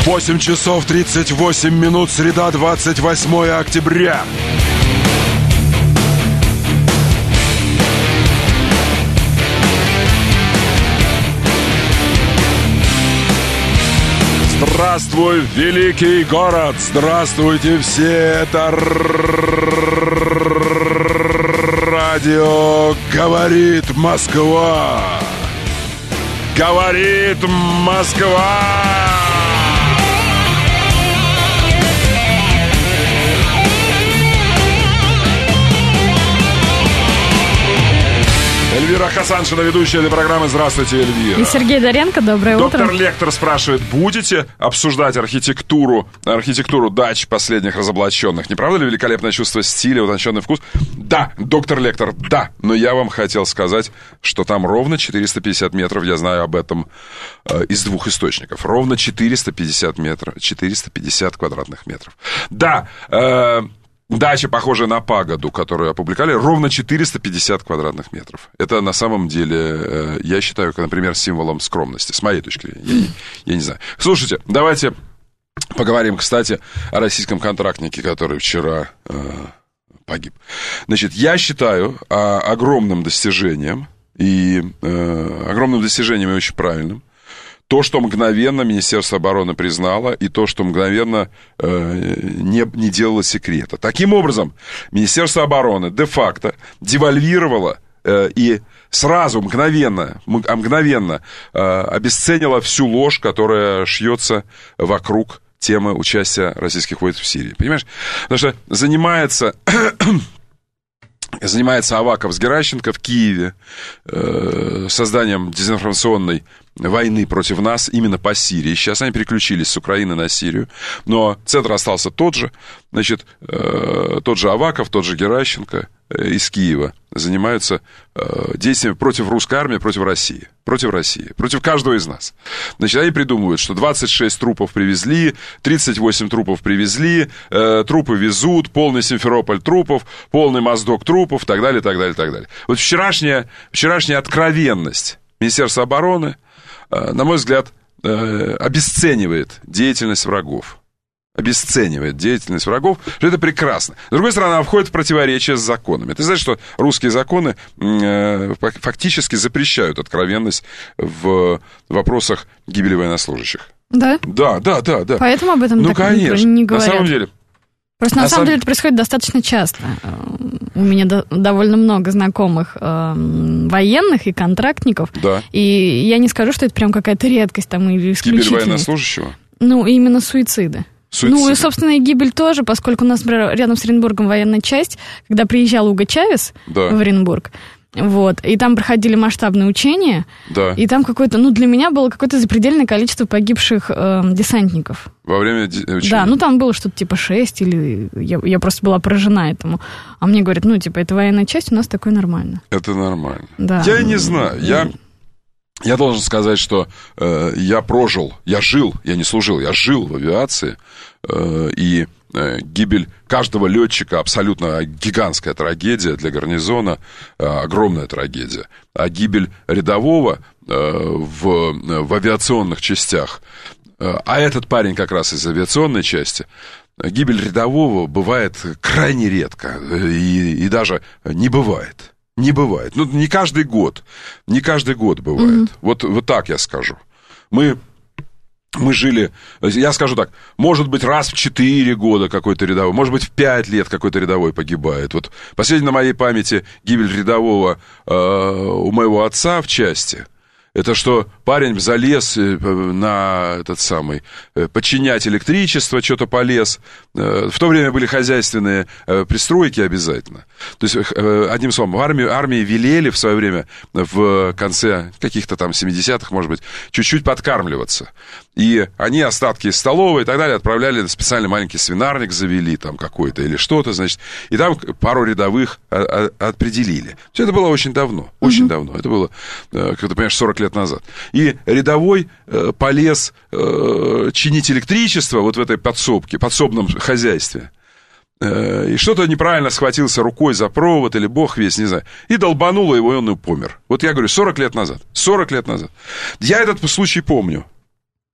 8 часов 38 минут, среда, 28 октября. Здравствуй, великий город! Здравствуйте все! Это радио «Говорит Москва». Говорит Москва! Эльвира Хасаншина, ведущая этой программы. Здравствуйте, Эльвира. И Сергей Доренко, доброе утро. Доктор Лектор спрашивает, будете обсуждать архитектуру дач последних разоблаченных? Не правда ли великолепное чувство стиля, утонченный вкус? Да, доктор Лектор, да. Но я вам хотел сказать, что там ровно 450 метров, я знаю об этом из двух источников. Ровно 450 метров, 450 квадратных метров. Да, дача, похожая на пагоду, которую опубликовали, ровно 450 квадратных метров. Это на самом деле, я считаю, например, символом скромности, с моей точки зрения. Я не знаю. Слушайте, давайте поговорим, кстати, о российском контрактнике, который вчера погиб. Значит, я считаю огромным достижением, и очень правильным, то, что мгновенно Министерство обороны признало, и то, что мгновенно не делало секрета. Таким образом, Министерство обороны де-факто девальвировало и сразу, мгновенно обесценило всю ложь, которая шьется вокруг темы участия российских войск в Сирии. Понимаешь? Потому что занимается Аваков с Геращенко в Киеве созданием дезинформационной войны против нас именно по Сирии. Сейчас они переключились с Украины на Сирию, но центр остался тот же. Значит, тот же Аваков, тот же Геращенко из Киева занимаются действиями против русской армии, против России, против каждого из нас. Значит, они придумывают, что 26 трупов привезли, 38 трупов привезли, трупы везут, полный Симферополь трупов, полный Моздок трупов, так далее, так далее, так далее. Вот вчерашняя откровенность Министерства обороны, на мой взгляд, обесценивает деятельность врагов. Что это прекрасно. С другой стороны, она входит в противоречие с законами. Ты знаешь, что русские законы фактически запрещают откровенность в вопросах гибели военнослужащих. Да? Да. Поэтому об этом так конечно, не говорят. На самом деле. Просто на самом деле это происходит достаточно часто. У меня довольно много знакомых военных и контрактников. Да. И я не скажу, что это прям какая-то редкость там или исключительность. Гибель военнослужащего? Ну, именно суициды. Ну, и, собственно, и гибель тоже, поскольку у нас, например, рядом с Оренбургом военная часть, когда приезжал Уго Чавес в Оренбург, вот, и там проходили масштабные учения, и там какое-то, для меня было какое-то запредельное количество погибших десантников. Во время учения? Да, там было что-то типа 6, или я просто была поражена этому. А мне говорят, это военная часть, у нас такое нормально. Это нормально. Да. Я не знаю, я должен сказать, что я жил в авиации, и гибель каждого летчика абсолютно гигантская трагедия для гарнизона, огромная трагедия. А гибель рядового в авиационных частях, а этот парень как раз из авиационной части, гибель рядового бывает крайне редко, и даже не бывает. Не бывает. Не каждый год. Не каждый год бывает. Вот так я скажу. Мы жили, я скажу так, может быть, раз в 4 года какой-то рядовой, может быть, в 5 лет какой-то рядовой погибает. Вот последняя на моей памяти гибель рядового у моего отца в части. Это что парень залез на подчинять электричество, что-то полез. В то время были хозяйственные пристройки обязательно. То есть, одним словом, армии велели в свое время, в конце каких-то там 70-х, может быть, чуть-чуть подкармливаться. И они остатки из столовой и так далее отправляли на специальный маленький свинарник, завели там какой-то или что-то, значит. И там пару рядовых определили. Все это было очень давно, очень давно. Это было, как ты понимаешь, 40 лет назад. И рядовой полез чинить электричество вот в этой подсобном хозяйстве. И что-то неправильно схватился рукой за провод, или бог весь, не знаю, и долбануло его, и он помер. Вот я говорю, 40 лет назад. 40 лет назад. Я этот случай помню.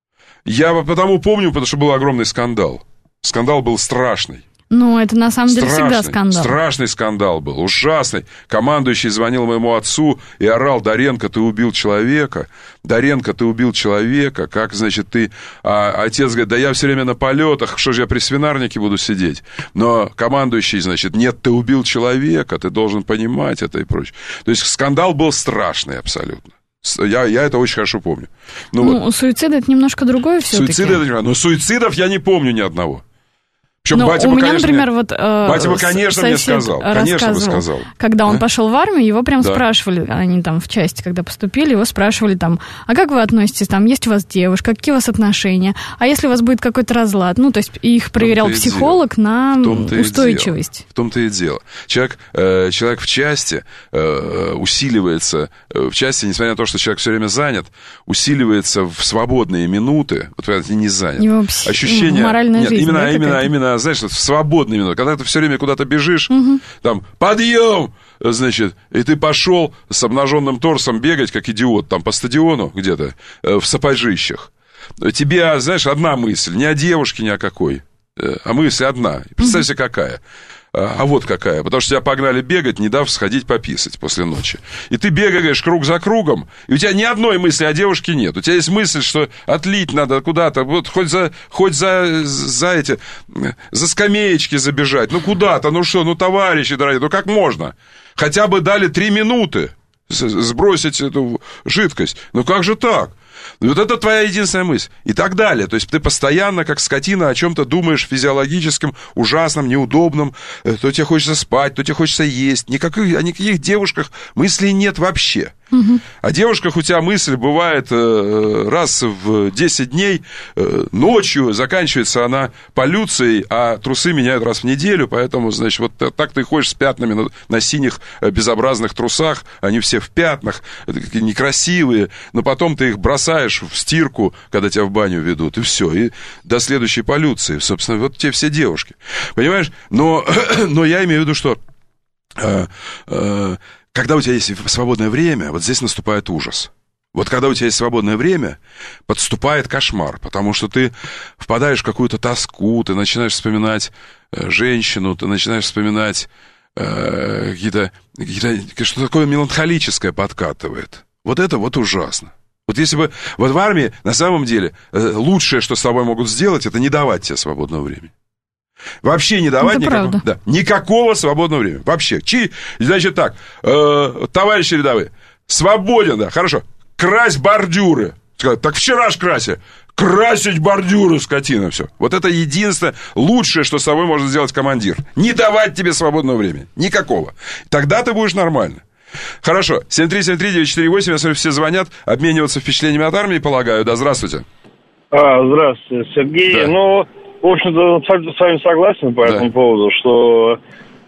Я потому помню, потому что был огромный скандал. Скандал был страшный. Ну, это на самом деле всегда скандал. Страшный скандал был, ужасный. Командующий звонил моему отцу и орал: Доренко, ты убил человека. Доренко, ты убил человека. Как, значит, ты... А отец говорит: да я все время на полетах, что же я при свинарнике буду сидеть? Но командующий, значит: нет, ты убил человека, ты должен понимать это и прочее. То есть скандал был страшный абсолютно. Я это очень хорошо помню. Вот. Суицид — это немножко другое все-таки. Суицид — это немножко... Но суицидов я не помню ни одного. Причем батя бы, например, батя бы, конечно, мне сказал. Конечно бы сказал. Когда он пошел в армию, его прям спрашивали, они там в части, когда поступили, его спрашивали там: а как вы относитесь, там, есть у вас девушка, какие у вас отношения, а если у вас будет какой-то разлад? Ну, то есть их проверял психолог на устойчивость. В том-то и дело. Человек в части усиливается, в части, несмотря на то, что человек все время занят, усиливается в свободные минуты, вот когда ты не занят. Его ощущение... моральная жизнь. Именно, знаешь, в свободные минуты, когда ты все время куда-то бежишь, там, подъем, значит, и ты пошел с обнаженным торсом бегать, как идиот, там, по стадиону где-то, в сапожищах. Тебе, знаешь, одна мысль, не о девушке, ни о какой, а мысль одна. Представь себе, какая. А вот какая. Потому что тебя погнали бегать, не дав сходить пописать после ночи. И ты бегаешь круг за кругом, и у тебя ни одной мысли о девушке нет. У тебя есть мысль, что отлить надо куда-то, вот хоть за скамеечки забежать. Ну, куда-то, ну что, ну, товарищи дорогие, ну, как можно? Хотя бы дали 3 минуты сбросить эту жидкость. Ну, как же так? Вот это твоя единственная мысль. И так далее. То есть ты постоянно, как скотина, о чем-то думаешь физиологическом, ужасном, неудобном. То тебе хочется спать, то тебе хочется есть. О никаких девушках мыслей нет вообще. О девушках у тебя мысль бывает раз в 10 дней. Ночью заканчивается она полюцией, а трусы меняют раз в неделю. Поэтому, значит, вот так ты ходишь с пятнами на синих безобразных трусах. Они все в пятнах, некрасивые. Но потом ты их бросаешь в стирку, когда тебя в баню ведут. И все. И до следующей полюции. Собственно, вот те все девушки. Понимаешь? Но я имею в виду, что... Когда у тебя есть свободное время, вот здесь наступает ужас. Вот когда у тебя есть свободное время, подступает кошмар, потому что ты впадаешь в какую-то тоску, ты начинаешь вспоминать женщину, ты начинаешь вспоминать что такое меланхолическое подкатывает. Вот это вот ужасно. Вот если бы... Вот в армии, на самом деле, лучшее, что с тобой могут сделать, это не давать тебе свободного времени. Вообще не давать никакого свободного времени. Вообще. Значит так, товарищи рядовые, свободен, да, хорошо, крась бордюры. Так вчера ж краси. Красить бордюры, скотина, все. Вот это единственное, лучшее, что с собой может сделать командир. Не давать тебе свободного времени. Никакого. Тогда ты будешь нормально. Хорошо. 7373948, я смотрю, все звонят, обмениваться впечатлениями от армии, полагаю. Да, здравствуйте. Здравствуйте, Сергей. Да. Ну, в общем-то, абсолютно с вами согласен по этому поводу, что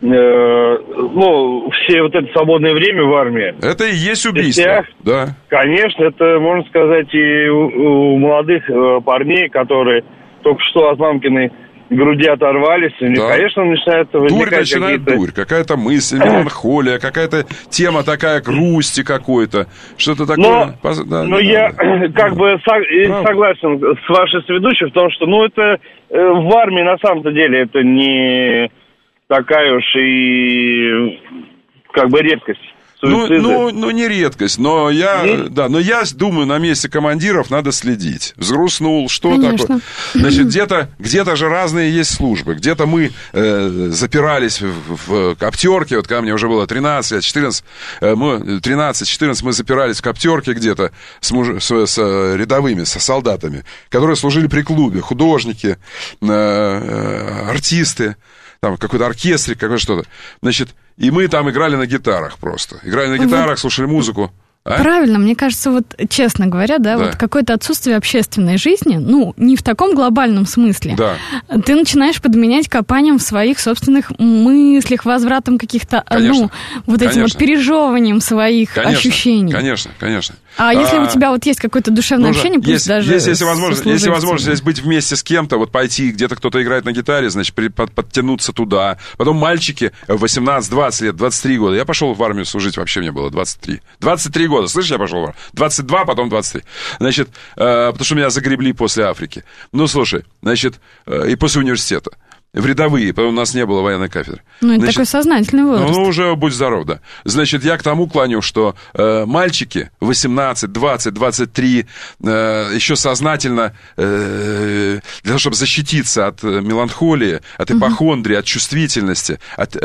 все вот это свободное время в армии... Это и есть убийство, да. Конечно, это, можно сказать, и у молодых парней, которые только что от мамкиной груди оторвались, и, конечно, начинает возникать дурь, какая-то мысль, меланхолия, какая-то тема такая, грусти какой-то, что-то такое. Я как бы согласен с вашей соведущей в том, что, это в армии на самом-то деле это не такая уж и как бы редкость. Не редкость, но я думаю, на месте командиров надо следить. Взгрустнул, что такое? Значит, где-то же разные есть службы. Где-то мы запирались в коптерке, вот когда мне уже было 13 лет, 14, 13-14, мы запирались в коптерке где-то с рядовыми, со солдатами, которые служили при клубе, художники, артисты, там какой-то оркестрик, какое-то что-то. Значит, и мы там играли на гитарах просто. Играли на гитарах, слушали музыку. Правильно, мне кажется, вот честно говоря, вот какое-то отсутствие общественной жизни, не в таком глобальном смысле. Да. Ты начинаешь подменять копанием в своих собственных мыслях, возвратом каких-то, этим вот пережевыванием своих ощущений. Конечно. А если у тебя вот есть какое-то душевное общение, пусть даже... Если возможность быть вместе с кем-то, вот пойти, где-то кто-то играет на гитаре, значит, подтянуться туда. Потом мальчики 18, 20 лет, 23 года. Я пошел в армию служить, вообще мне было 23. 23 года. Слышишь, я пошел в армию? 22, потом 23. Значит, потому что меня загребли после Африки. Ну, слушай, значит, и после университета. В рядовые, потому что у нас не было военной кафедры. Ну, это такой сознательный возраст. Ну, уже будь здоров, да. Значит, я к тому клоню, что мальчики 18, 20, 23 еще сознательно, для того, чтобы защититься от меланхолии, от ипохондрии, от чувствительности,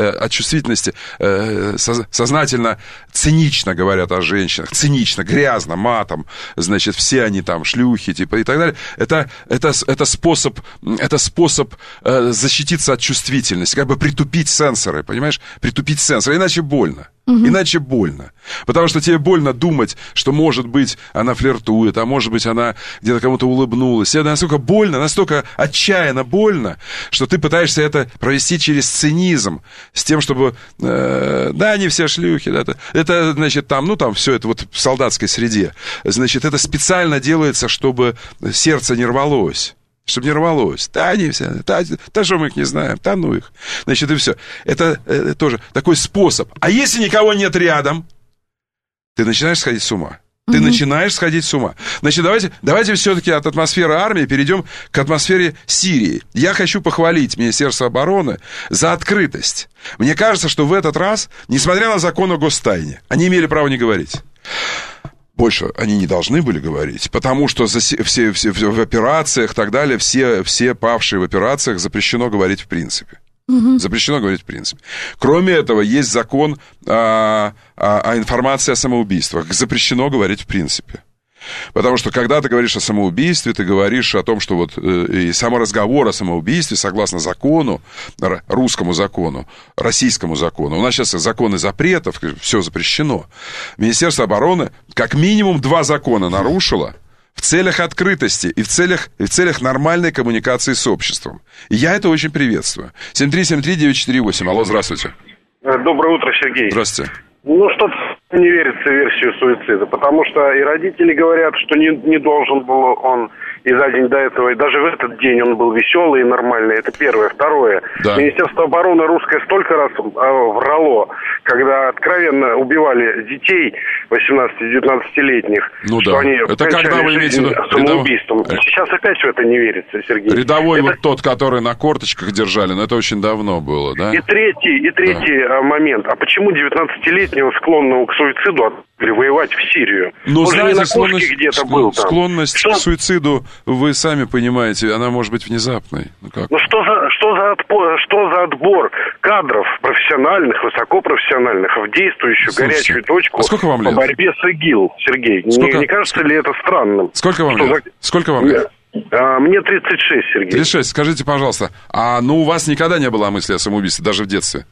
сознательно, цинично говорят о женщинах, цинично, грязно, матом, значит, все они там шлюхи, типа, и так далее. Это способ защититься от чувствительности, как бы притупить сенсоры, понимаешь? Притупить сенсоры, иначе больно. Иначе больно. Потому что тебе больно думать, что, может быть, она флиртует, а может быть, она где-то кому-то улыбнулась. Тебе настолько больно, настолько отчаянно больно, что ты пытаешься это провести через цинизм, с тем, чтобы... да, они все шлюхи. Да, это, значит, там все это вот в солдатской среде. Значит, это специально делается, чтобы сердце не рвалось. Чтобы не рвалось. Да, они все, да, что мы их не знаем, да, ну их. Значит, и все. Это тоже такой способ. А если никого нет рядом, ты начинаешь сходить с ума. Ты начинаешь сходить с ума. Значит, давайте все-таки от атмосферы армии перейдем к атмосфере Сирии. Я хочу похвалить Министерство обороны за открытость. Мне кажется, что в этот раз, несмотря на закон о гостайне, они имели право не говорить. Больше они не должны были говорить, потому что все в операциях и так далее, все павшие в операциях запрещено говорить в принципе. Запрещено говорить в принципе. Кроме этого, есть закон о информации о самоубийствах. Запрещено говорить в принципе. Потому что, когда ты говоришь о самоубийстве, ты говоришь о том, что вот и самый разговор о самоубийстве, согласно закону, русскому закону, российскому закону, у нас сейчас законы запретов, все запрещено. Министерство обороны как минимум 2 закона нарушило в целях открытости и в целях нормальной коммуникации с обществом. И я это очень приветствую. 7373948. Алло, здравствуйте. Доброе утро, Сергей. Здравствуйте. Ну, что-то не верится в версию суицида, потому что и родители говорят, что не должен был он и за день до этого, и даже в этот день он был веселый и нормальный. Это первое. Второе. Да. Министерство обороны русское столько раз врало, когда откровенно убивали детей 18-19-летних, ну, что да. они это когда вы имеете в виду самоубийством. Сейчас опять в это не верится, Сергей. Рядовой вот тот, который на корточках держали, но это очень давно было, да? И третий момент. А почему 19-летнего склонного к суициду отправили воевать в Сирию? Ну, он знаете, же не где-то был там. Склонность к суициду, вы сами понимаете, она может быть внезапной. Ну что за отбор кадров профессиональных, высокопрофессиональных в действующую горячую точку по борьбе с ИГИЛ, Сергей? Не кажется ли это странным? Сколько вам лет? Сколько вам лет? Мне 36, Сергей. 36. Скажите, пожалуйста, у вас никогда не было мысли о самоубийстве, даже в детстве?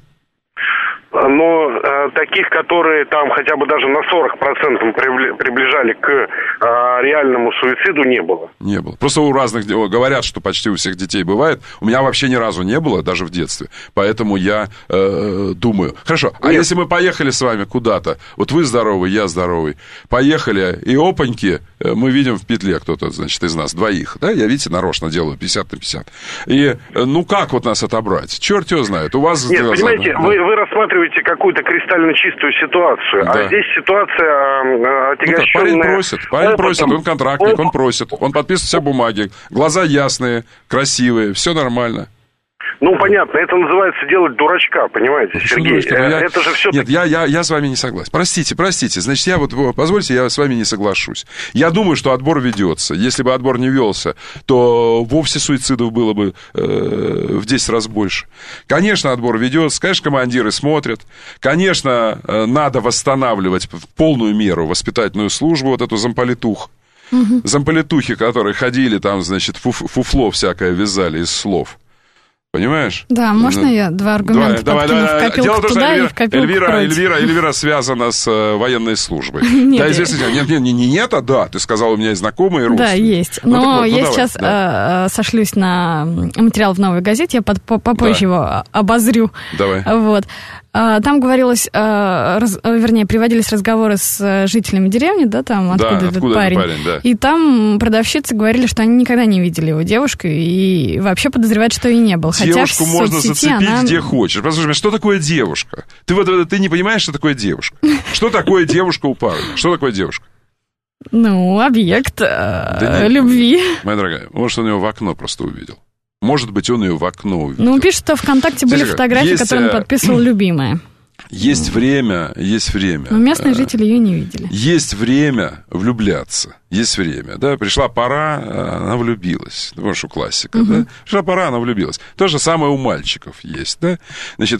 Но таких, которые там хотя бы даже на 40% приближали к реальному суициду, не было. Не было. Просто у разных... Говорят, что почти у всех детей бывает. У меня вообще ни разу не было, даже в детстве. Поэтому я думаю... Хорошо, а если мы поехали с вами куда-то, вот вы здоровый, я здоровый, поехали, и опаньки, мы видим в петле кто-то, значит, из нас, двоих, да? Я, видите, нарочно делаю 50/50. И, как вот нас отобрать? Черт его знает. У вас... Нет, понимаете, вы рассматриваете какую-то кристально чистую ситуацию, да. А здесь ситуация отягощенная... Парень просит, он контрактник, он просит, он подписывает все бумаги, глаза ясные, красивые, все нормально. Ну, понятно, это называется делать дурачка, понимаете, Сергей? Это же все... Нет, я с вами не согласен. Простите. Значит, позвольте, я с вами не соглашусь. Я думаю, что отбор ведется. Если бы отбор не велся, то вовсе суицидов было бы в 10 раз больше. Конечно, отбор ведется, конечно, командиры смотрят. Конечно, надо восстанавливать в полную меру воспитательную службу, вот эту замполитух. Замполитухи, которые ходили там, значит, фуфло всякое вязали из слов. Понимаешь? Да, можно я 2 аргумента подкину в копилку туда и в копилку Эльвира связана с военной службой. Да, известно, нет, да, ты сказал, у меня есть знакомые русские. Да, есть. Но я сейчас сошлюсь на материал в «Новой газете», я попозже его обозрю. Давай. Вот. Там говорилось, приводились разговоры с жителями деревни, да, там, откуда этот парень. Да. И там продавщицы говорили, что они никогда не видели его девушкой и вообще подозревают, что и не был. Девушку можно зацепить где хочешь. Послушай, что такое девушка? Ты не понимаешь, что такое девушка? Что такое девушка у парня? Что такое девушка? Ну, объект любви. Моя дорогая, может, он ее в окно просто увидел. Может быть, он ее в окно увидел. Ну, пишет, что ВКонтакте были фотографии, которые он подписывал любимая. Есть время. Но местные жители ее не видели. Есть время влюбляться. Есть время, да. Пришла пора, она влюбилась. Ну, что классика, да. Пришла пора, она влюбилась. То же самое у мальчиков есть, да. Значит,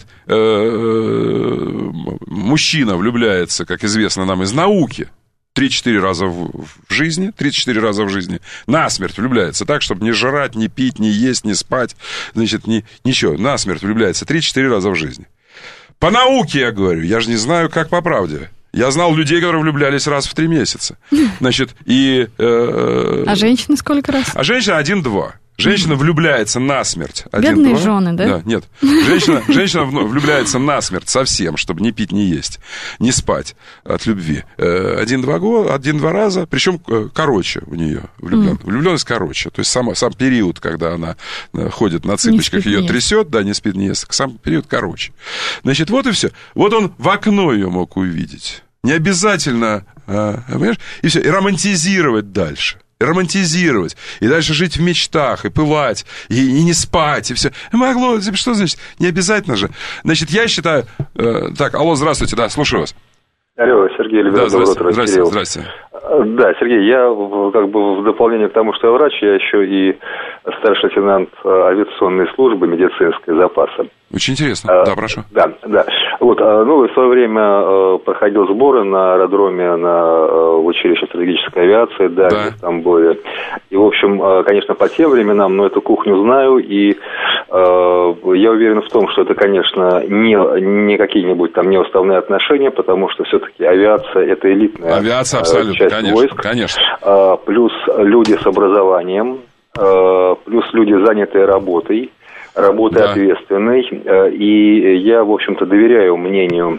мужчина влюбляется, как известно нам из науки, 3-4 раза в жизни, насмерть влюбляется так, чтобы не жрать, не пить, не есть, не спать, значит, ничего, насмерть влюбляется 3-4 раза в жизни. По науке, я говорю, я же не знаю, как по правде. Я знал людей, которые влюблялись раз в 3 месяца. Значит, и... А женщины сколько раз? А женщина 1-2. Женщина влюбляется насмерть. Бедные жены, да? Да, нет. Женщина влюбляется насмерть совсем, чтобы не пить, не есть, не спать от любви. 1-2 раза, причем короче у нее влюбленность короче. То есть сам период, когда она ходит на цыпочках, ее трясет, да, не спит, не ест, сам период короче. Значит, вот и все. Вот он в окно ее мог увидеть. Не обязательно, понимаешь? И все, и романтизировать дальше. Романтизировать, и дальше жить в мечтах, и пылать, и не спать, и все. Могло, что значит? Не обязательно же. Значит, я считаю... так, алло, здравствуйте, да, слушаю вас. Алло, Сергей Лебедев. Да, здравствуйте. Да, Сергей, я как бы в дополнение к тому, что я врач, я еще и старший лейтенант авиационной службы медицинской запаса. Очень интересно, да, прошу. Да. Вот, в свое время проходил сборы на аэродроме в училище стратегической авиации, да, в Тамбове. И, в общем, конечно, по тем временам, но эту кухню знаю, и я уверен в том, что это, конечно, не какие-нибудь там неуставные отношения, потому что все-таки авиация – это элитная часть войск. Конечно. Плюс люди с образованием, плюс люди, занятые работой ответственной. И я, в общем-то, доверяю мнению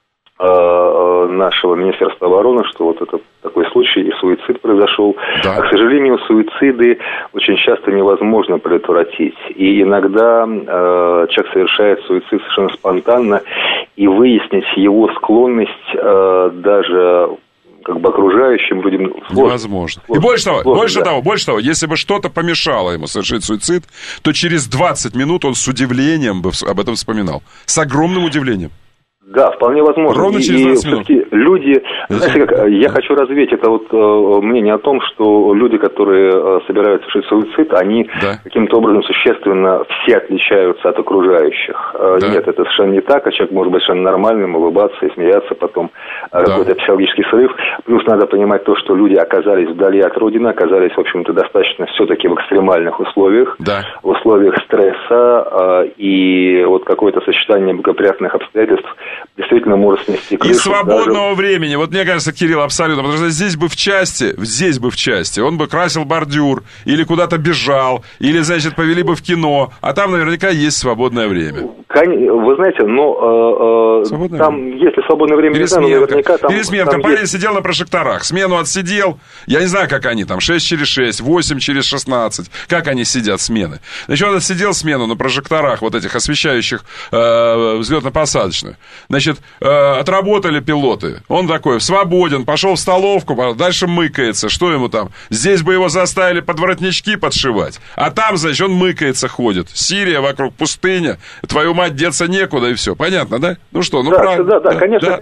нашего Министерства обороны, что вот это такой случай, и суицид произошел. Да. А, к сожалению, суициды очень часто невозможно предотвратить. И иногда человек совершает суицид совершенно спонтанно, и выяснить его склонность даже как бы окружающим людям невозможно. И больше того, если бы что-то помешало ему совершить суицид, то через 20 минут он с удивлением бы об этом вспоминал. С огромным удивлением. Да, вполне возможно. Ровно через 20 минут. Люди, знаете, как, я хочу развеять это вот мнение о том, что люди, которые собираются совершить суицид, они каким-то образом существенно все отличаются от окружающих. Нет, это совершенно не так, а человек может быть совершенно нормальным, улыбаться и смеяться, потом какой-то психологический срыв. Плюс надо понимать то, что люди оказались вдали от родины, оказались, в общем-то, достаточно все-таки в экстремальных условиях, в условиях стресса, и вот какое-то сочетание благоприятных обстоятельств действительно может снести крышу. И свободного времени. Вот мне кажется, Кирилл, абсолютно. Потому что здесь бы в части, он бы красил бордюр, или куда-то бежал, или, значит, повели бы в кино. А там наверняка есть свободное время. Вы знаете, но там, если свободное время, наверняка там... Пересменка. Парень сидел на прожекторах. Смену отсидел. Я не знаю, как они там. 6 через 6, 8 через 16. Как они сидят, смены. Значит, он отсидел смену на прожекторах, вот этих освещающих взлетно-посадочную. Значит, отработали пилоты. Он такой, свободен, пошел в столовку, дальше мыкается. Что ему там? Здесь бы его заставили под воротнички подшивать. А там, значит, он мыкается, ходит. Сирия, вокруг пустыня. Твою мать, деться некуда, и все. Понятно, да? Ну что, правильно. Да, конечно.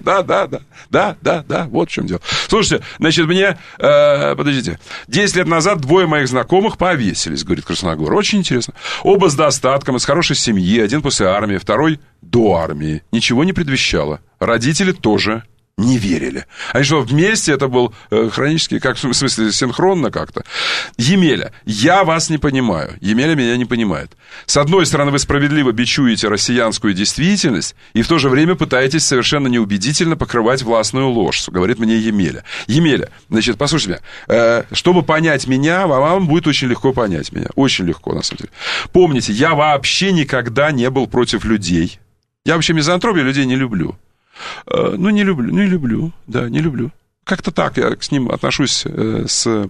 Да, вот в чем дело. Слушайте, значит, мне, подождите, 10 лет назад 2 моих знакомых повесились, говорит Красногор. Очень интересно. Оба с достатком, из хорошей семьи. Один после армии, второй до армии. Ничего не предвещало. Родители тоже не верили. Они что, вместе это был хронический, как в смысле, синхронно как-то? Емеля, я вас не понимаю. Емеля меня не понимает. С одной стороны, вы справедливо бичуете россиянскую действительность и в то же время пытаетесь совершенно неубедительно покрывать властную ложь, говорит мне Емеля. Емеля, значит, послушайте меня, чтобы понять меня, вам будет очень легко понять меня. Очень легко, на самом деле. Помните, я вообще никогда не был против людей. Я вообще мизантроп, я людей не люблю. Не люблю. Как-то так я с ним отношусь в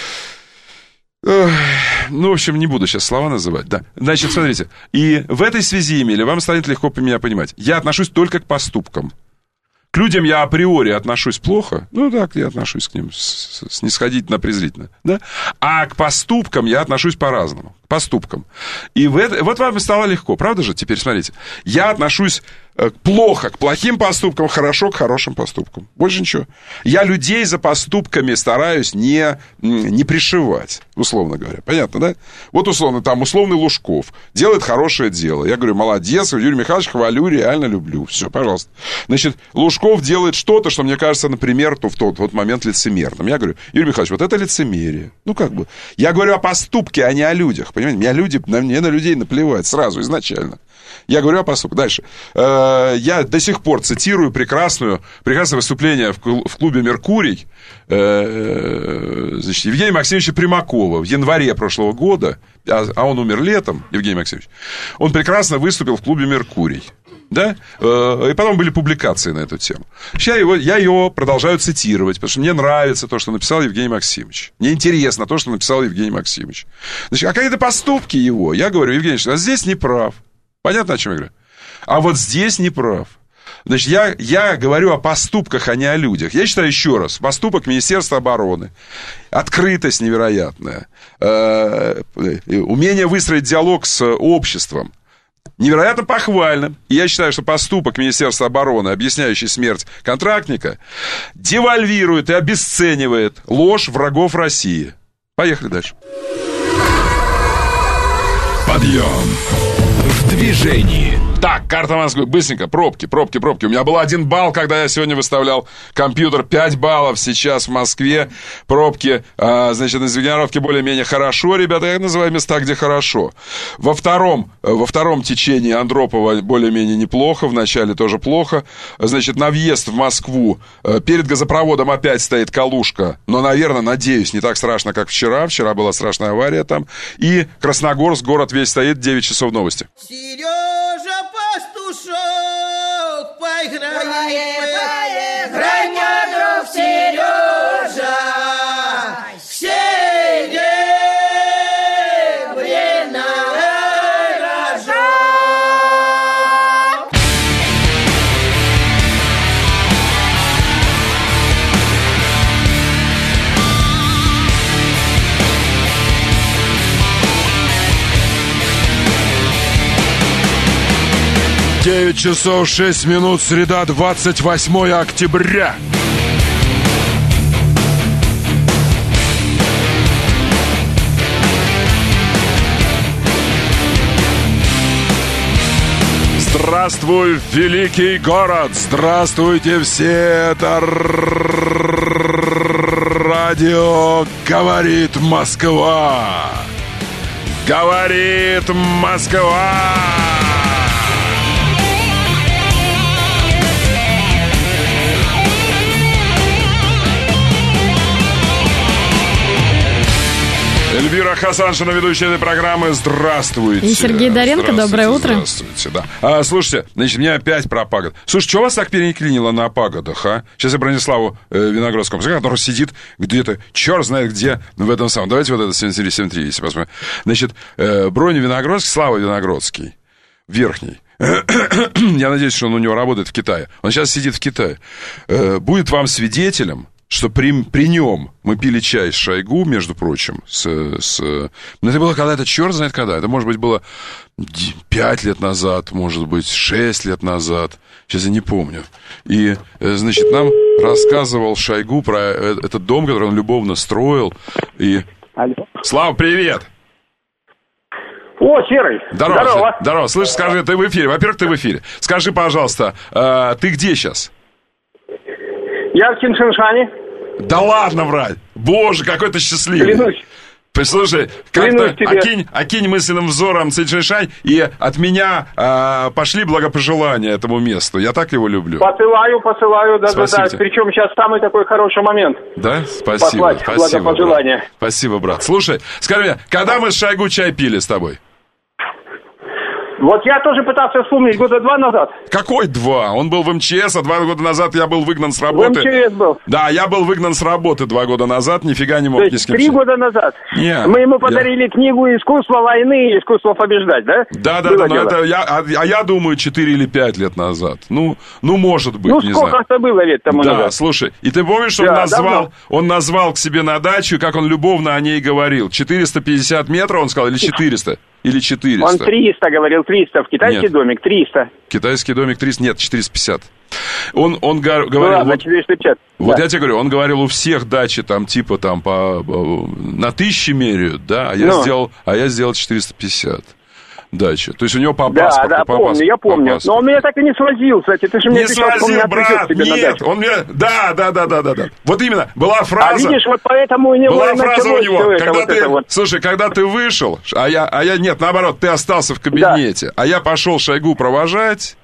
общем, не буду сейчас слова называть, да. Значит, смотрите, и в этой связи, Емеля, вам станет легко меня понимать. Я отношусь только к поступкам. К людям я априори отношусь плохо, так, я отношусь к ним снисходительно, презрительно, да? А к поступкам я отношусь по-разному, к поступкам. И вот вам стало легко, правда же? Теперь смотрите, я отношусь плохо к плохим поступкам, хорошо к хорошим поступкам. Больше ничего. Я людей за поступками стараюсь не пришивать, условно говоря. Понятно, да? Вот условный Лужков делает хорошее дело. Я говорю, молодец, Юрий Михайлович, хвалю, реально люблю. Все, пожалуйста. Значит, Лужков делает что-то, что мне кажется, например, в тот момент лицемерным. Я говорю, Юрий Михайлович, вот это лицемерие. Я говорю о поступке, а не о людях. Понимаете? Мне на людей наплевать сразу, изначально. Я говорю о поступках. Дальше. Я до сих пор цитирую прекрасное выступление в клубе «Меркурий» Евгения Максимовича Примакова в январе прошлого года, а он умер летом, Евгений Максимович. Он прекрасно выступил в клубе «Меркурий». Да? И потом были публикации на эту тему. Сейчас я его продолжаю цитировать, потому что мне нравится то, что написал Евгений Максимович. Мне интересно то, что написал Евгений Максимович. Значит, а какие-то поступки его, я говорю, Евгений Ильич, здесь не прав. Понятно, о чем я говорю? А вот здесь не прав. Значит, я говорю о поступках, а не о людях. Я считаю, еще раз, поступок Министерства обороны, открытость невероятная, умение выстроить диалог с обществом, невероятно похвально. И я считаю, что поступок Министерства обороны, объясняющий смерть контрактника, девальвирует и обесценивает ложь врагов России. Поехали дальше. Подъем в движении. Так, карта Москвы. Быстренько. Пробки. У меня был 1 балл, когда я сегодня выставлял компьютер. 5 баллов сейчас в Москве. Пробки, значит, на Звенигородке более-менее хорошо. Ребята, я называю места, где хорошо. Во втором течении Андропова более-менее неплохо. В начале тоже плохо. Значит, на въезд в Москву перед газопроводом опять стоит Калужка. Но, наверное, надеюсь, не так страшно, как вчера. Вчера была страшная авария там. И Красногорск, город весь стоит. 9 часов новости. Сережа Пастушок, поиграй, мой друг Сережа, серебряный рожок. Девять часов 6 минут, среда, 28 октября. Здравствуй, великий город! Здравствуйте все! Это радио «Говорит Москва». Говорит Москва! Эльвира Хасаншина, ведущая этой программы. Здравствуйте. И Сергей Доренко, доброе утро. Здравствуйте, да. Слушайте, значит, мне опять про пагоды. Слушай, что вас так переклинило на пагодах, а? Сейчас я Брониславу Виноградскому, который сидит где-то, черт знает где, в этом самом. Давайте вот это 737-3, если посмотрим. Значит, Броня Виноградский, Слава Виноградский, верхний. Я надеюсь, что он у него работает в Китае. Он сейчас сидит в Китае. Будет вам свидетелем, что при нем мы пили чай с Шойгу, между прочим, но это было когда-то, черт знает когда, это, может быть, было 5 лет назад, может быть, 6 лет назад, сейчас я не помню. И, значит, нам рассказывал Шойгу про этот дом, который он любовно строил. И... Алло. Слава, привет! О, Серый! Здорово! Здорово! Слышь, скажи, ты в эфире. Во-первых, ты в эфире. Скажи, пожалуйста, ты где сейчас? Я в Тяньшаншане. Да ладно врать! Боже, какой ты счастливый! Клянусь. Послушай, как-то окинь мысленным взором Тяньшань, и от меня пошли благопожелания этому месту. Я так его люблю. Посылаю, да. Причем сейчас самый такой хороший момент. Да? Спасибо. Благопожелания. Спасибо, брат. Слушай, скажи мне, когда мы с Шойгу чай пили с тобой? Вот я тоже пытался вспомнить года 2 назад. Какой 2? Он был в МЧС, а 2 года назад я был выгнан с работы. В МЧС был. Да, я был выгнан с работы 2 года назад, нифига не мог ни с кем. 3 года назад. Нет, мы ему подарили книгу «Искусство войны» и «Искусство побеждать», да? Да, но это я думаю, 4 или 5 лет назад. Ну, может быть, не знаю. Ну, сколько это было лет тому назад? Да, слушай, и ты помнишь, что он назвал к себе на дачу, как он любовно о ней говорил? 450 метров, он сказал, или 400? Или 400? Он 300 говорил, 300. В китайский домик 300. Китайский домик 300, нет, 450. Он говорил... Ну, ладно, 450. Вот я тебе говорю, он говорил, у всех дачи там типа там на 1000 меряют, да, а я сделал 450. Дача. То есть у него по паспорту. Да, помню, я помню. Но он меня так и не свозил, кстати. Ты же мне отвечал, что он меня брат, нет, он меня... Да. Вот именно, была фраза... А видишь, вот поэтому у него... Была фраза у него, слушай, когда ты вышел, а я, нет, наоборот, ты остался в кабинете, а я пошел Шойгу провожать,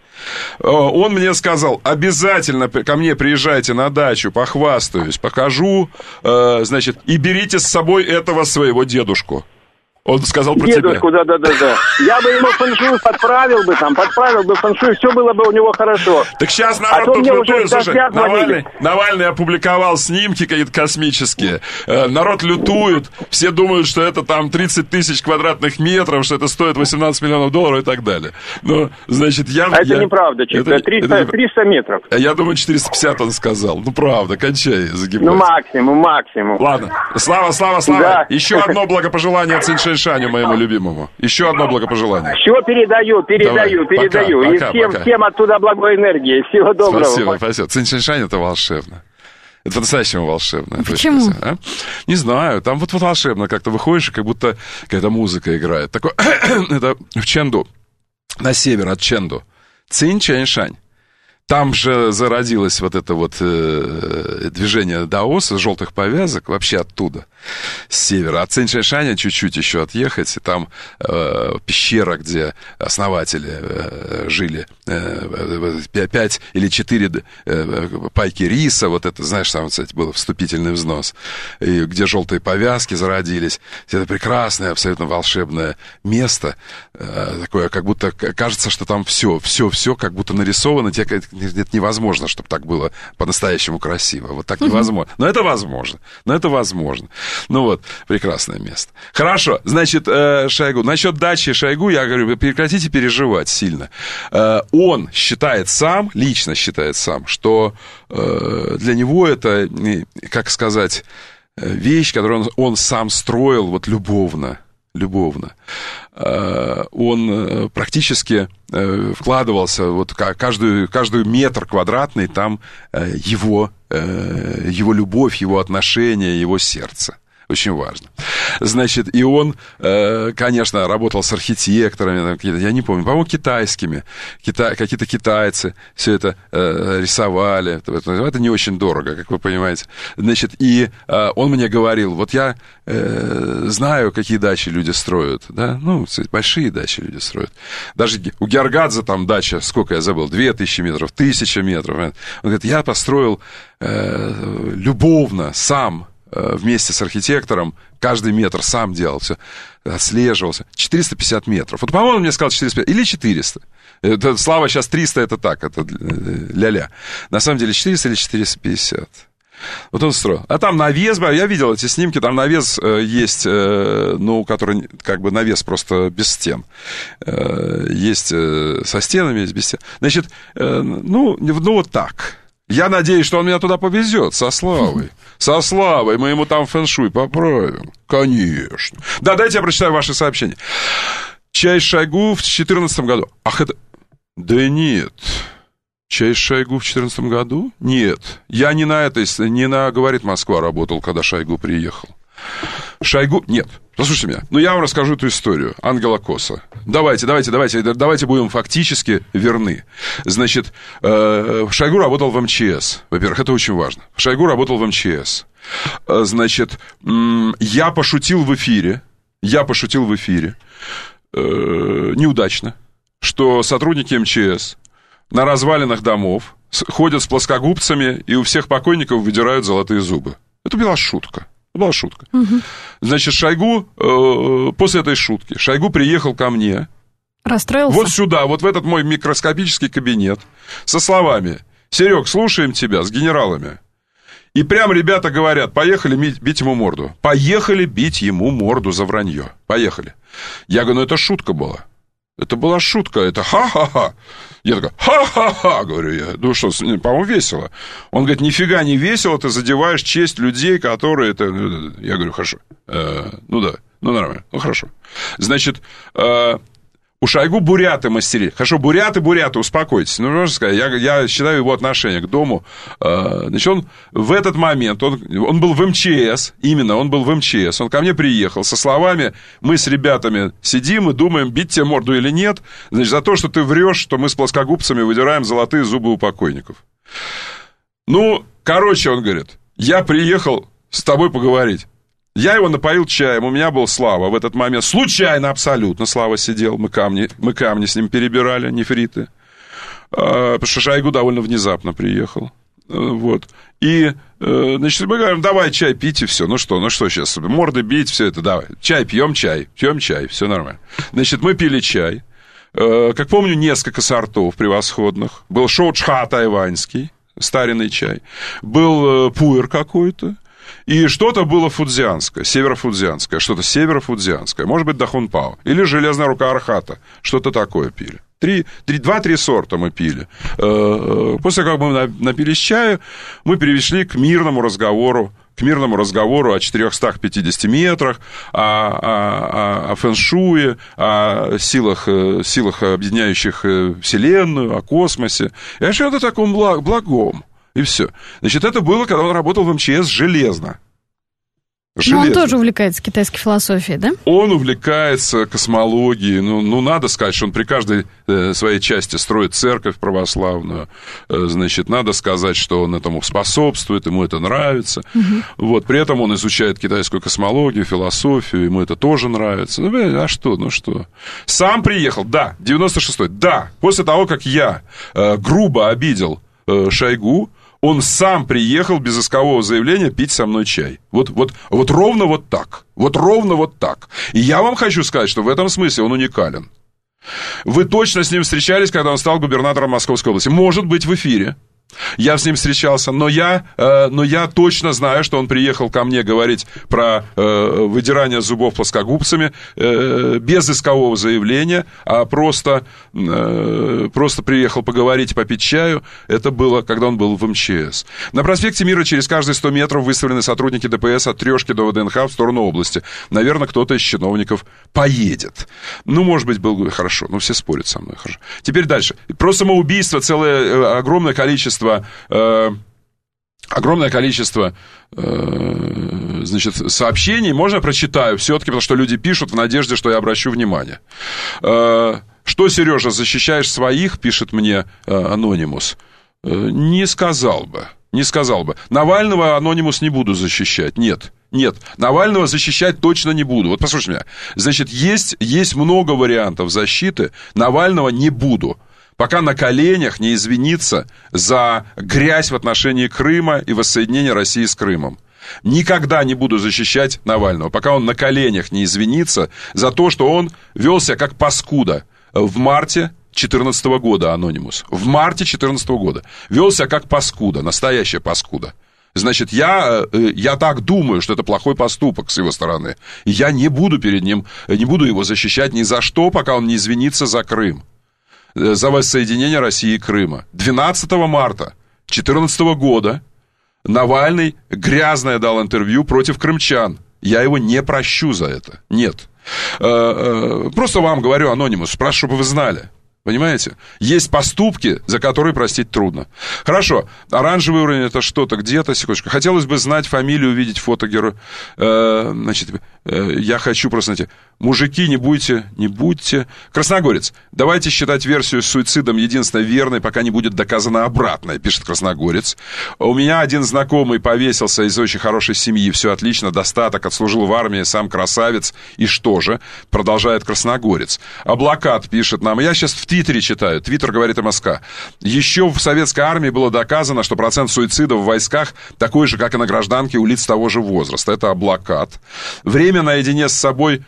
он мне сказал, обязательно ко мне приезжайте на дачу, похвастаюсь, покажу, значит, и берите с собой этого своего дедушку. Он сказал про дедушку, тебя. Да. Я бы ему фэншуй подправил бы фэншуй, все было бы у него хорошо. Так сейчас народ тут лютует, слушай, Навальный опубликовал снимки какие-то космические, народ лютует, все думают, что это там 30 тысяч квадратных метров, что это стоит $18 миллионов и так далее. Ну, значит, это неправда, чисто, 300 метров. Я думаю, 450 он сказал. Ну, правда, кончай загибать. Ну, максимум. Ладно, Слава. Да. Еще одно благопожелание от Шаню, моему любимому. Еще одно благопожелание. Все передаю. Пока. И всем оттуда благой энергии. Всего доброго. Спасибо. Цинь-Шань это волшебно. Это по-настоящему волшебно. Почему? Не знаю, там вот волшебно как-то выходишь, и как будто какая-то музыка играет. Такое, это в Чэнду, на север от Чэнду. Цинь-Шань. Там же зародилось вот это вот движение даоса, желтых повязок, вообще оттуда, с севера. От Цинь-Шаня чуть-чуть еще отъехать, и там пещера, где основатели жили, 5 или 4 пайки риса, вот это, знаешь, там, кстати, был вступительный взнос, и где желтые повязки зародились. Это прекрасное, абсолютно волшебное место, такое, как будто кажется, что там все как будто нарисовано, тебе это невозможно, чтобы так было по-настоящему красиво. Вот так невозможно. Но это возможно. Ну вот, прекрасное место. Хорошо, значит, Шойгу. Насчет дачи Шойгу, я говорю, прекратите переживать сильно. Он лично считает сам, что для него это, как сказать, вещь, которую он сам строил вот любовно. Он практически вкладывался, вот каждый метр квадратный, там его любовь, его отношение, его сердце. Очень важно. Значит, и он, конечно, работал с архитекторами, я не помню, по-моему, китайскими. Какие-то китайцы все это рисовали. Это не очень дорого, как вы понимаете. Значит, и он мне говорил, вот я знаю, какие дачи люди строят. Да? Ну, большие дачи люди строят. Даже у Георгадзе там дача, сколько я забыл, 2000 метров, 1000 метров. Он говорит, я построил любовно, сам, вместе с архитектором, каждый метр сам делал, все, отслеживался. 450 метров. Вот, по-моему, он мне сказал 450 или 400. Это, Слава, сейчас 300, это так, это ля-ля. На самом деле 400 или 450. Вот он строил. А там навес, я видел эти снимки, там навес есть, ну, который, как бы, навес просто без стен. Есть со стенами, есть без стен. Значит, ну вот так. Я надеюсь, что он меня туда повезет со Славой. Со Славой мы ему там фэншуй поправим. Конечно. Да, дайте я прочитаю ваши сообщения. Чай с Шойгу в 2014 году. Ах, это... Да нет. Чай с Шойгу в 2014 году? Нет. Я не на «Говорит Москва» работал, когда Шойгу приехал. Шойгу... Нет. Послушайте меня. Ну, я вам расскажу эту историю. Ангела Коса. Давайте будем фактически верны. Значит, Шойгу работал в МЧС. Во-первых, это очень важно. Шойгу работал в МЧС. Значит, я пошутил в эфире, неудачно, что сотрудники МЧС на развалинах домов ходят с плоскогубцами и у всех покойников выдирают золотые зубы. Это была шутка. Угу. Значит, Шойгу, после этой шутки, Шойгу приехал ко мне Расстроился? Вот сюда, вот в этот мой микроскопический кабинет со словами: Серег, слушаем тебя с генералами. И прям ребята говорят: поехали бить ему морду. Поехали бить ему морду за вранье. Поехали. Я говорю, ну это шутка была. Это была шутка, это ха-ха-ха. Я такой, ха-ха-ха, говорю я. Ну что, по-моему, весело. Он говорит, нифига не весело, ты задеваешь честь людей, которые... Я говорю, хорошо. Ну да, ну нормально, ну хорошо. Значит, у Шойгу буряты мастерили. Хорошо, буряты, успокойтесь. Ну, можно сказать, я считаю его отношение к дому. Значит, он в этот момент, он был в МЧС, именно, он был в МЧС. Он ко мне приехал со словами: мы с ребятами сидим и думаем, бить тебе морду или нет. Значит, за то, что ты врешь, что мы с плоскогубцами выдираем золотые зубы у покойников. Ну, короче, он говорит, я приехал с тобой поговорить. Я его напоил чаем, у меня был Слава в этот момент. Случайно абсолютно Слава сидел, мы камни с ним перебирали, нефриты. Потому что Шойгу довольно внезапно приехал. Вот. И, значит, мы говорим, давай чай пить и все. Ну что сейчас, морды бить, все это, давай. Пьем чай, все нормально. Значит, мы пили чай. Как помню, несколько сортов превосходных. Был шоу-чха тайваньский, старинный чай. Был пуэр какой-то. И что-то было фудзианское, северофудзианское, что-то северофудзианское, может быть, дахунпао, или железная рука архата, что-то такое пили. 2-3 сорта мы пили. После как мы напились чая, мы перешли к мирному разговору о 450 метрах, о фэн-шуе, о силах, объединяющих Вселенную, о космосе, и о чем-то таком благом. И все. Значит, это было, когда он работал в МЧС железно. Но он тоже увлекается китайской философией, да? Он увлекается космологией. Ну, надо сказать, что он при каждой своей части строит церковь православную. Значит, надо сказать, что он этому способствует, ему это нравится. Угу. Вот, при этом он изучает китайскую космологию, философию, ему это тоже нравится. Ну, что? Сам приехал, да, 96-й, да. После того, как я грубо обидел Шойгу, он сам приехал без искового заявления пить со мной чай. Вот ровно вот так. Вот ровно вот так. И я вам хочу сказать, что в этом смысле он уникален. Вы точно с ним встречались, когда он стал губернатором Московской области. Может быть, в эфире. Я с ним встречался, но я точно знаю, что он приехал ко мне говорить про выдирание зубов плоскогубцами без искового заявления, а просто приехал поговорить и попить чаю. Это было, когда он был в МЧС. На проспекте Мира через каждые 100 метров выставлены сотрудники ДПС от Трёшки до ВДНХ в сторону области. Наверное, кто-то из чиновников поедет. Ну, может быть, было бы хорошо. Ну, все спорят со мной. Хорошо. Теперь дальше. Про самоубийство целое огромное количество значит, сообщений. Можно я прочитаю все-таки, потому что люди пишут в надежде, что я обращу внимание. Что, Сережа, защищаешь своих, пишет мне Анонимус. Не сказал бы. Навального Анонимус не буду защищать. Нет, Навального защищать точно не буду. Вот послушайте меня. Значит, есть много вариантов защиты. Навального не буду. Пока на коленях не извинится за грязь в отношении Крыма и воссоединения России с Крымом. Никогда не буду защищать Навального, пока он на коленях не извинится за то, что он вел себя как паскуда в марте 2014 года, Анонимус. В марте 2014 года. Вел себя как паскуда, настоящая паскуда. Значит, я так думаю, что это плохой поступок с его стороны. И я не буду его защищать ни за что, пока он не извинится за Крым. За воссоединение России и Крыма. 12 марта 2014 года Навальный грязное дал интервью против крымчан. Я его не прощу за это. Нет. Просто вам говорю, Анонимус, спрашиваю, чтобы вы знали. Понимаете? Есть поступки, за которые простить трудно. Хорошо, оранжевый уровень это что-то где-то, секундочку. Хотелось бы знать фамилию, увидеть фото героя. Значит, я хочу просто найти. Мужики, не будьте. Красногорец, давайте считать версию с суицидом единственной верной, пока не будет доказано обратное, пишет Красногорец. У меня один знакомый повесился из очень хорошей семьи, все отлично, достаток, отслужил в армии, сам красавец. И что же? Продолжает Красногорец. Облакат пишет нам, я сейчас в Твиттере читаю, Твиттер говорит МСК. Еще в советской армии было доказано, что процент суицидов в войсках такой же, как и на гражданке у лиц того же возраста. Это Облакат. Время наедине с собой у любого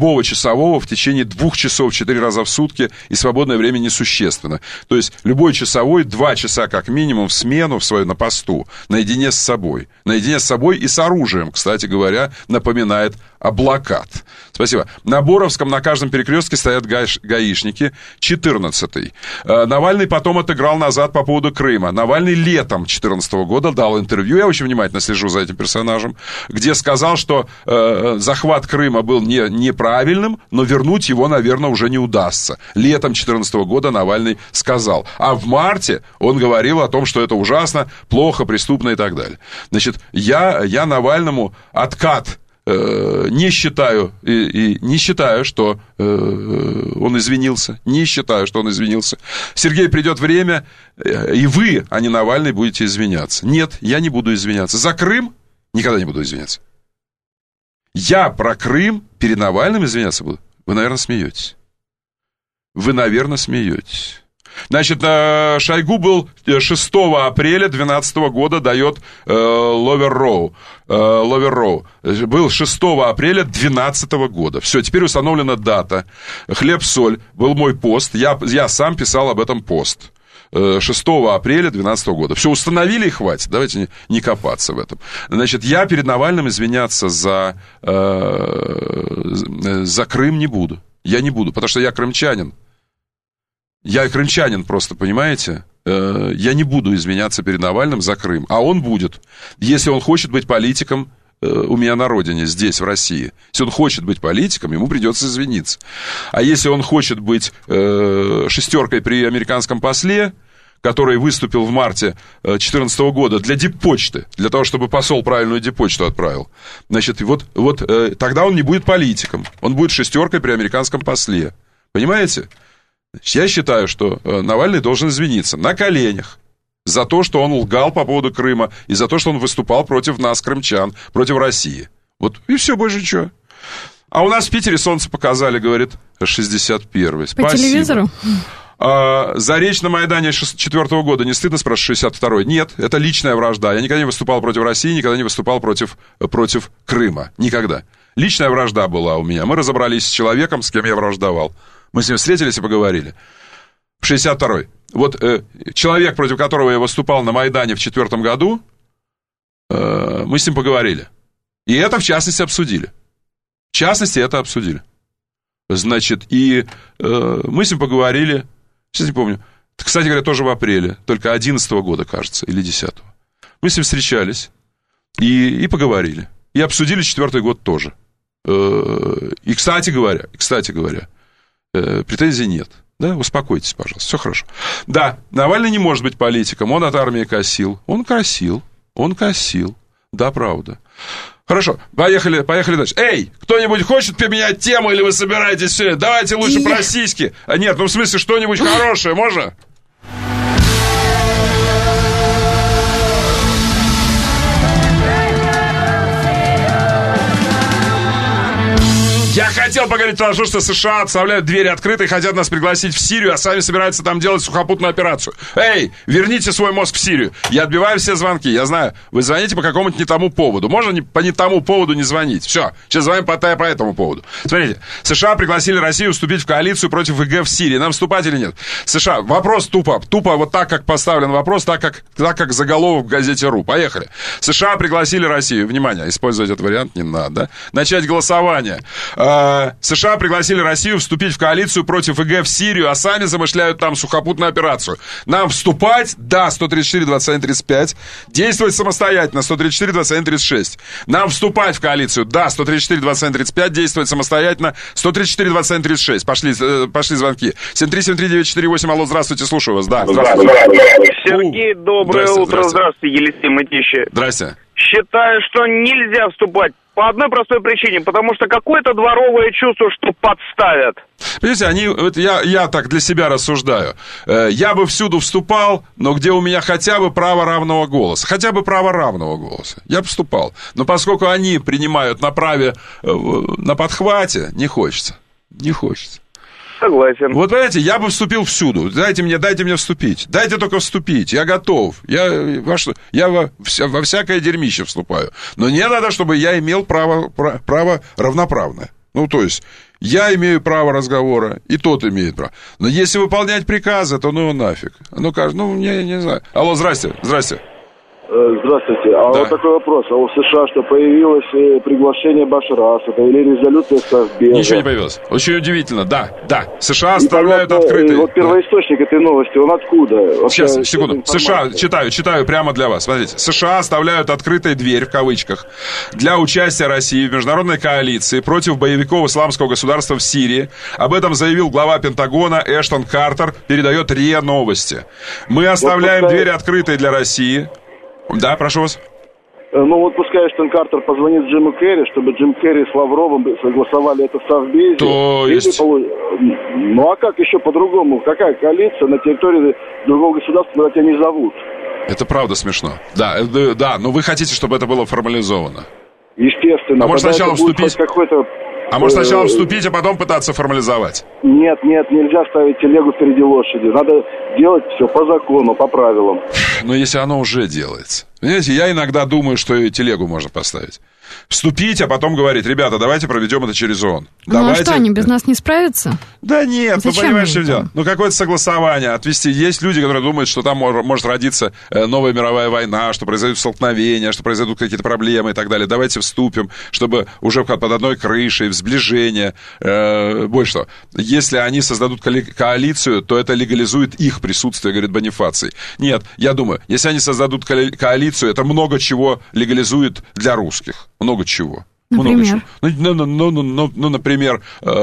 любого часового в течение 2 часов 4 раза в сутки, и свободное время несущественно. То есть любой часовой 2 часа как минимум в смену в свою на посту, наедине с собой. Наедине с собой и с оружием, кстати говоря, напоминает о блокад. Спасибо. На Боровском на каждом перекрестке стоят гаишники. 14-й. Навальный потом отыграл назад по поводу Крыма. Навальный летом 2014 года дал интервью, я очень внимательно слежу за этим персонажем, где сказал, что захват Крыма был неправильным, но вернуть его, наверное, уже не удастся. Летом 2014 года Навальный сказал. А в марте он говорил о том, что это ужасно, плохо, преступно и так далее. Значит, я Навальному откат не считаю, и не считаю, что он извинился. Не считаю, что он извинился. Сергей, придет время, и вы, а не Навальный, будете извиняться. Нет, я не буду извиняться. За Крым никогда не буду извиняться. Я про Крым перед Навальным извиняться буду. Вы, наверное, смеетесь. Вы, наверное, смеетесь. Значит, Шойгу был 6 апреля 2012 года дает Ловер-Роу. Был 6 апреля 2012 года. Все, теперь установлена дата. Хлеб-соль был мой пост. Я сам писал об этом пост. 6 апреля 2012 года. Все, установили и хватит. Давайте не копаться в этом. Значит, я перед Навальным извиняться за Крым не буду. Я не буду, потому что я крымчанин. Я крымчанин просто, понимаете? Я не буду извиняться перед Навальным за Крым. А он будет. Если он хочет быть политиком у меня на родине, здесь, в России. Если он хочет быть политиком, ему придется извиниться. А если он хочет быть шестеркой при американском после, который выступил в марте 2014 года для диппочты, для того, чтобы посол правильную диппочту отправил, значит, вот тогда он не будет политиком. Он будет шестеркой при американском после. Понимаете? Я считаю, что Навальный должен извиниться на коленях за то, что он лгал по поводу Крыма, и за то, что он выступал против нас, крымчан, против России. Вот и все, больше ничего. А у нас в Питере солнце показали, говорит, 61-й. Спасибо. По телевизору? Заречь на Майдане 4-го года, не стыдно, спрашивать, 62-й? Нет, это личная вражда. Я никогда не выступал против России, никогда не выступал против Крыма. Никогда. Личная вражда была у меня. Мы разобрались с человеком, с кем я враждовал. Мы с ним встретились и поговорили. 62-й. Вот человек, против которого я выступал на Майдане в 4-м году, мы с ним поговорили. И это, в частности, обсудили. В частности, это обсудили. Значит, и мы с ним поговорили, сейчас не помню, кстати говоря, тоже в апреле, только 11-го года, кажется, или 10-го. Мы с ним встречались и поговорили. И обсудили 4-й год тоже. И, кстати говоря, претензий нет. Да, успокойтесь, пожалуйста, все хорошо. Да, Навальный не может быть политиком, он от армии косил. Он косил. Да, правда. Хорошо, поехали дальше. Эй, кто-нибудь хочет поменять тему, или вы собираетесь все? Давайте лучше про сиськи. Нет, в смысле, что-нибудь хорошее, можно? Я хотел поговорить про то, что США оставляют двери открыты и хотят нас пригласить в Сирию, а сами собираются там делать сухопутную операцию. Эй, верните свой мозг в Сирию. Я отбиваю все звонки, я знаю. Вы звоните по какому-то не тому поводу. Можно по не тому поводу не звонить. Все, сейчас звоним по этому поводу. Смотрите, США пригласили Россию вступить в коалицию против ИГ в Сирии. Нам вступать или нет? США, вопрос тупо вот так, как поставлен вопрос, так как заголовок в газете РУ. Поехали. США пригласили Россию. Внимание, использовать этот вариант не надо. Начать голосование. США пригласили Россию вступить в коалицию против ИГ в Сирию, а сами замышляют там сухопутную операцию. Нам вступать? Да, 134-21-35. Действовать самостоятельно, 134-21-36. Нам вступать в коалицию? Да, 134-21-35. Действовать самостоятельно, 134-21-36. Пошли звонки. 7373948, алло, здравствуйте, слушаю вас. Да, здравствуйте. Сергей, доброе утро. Здравствуйте, Елисей Мытищи. Здрасте. Считаю, что нельзя вступать по одной простой причине, потому что какое-то дворовое чувство, что подставят. Понимаете, я так для себя рассуждаю. Я бы всюду вступал, но где у меня хотя бы право равного голоса. Хотя бы право равного голоса. Я бы вступал. Но поскольку они принимают на праве, на подхвате, не хочется. Не хочется. Согласен. Вот, понимаете, я бы вступил всюду. Дайте мне вступить. Дайте только вступить. Я готов. Я во всякое дерьмище вступаю. Но не надо, чтобы я имел право равноправное. Ну, то есть, Я имею право разговора, и тот имеет право. Но если выполнять приказы, то ну его нафиг. Ну, кажется, ну, я не знаю. Алло, здрасте. Здравствуйте. Да. Вот такой вопрос. А у США что, появилось приглашение Башара Асада или резолюция Совбеза? Ничего не появилось. Очень удивительно. Да. США оставляют открытый... Вот первоисточник этой новости, он откуда? Сейчас, секунду. США, читаю прямо для вас. Смотрите. США оставляют открытой дверь, в кавычках, для участия России в международной коалиции против боевиков исламского государства в Сирии. Об этом заявил глава Пентагона Эштон Картер, передает РИА Новости. Мы оставляем дверь открытой для России... Да, прошу вас. Ну вот пускай Эштон Картер позвонит Джиму Керри, чтобы Джим Керри с Лавровым согласовали это в Совбезе. То есть... Ну а как еще по-другому? Какая коалиция на территории другого государства, куда тебя не зовут? Это правда смешно. Да, но вы хотите, чтобы это было формализовано? Естественно. А может сначала вступить... А может сначала вступить, а потом пытаться формализовать? Нет, нельзя ставить телегу впереди лошади. Надо делать все по закону, по правилам. Но если оно уже делается. Понимаете, я иногда думаю, что и телегу можно поставить. Вступить, а потом говорить: ребята, давайте проведем это через ООН. А что, они без нас не справятся? Да нет, ну понимаешь, что дело. Ну какое-то согласование отвести. Есть люди, которые думают, что там может родиться новая мировая война, что произойдут столкновения, что произойдут какие-то проблемы и так далее. Давайте вступим, чтобы уже под одной крышей, в сближение. Больше того, если они создадут коалицию, то это легализует их присутствие, говорит Бонифаций. Нет, я думаю, если они создадут коалицию, это много чего легализует для русских. Много чего. Например? Например,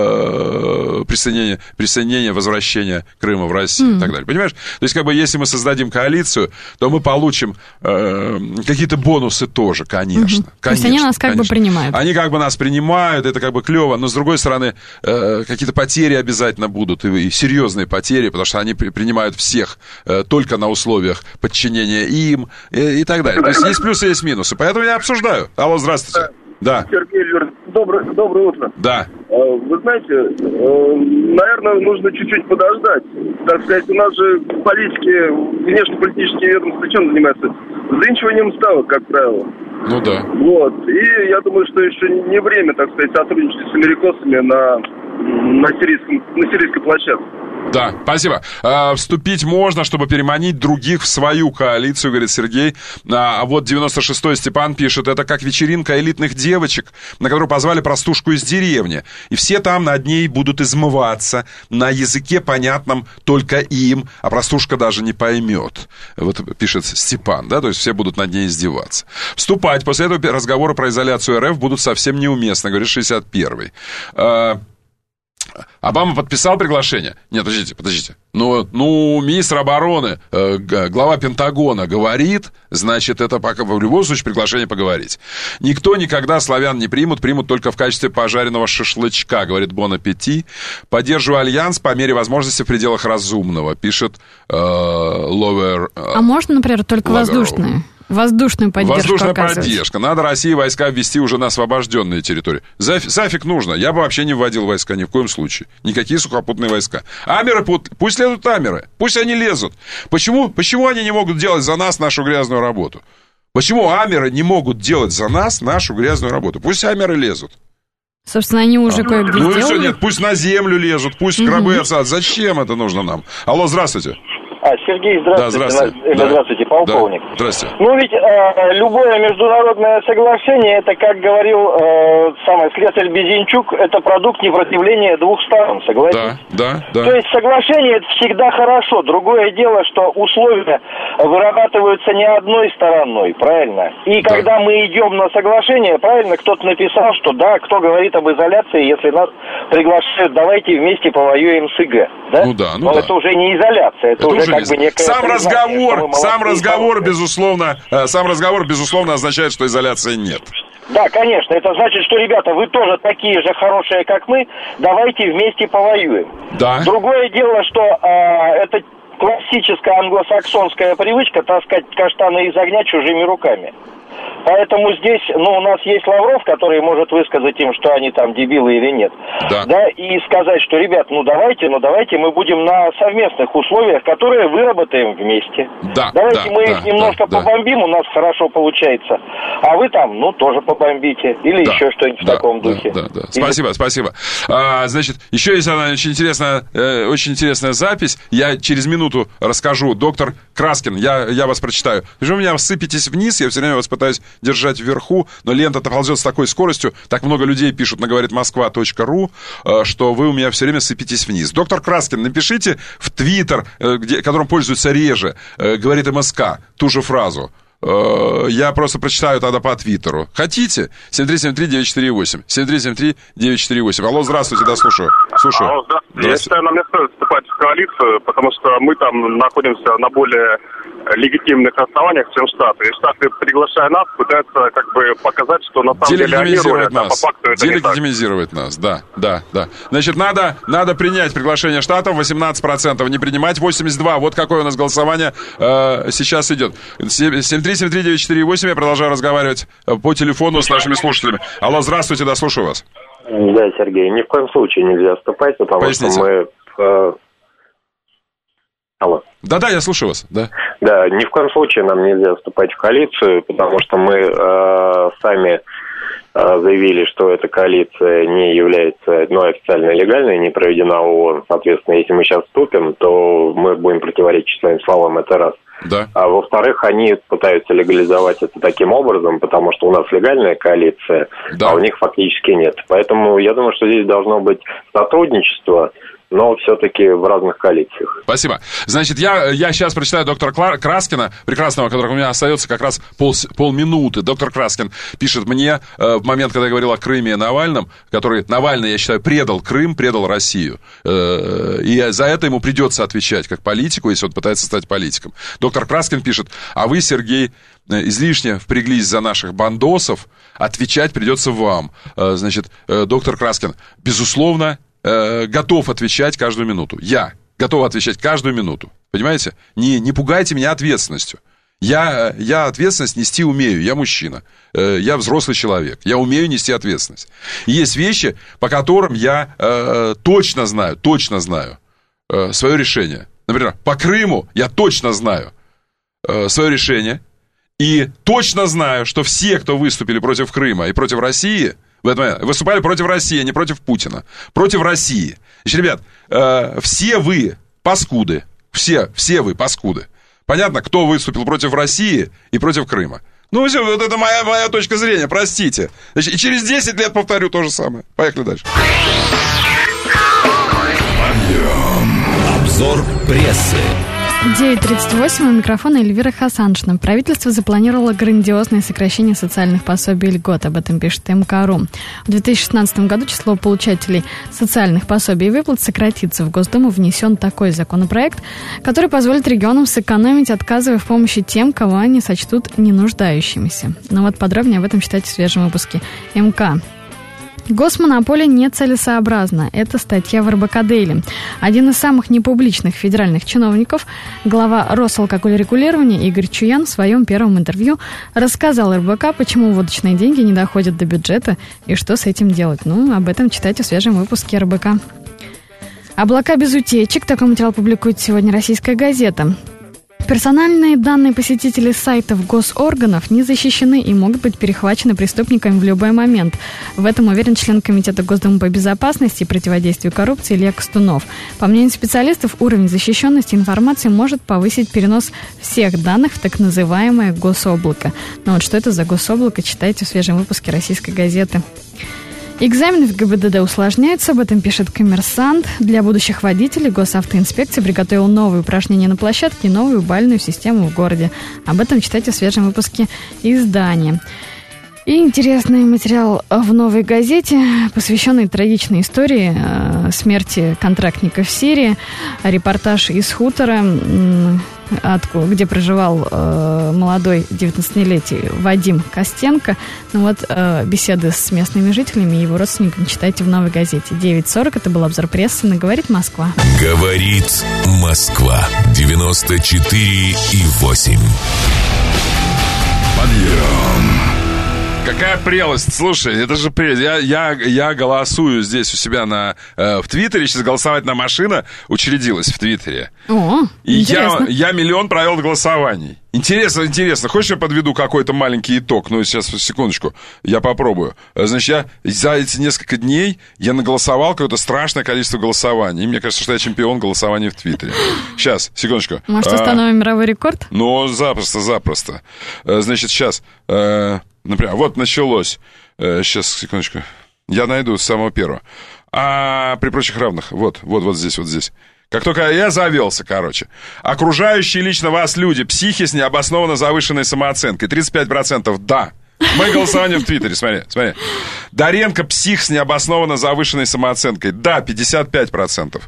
присоединение, возвращение Крыма в Россию и так далее. Понимаешь? То есть, если мы создадим коалицию, то мы получим какие-то бонусы тоже, конечно. То есть они нас как бы принимают. Они как бы нас принимают, это как бы клево, но, с другой стороны, какие-то потери обязательно будут, и серьезные потери, потому что они принимают всех только на условиях подчинения им и так далее. То есть есть плюсы, есть минусы. Поэтому я обсуждаю. Алло, здравствуйте. Да. Сергей Юрьевич, доброе утро. Да. Вы знаете, наверное, нужно чуть-чуть подождать. Так сказать, у нас же политики, внешнеполитические ведомства чем занимаются? Взвинчиванием ставок, как правило. Ну да. Вот. И я думаю, что еще не время, так сказать, сотрудничать с америкосами на сирийской площадке. Да, спасибо. Вступить можно, чтобы переманить других в свою коалицию, говорит Сергей. А вот 96-й Степан пишет: это как вечеринка элитных девочек, на которую позвали простушку из деревни. И все там над ней будут измываться на языке, понятном только им, а простушка даже не поймет. Вот пишет Степан, да, то есть все будут над ней издеваться. Вступать после этого разговоры про изоляцию РФ будут совсем неуместно, говорит 61-й. Обама подписал приглашение? Нет, подождите. Ну, министр обороны, глава Пентагона говорит, значит, это пока в любом случае приглашение поговорить. Никто никогда славян не примут только в качестве пожаренного шашлычка, говорит Бон Аппетит. Поддерживаю альянс по мере возможности в пределах разумного, пишет Ловер. А можно, например, только воздушные? Воздушную поддержку. Воздушная поддержка. Надо России войска ввести уже на освобожденные территории. Зафиг нужно. Я бы вообще не вводил войска ни в коем случае. Никакие сухопутные войска. Амеры, пусть лезут амеры. Пусть они лезут. Почему они не могут делать за нас нашу грязную работу? Почему амеры не могут делать за нас нашу грязную работу? Пусть амеры лезут. Собственно, они уже кое-где сделали. Ну и все, нет, пусть на землю лезут, пусть крабы отсадят. Зачем это нужно нам? Алло, здравствуйте. Сергей, здравствуйте. Да, здравствуйте. Здравствуйте, полковник. Да, здравствуйте. Ну ведь любое международное соглашение, это, как говорил следователь Безенчук, это продукт непротивления двух сторон, согласен? Да. То есть соглашение это всегда хорошо. Другое дело, что условия вырабатываются не одной стороной, правильно? И когда мы идем на соглашение, правильно, кто-то написал, что да, кто говорит об изоляции, если нас приглашают, давайте вместе повоюем с ИГ. Да? Но это уже не изоляция, это уже как бы некое... Сам разговор, безусловно, означает, что изоляции нет. Да, конечно, это значит, что, ребята, вы тоже такие же хорошие, как мы, давайте вместе повоюем. Да. Другое дело, что это классическая англосаксонская привычка таскать каштаны из огня чужими руками. Поэтому здесь, у нас есть Лавров, который может высказать им, что они там дебилы или нет. Да, и сказать, что, ребят, давайте мы будем на совместных условиях, которые выработаем вместе. Давайте мы их немножко побомбим, у нас хорошо получается. А вы там, тоже побомбите. Или еще что-нибудь в таком духе. Спасибо. Значит, еще есть одна очень интересная запись. Я через минуту расскажу. Доктор Краскин, я вас прочитаю. Вы у меня сыпетесь вниз, я все время вас пытаюсь держать вверху, но лента-то ползет с такой скоростью, так много людей пишут на говоритmoskva.ru, что вы у меня все время сыпетесь вниз. Доктор Краскин, напишите в Твиттер, которым пользуются реже, говорит МСК, ту же фразу. Я просто прочитаю тогда по Твиттеру. Хотите? 7373948. 7373948. Алло, здравствуйте, слушаю. Алло, здравствуйте. Я считаю, нам не стоит вступать в коалицию, потому что мы там находимся на более легитимных основаниях, чем Штаты. И Штаты, приглашая нас, пытаются показать, что на самом деле они рулят, а по факту это не так. Делегитимизировать нас, да. Значит, надо принять приглашение Штатов, 18% не принимать, 82%. Вот какое у нас голосование сейчас идет. 7373948, я продолжаю разговаривать по телефону с нашими слушателями. Алло, здравствуйте, слушаю вас. Да, Сергей, ни в коем случае нельзя вступать, потому что мы... Алло. Да, я слушаю вас, да. Да, ни в коем случае нам нельзя вступать в коалицию, потому что мы сами заявили, что эта коалиция не является официально легальной, не проведена ООН. Соответственно, если мы сейчас вступим, то мы будем противоречить своим словам, это раз. Да. А во-вторых, они пытаются легализовать это таким образом, потому что у нас легальная коалиция, а у них фактически нет. Поэтому я думаю, что здесь должно быть сотрудничество, но все-таки в разных коалициях. Спасибо. Значит, я сейчас прочитаю доктора Краскина, прекрасного, который у меня остается как раз полминуты. Доктор Краскин пишет мне в момент, когда я говорил о Крыме и Навальном, который, Навальный, я считаю, предал Крым, предал Россию. И за это ему придется отвечать как политику, если он пытается стать политиком. Доктор Краскин пишет, а вы, Сергей, излишне впряглись за наших бандосов, отвечать придется вам. Значит, доктор Краскин, безусловно, готов отвечать каждую минуту. Я готов отвечать каждую минуту. Понимаете? Не пугайте меня ответственностью. Я ответственность нести умею. Я мужчина. Я взрослый человек. Я умею нести ответственность. И есть вещи, по которым я точно знаю свое решение. Например, по Крыму я точно знаю свое решение. И точно знаю, что все, кто выступили против Крыма и против России, выступали против России, а не против Путина. Против России. Значит, ребят, все вы паскуды. Все вы паскуды. Понятно, кто выступил против России и против Крыма. Все, вот это моя точка зрения, простите. Значит, и через 10 лет повторю то же самое. Поехали дальше. Обзор прессы. 9:38, у микрофона Эльвира Хасаншина. Правительство запланировало грандиозное сокращение социальных пособий и льгот. Об этом пишет МК.ру. В 2016 году число получателей социальных пособий и выплат сократится. В Госдуму внесен такой законопроект, который позволит регионам сэкономить, отказывая в помощи тем, кого они сочтут ненуждающимися. Подробнее об этом читайте в свежем выпуске МК. Госмонополия нецелесообразна. Это статья в РБК Дейли. Один из самых непубличных федеральных чиновников, глава Росалкогольрегулирования Игорь Чуян в своем первом интервью рассказал РБК, почему водочные деньги не доходят до бюджета и что с этим делать. Об этом читайте в свежем выпуске РБК. Облака без утечек. Такой материал публикует сегодня «Российская газета». Персональные данные посетителей сайтов госорганов не защищены и могут быть перехвачены преступниками в любой момент. В этом уверен член Комитета Госдумы по безопасности и противодействию коррупции Илья Костунов. По мнению специалистов, уровень защищенности информации может повысить перенос всех данных в так называемое гособлако. Что это за гособлако, читайте в свежем выпуске «Российской газеты». Экзамены в ГИБДД усложняются, об этом пишет «Коммерсант». Для будущих водителей госавтоинспекция приготовила новые упражнения на площадке и новую бальную систему в городе. Об этом читайте в свежем выпуске издания. И интересный материал в «Новой газете», посвященный трагичной истории смерти контрактника в Сирии. Репортаж из хутора, где проживал молодой 19-летний Вадим Костенко. Беседы с местными жителями и его родственниками читайте в «Новой газете». 9:40, это был обзор прессы на «Говорит Москва». Говорит Москва. 94,8. Подъем. Какая прелесть. Слушай, это же прелесть. Я голосую здесь у себя в Твиттере. Сейчас голосовательная машина учредилась в Твиттере. О, и интересно. я миллион провел голосований. Интересно. Хочешь, я подведу какой-то маленький итог? Ну, сейчас, секундочку, я попробую. Значит, за эти несколько дней я наголосовал какое-то страшное количество голосований. И мне кажется, что я чемпион голосований в Твиттере. Сейчас, секундочку. Может, установим мировой рекорд? Ну, запросто. Значит, сейчас... Например, вот началось. Сейчас, секундочку. Я найду с самого первого. При прочих равных. Вот здесь. Как только я завелся, Окружающие лично вас люди, психи с необоснованно завышенной самооценкой. 35% да. Мое голосование в Твиттере, смотри. Доренко, псих с необоснованно завышенной самооценкой. Да, 55%.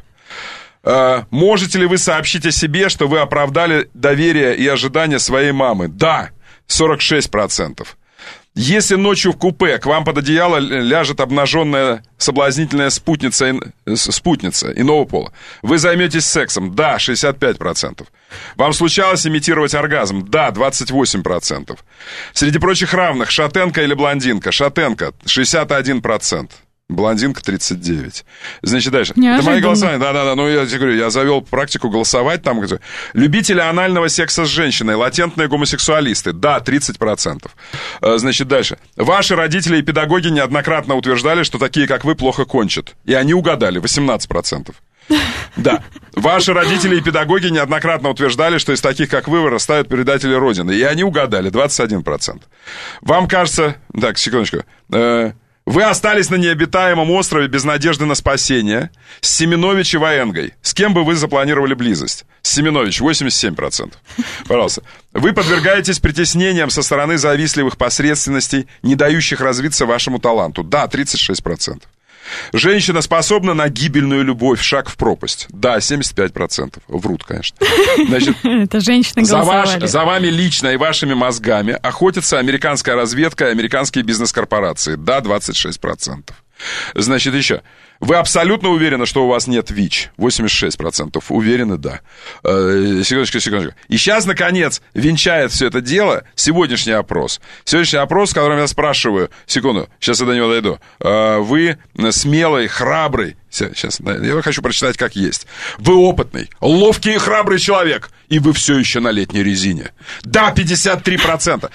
Можете ли вы сообщить о себе, что вы оправдали доверие и ожидания своей мамы? Да, 46%. Если ночью в купе к вам под одеяло ляжет обнаженная соблазнительная спутница иного пола, вы займетесь сексом? Да, 65%. Вам случалось имитировать оргазм? Да, 28%. Среди прочих равных, шатенка или блондинка? Шатенка, 61%. Блондинка 39. Значит, дальше. Неожиданно. Это мои голосования. Да. Ну, я тебе говорю, я завел практику голосовать там. Любители анального секса с женщиной. Латентные гомосексуалисты. Да, 30%. Значит, дальше. Ваши родители и педагоги неоднократно утверждали, что такие, как вы, плохо кончат. И они угадали. 18%. Да. Ваши родители и педагоги неоднократно утверждали, что из таких, как вы, вырастают предатели Родины. И они угадали. 21%. Вам кажется... Так, секундочку. Вы остались на необитаемом острове без надежды на спасение с Семенович и Ваенгой. С кем бы вы запланировали близость? С Семенович, 87%. Пожалуйста. Вы подвергаетесь притеснениям со стороны завистливых посредственностей, не дающих развиться вашему таланту. Да, 36%. Женщина способна на гибельную любовь, шаг в пропасть. Да, 75%. Врут, конечно. Значит, это женщины голосовали. За вами лично и вашими мозгами охотится американская разведка и американские бизнес-корпорации. Да, 26%. Значит, еще. Вы абсолютно уверены, что у вас нет ВИЧ? 86%. Уверены, да. Секундочку. И сейчас, наконец, венчает все это дело сегодняшний опрос. Сегодняшний опрос, в котором я спрашиваю... Секунду, сейчас я до него дойду. Вы смелый, храбрый... Сейчас, я хочу прочитать, как есть. Вы опытный, ловкий и храбрый человек, и вы все еще на летней резине. Да, 53%.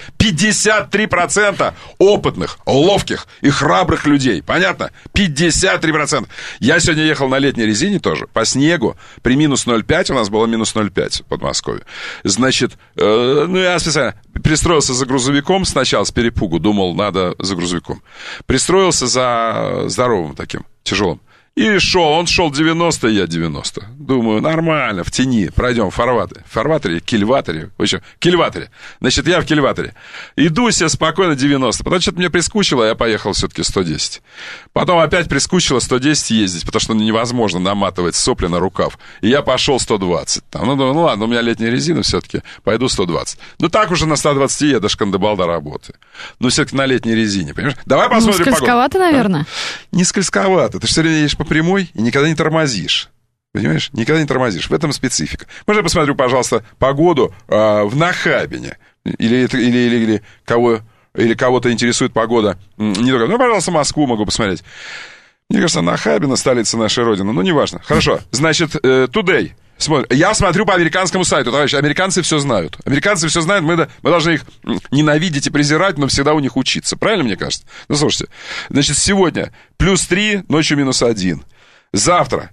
53% опытных, ловких и храбрых людей. Понятно? 53%. Я сегодня ехал на летней резине тоже, по снегу, при минус 0,5, у нас было минус 0,5 в Подмосковье. Значит, я специально пристроился за грузовиком сначала, с перепугу, думал, надо за грузовиком. Пристроился за здоровым таким, тяжелым. И он шел 90, я 90. Думаю, нормально, в тени, пройдем в фарватере, кильваторе. В общем, кильваторе. Значит, я в кильваторе. Иду себе спокойно 90. Потом что-то мне прискучило, я поехал все-таки 110. Потом опять прискучило 110 ездить, потому что невозможно наматывать сопли на рукав. И я пошел 120. Думаю, ладно, у меня летняя резина все-таки, пойду 120. Так уже на 120 я до шкандыбал до работы. Но все-таки на летней резине, понимаешь? Давай посмотрим погоду. Скользковато, наверное? Не скользковато. Ты все время едешь по прямой и никогда не тормозишь. Понимаешь? Никогда не тормозишь. В этом специфика. Можно я посмотрю, пожалуйста, погоду в Нахабине? Или кого-то интересует погода не только... пожалуйста, Москву могу посмотреть. Мне кажется, Нахабино, столица нашей Родины. Неважно. Хорошо. Значит, Today. Я смотрю по американскому сайту, товарищи. Американцы все знают. Мы должны их ненавидеть и презирать, но всегда у них учиться. Правильно, мне кажется? Слушайте. Значит, сегодня +3, ночью -1. Завтра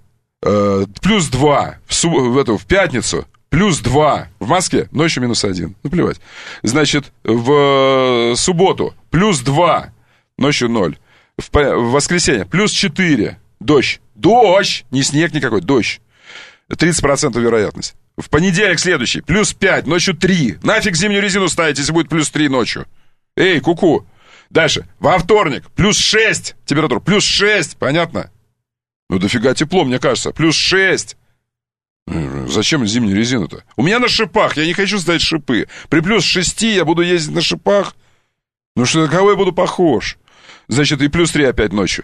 +2, в пятницу +2. В Москве ночью -1. Плевать. Значит, в субботу +2, ночью 0. В воскресенье +4. Дождь. Не снег никакой, дождь. 30% вероятность. В понедельник следующий +5, ночью 3. Нафиг зимнюю резину ставить, если будет +3 ночью. Эй, ку-ку. Дальше. Во вторник +6 температура. +6, понятно? Дофига тепло, мне кажется. +6. Зачем зимнюю резину-то? У меня на шипах, я не хочу ставить шипы. При +6 я буду ездить на шипах. На кого я буду похож? Значит, и +3 опять ночью.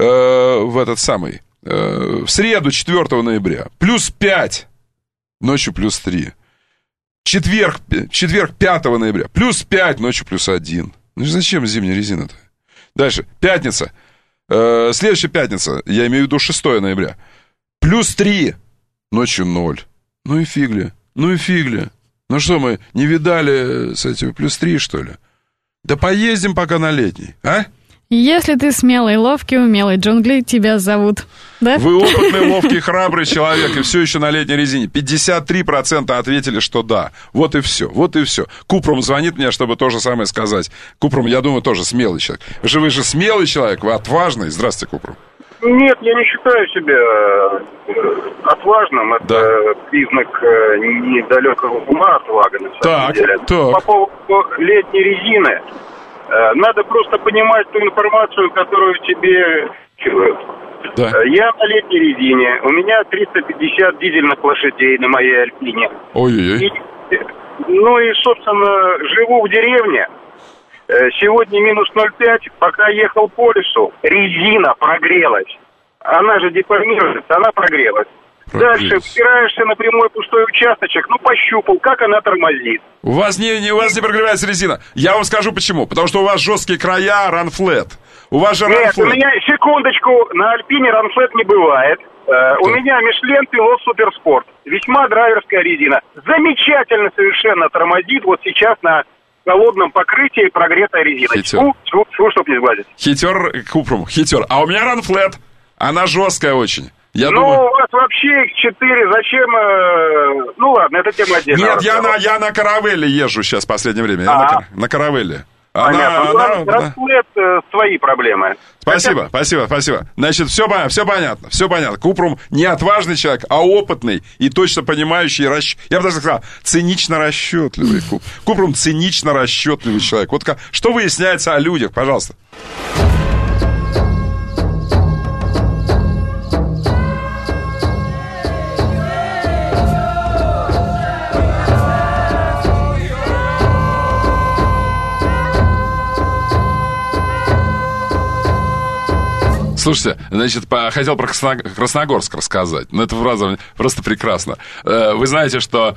В среду, 4 ноября, +5, ночью +3. Четверг, 5 ноября, +5, ночью +1. Ну, зачем зимняя резина-то? Дальше. Пятница. Следующая пятница, я имею в виду 6 ноября. Плюс 3. Ночью 0. Ну и фигли. Ну что, мы не видали с этими плюс 3, что ли? Да поездим пока на летний, а? Если ты смелый, ловкий, умелый, джунгли тебя зовут, да? Вы опытный, ловкий, храбрый человек, и все еще на летней резине. 53% ответили, что да. Вот и все. Купрум звонит мне, чтобы то же самое сказать. Купрум, я думаю, тоже смелый человек. Вы же смелый человек, вы отважный. Здравствуйте, Купрум. Нет, я не считаю себя отважным. Это признак недалекого ума, отвага, на самом деле. Так. По поводу летней резины. Надо просто понимать ту информацию, которую тебе чуют. Да. Я на летней резине. У меня 350 дизельных лошадей на моей Альпине. Ой-ой-ой. Ну и, собственно, живу в деревне. Сегодня минус 0,5. Пока ехал по лесу, резина прогрелась. Она же деформируется, она прогрелась. Дальше впираешься на прямой пустой участочек, пощупал, как она тормозит. У вас не прогревается резина. Я вам скажу почему. Потому что у вас жесткие края, ранфлет. У вас же ранфлет. Нет, у меня, секундочку, на Альпине ранфлет не бывает. У меня Мишлен Пилот Суперспорт. Весьма драйверская резина. Замечательно совершенно тормозит вот сейчас на холодном покрытии прогретая резина. Хитер. Чтоб не сглазить. Хитер, Купрум, хитер. А у меня ранфлет. Она жесткая очень. Я думаю... у вас вообще их 4, зачем... Ну, ладно, это тема отдельная. Нет, я на каравелле езжу сейчас в последнее время. Я на каравелле. Ранфлет свои проблемы. Спасибо. Значит, все понятно. Купрум не отважный человек, а опытный и точно понимающий, я бы даже сказал, цинично расчетливый. Купрум цинично расчетливый человек. Вот что выясняется о людях, пожалуйста. Слушайте, значит, хотел про Красногорск рассказать. Но эта фраза просто прекрасна. Вы знаете, что...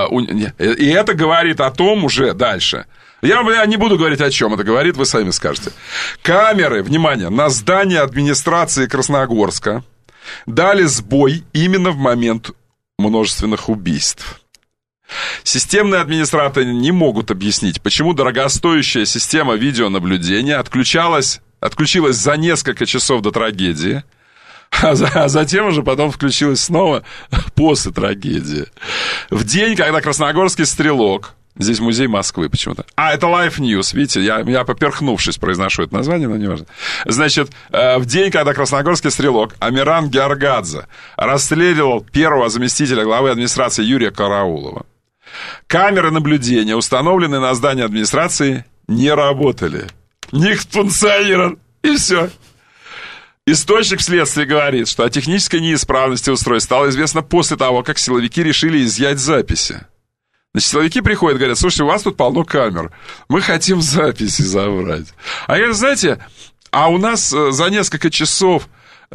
И это говорит о том уже дальше. Я не буду говорить, о чем это говорит, вы сами скажете. Камеры, внимание, на здании администрации Красногорска дали сбой именно в момент множественных убийств. Системные администраторы не могут объяснить, почему дорогостоящая система видеонаблюдения отключилась за несколько часов до трагедии, а затем уже потом включилась снова после трагедии. В день, когда красногорский стрелок, здесь музей Москвы почему-то, это Life News, видите, я поперхнувшись произношу это название, но не важно. Значит, в день, когда красногорский стрелок Амиран Георгадзе расстреливал первого заместителя главы администрации Юрия Караулова, камеры наблюдения, установленные на здании администрации, не работали. Не функционирует, и все. Источник в следствии говорит, что о технической неисправности устройств стало известно после того, как силовики решили изъять записи. Значит, силовики приходят и говорят: слушайте, у вас тут полно камер, мы хотим записи забрать. А я, знаете, у нас за несколько часов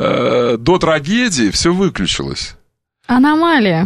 до трагедии все выключилось. Аномалия.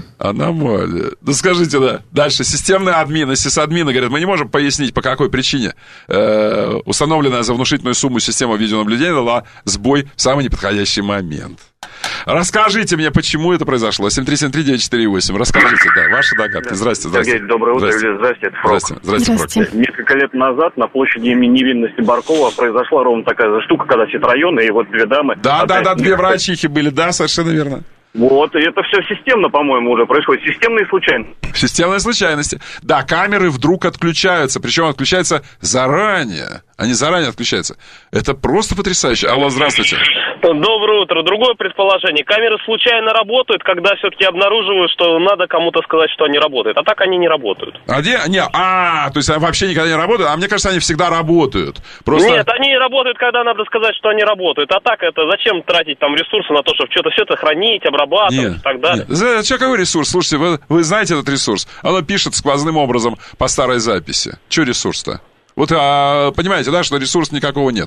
Да скажите, да. Дальше системные админы, сисадмины говорят: мы не можем пояснить, по какой причине установленная за внушительную сумму система видеонаблюдения дала сбой в самый неподходящий момент. Расскажите мне, почему это произошло. 7373948. Расскажите, ваши догадки. Здрасте. Сергей, доброе утро. Здрасте, это Фрок. Здрасте. Несколько лет назад на площади имени Невинности Баркова произошла ровно такая же штука, когда Ситроён и вот две дамы... Да, две врачихи были, совершенно верно. Вот, и это все системно, по-моему, уже происходит. Системные случайности. Системные случайности. Да, камеры вдруг отключаются, причем отключаются заранее. Они заранее отключаются. Это просто потрясающе. Алло, здравствуйте. Доброе утро. Другое предположение. Камеры случайно работают, когда все-таки обнаруживают, что надо кому-то сказать, что они работают. А так они не работают. То есть они вообще никогда не работают? А мне кажется, они всегда работают. Просто... Нет, они работают, когда надо сказать, что они работают. А так это зачем тратить там ресурсы на то, чтобы что-то все это хранить, обрабатывать и так далее? Нет. Какой ресурс? Слушайте, вы знаете этот ресурс? Оно пишет сквозным образом по старой записи. Че ресурс-то? Вот понимаете, да, что ресурса никакого нет.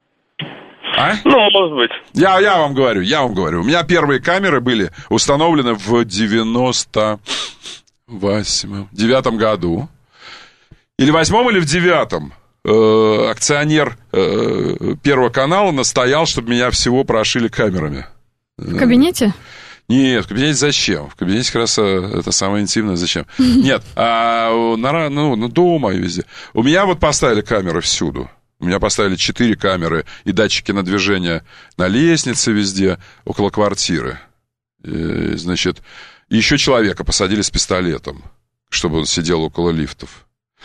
Может быть. Я вам говорю. У меня первые камеры были установлены в 99-м году. Или в 8-м, или в 9-м. акционер Первого канала настоял, чтобы меня всего прошили камерами. В кабинете? Нет, в кабинете зачем? В кабинете как раз это самое интимное зачем? Нет, дома и везде. У меня вот поставили камеры всюду. У меня поставили 4 камеры и датчики на движение на лестнице везде, около квартиры. И, значит, еще человека посадили с пистолетом, чтобы он сидел около лифтов.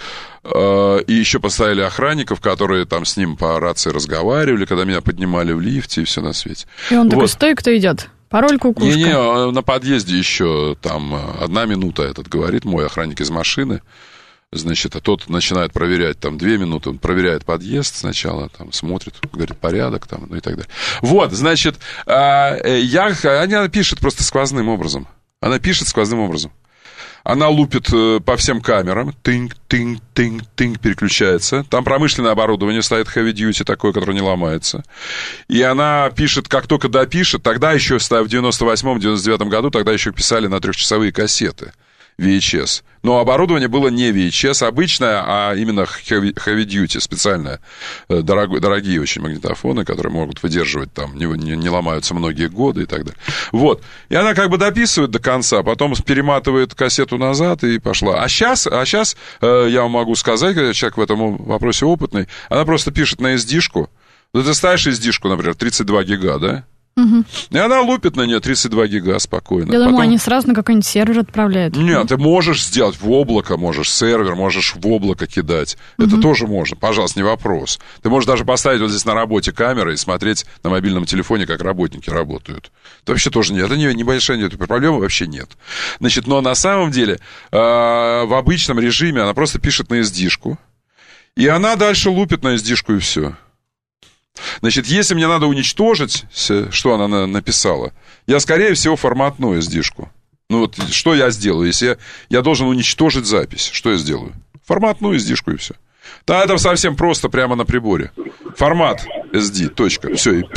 И еще поставили охранников, которые там с ним по рации разговаривали, когда меня поднимали в лифте и все на свете. И он такой, стой, кто идет? Пароль кукушка. Не, на подъезде еще там 1 минута этот говорит, мой охранник из машины. Значит, а тот начинает проверять, там, 2 минуты, он проверяет подъезд сначала, там, смотрит, говорит, порядок, там, ну и так далее. Вот, значит, она пишет просто сквозным образом. Она пишет сквозным образом. Она лупит по всем камерам, тынк, переключается. Там промышленное оборудование стоит heavy duty такое, которое не ломается. И она пишет, как только допишет, тогда еще в 98-99 году, тогда еще писали на 3-часовые кассеты. VHS. Но оборудование было не VHS обычное, а именно heavy duty, специальное. Дорогие очень магнитофоны, которые могут выдерживать, там, не ломаются многие годы и так далее. Вот. И она как бы дописывает до конца, потом перематывает кассету назад и пошла. А сейчас я вам могу сказать, когда человек в этом вопросе опытный, она просто пишет на SD-шку. Ну, ты ставишь SD-шку, например, 32 гига, да? Угу. И она лупит на нее 32 гига спокойно. Я думаю, они сразу на какой-нибудь сервер отправляют. Нет, ты можешь сделать в облако, можешь сервер, можешь в облако кидать. Это тоже можно, пожалуйста, не вопрос. Ты можешь даже поставить вот здесь на работе камеры и смотреть на мобильном телефоне, как работники работают. Это вообще тоже нет, это небольшая проблема, вообще нет. Значит, но на самом деле в обычном режиме она просто пишет на SD-шку, и она дальше лупит на SD-шку и все. Значит, если мне надо уничтожить, что она написала, я, скорее всего, форматну SD-шку. Ну вот, что я сделаю, если я должен уничтожить запись? Что я сделаю? Форматну SD-шку и все. Да, это совсем просто, прямо на приборе. Формат SD, точка. Все, и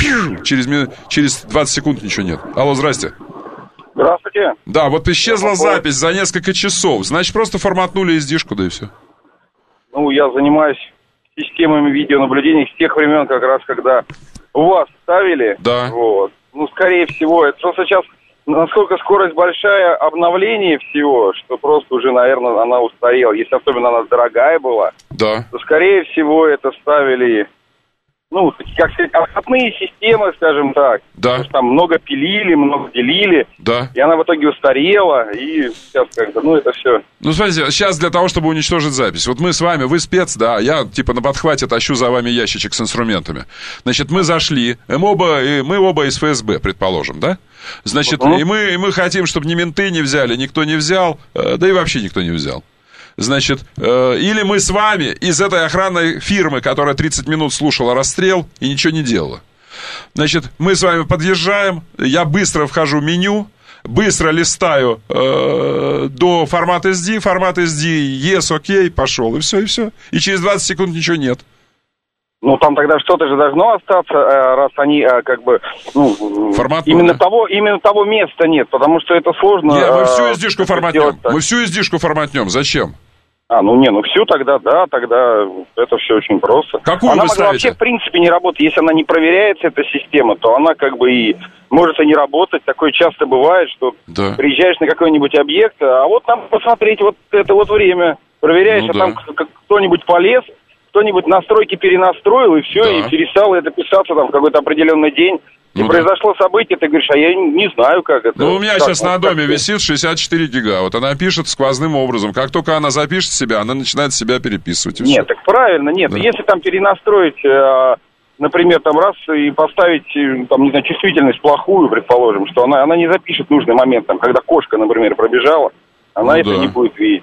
через 20 секунд ничего нет. Алло, здрасте. Здравствуйте. Да, вот исчезла запись за несколько часов. Значит, просто форматнули SD-шку, да и все. Ну, я занимаюсь системами видеонаблюдения с тех времен, как раз, когда у вас ставили. Да. Вот. Ну, скорее всего, это просто сейчас, насколько скорость большая, обновление всего, что просто уже, наверное, она устарела. Если особенно она дорогая была, да, то, скорее всего, это ставили, ну, как сказать, обходные системы, скажем так. Да. Потому что там много пилили, много делили. Да. И она в итоге устарела, и сейчас как-то, ну, это все. Ну, смотрите, сейчас для того, чтобы уничтожить запись. Вот мы с вами, вы спец, да, я типа на подхвате тащу за вами ящичек с инструментами. Значит, мы зашли, мы оба из ФСБ, предположим, да? Значит, и мы хотим, чтобы ни менты не взяли, никто не взял, да и вообще никто не взял. Значит, или мы с вами из этой охранной фирмы, которая 30 минут слушала расстрел и ничего не делала. Значит, мы с вами подъезжаем, я быстро вхожу в меню, быстро листаю до формата SD, yes, окей, пошел, и все, и все. И через 20 секунд ничего нет. Ну, там тогда что-то же должно остаться, раз они как бы, ну, именно того места нет, потому что это сложно. Нет, мы всю SD-шку форматнем. Мы всю SD-шку форматнем. Зачем? Всю тогда, да, тогда это все очень просто. Какую она вы ставите? Вообще, в принципе, не работает. Если она не проверяется, эта система, то она как бы и может и не работать. Такое часто бывает, что приезжаешь на какой-нибудь объект, а вот нам посмотреть вот это вот время. Проверяешь, там кто-нибудь полез, кто-нибудь настройки перенастроил, и все, и перестало это писаться там в какой-то определенный день. И произошло событие, ты говоришь, а я не знаю, как это. Ну, у меня сейчас на доме висит 64 гига. Вот она пишет сквозным образом. Как только она запишет себя, она начинает себя переписывать. Нет, так правильно, нет. Да. Если там перенастроить, например, там раз и поставить, там, не знаю, чувствительность плохую, предположим, что она не запишет нужный момент, там, когда кошка, например, пробежала, она это не будет видеть.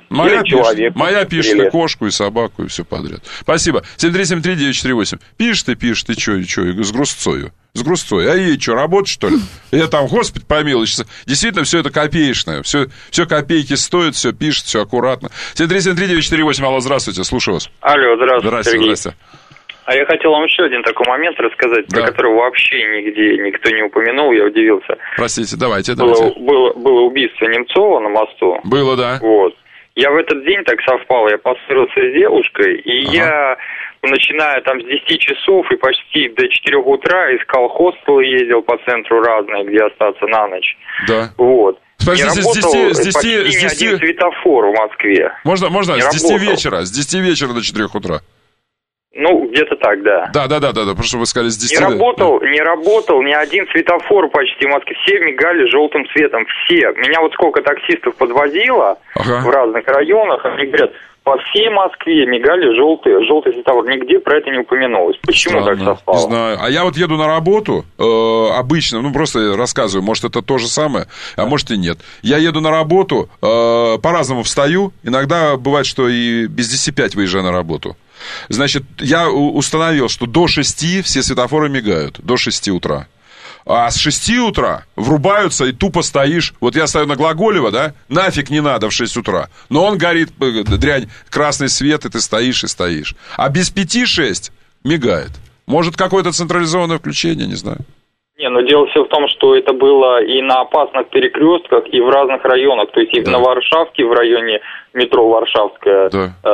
Моя пишет и кошку, и собаку, и все подряд. Спасибо. 7373948. Пишет, и что, с грустцою. С грустцой. А ей что, работать, что ли? Я там, Господи помилуй. Действительно, все это копеечное. Все копейки стоит, все пишет, все аккуратно. 7373948. Алло, здравствуйте, слушаю вас. Алло, здравствуйте, Сергей. Здравствуйте. А я хотел вам еще один такой момент рассказать, про который вообще нигде никто не упомянул, я удивился. Простите, давайте. Было убийство Немцова на мосту. Было, да. Вот. Я в этот день так совпал, я поссорился с девушкой, и я начиная там с 10 часов и почти до 4 утра, искал хостелы, ездил по центру разные, где остаться на ночь. Да. Вот. Подождите, не работал почти ни один светофор в Москве. Можно с 10 вечера до 4 утра. Ну, где-то так, да. Да, потому что вы сказали с 10. Не работал ни один светофор почти в Москве. Все мигали желтым светом, все. Меня вот сколько таксистов подвозило в разных районах, они говорят, по всей Москве мигали желтый светофор. Нигде про это не упомянулось. Почему так совпало? Не знаю. А я вот еду на работу, обычно, просто рассказываю, может, это то же самое, а может и нет. Я еду на работу, по-разному встаю. Иногда бывает, что и без 10:05 выезжаю на работу. Значит, я установил, что до 6 все светофоры мигают, до 6 утра. А с 6 утра врубаются и тупо стоишь. Вот я стою на Глаголева, да, нафиг не надо в 6 утра. Но он горит, дрянь, красный свет, и ты стоишь и стоишь. А без 5-6 мигает. Может, какое-то централизованное включение, не знаю. Не, но дело все в том, что это было и на опасных перекрестках, и в разных районах. То есть и на Варшавке, в районе метро Варшавская,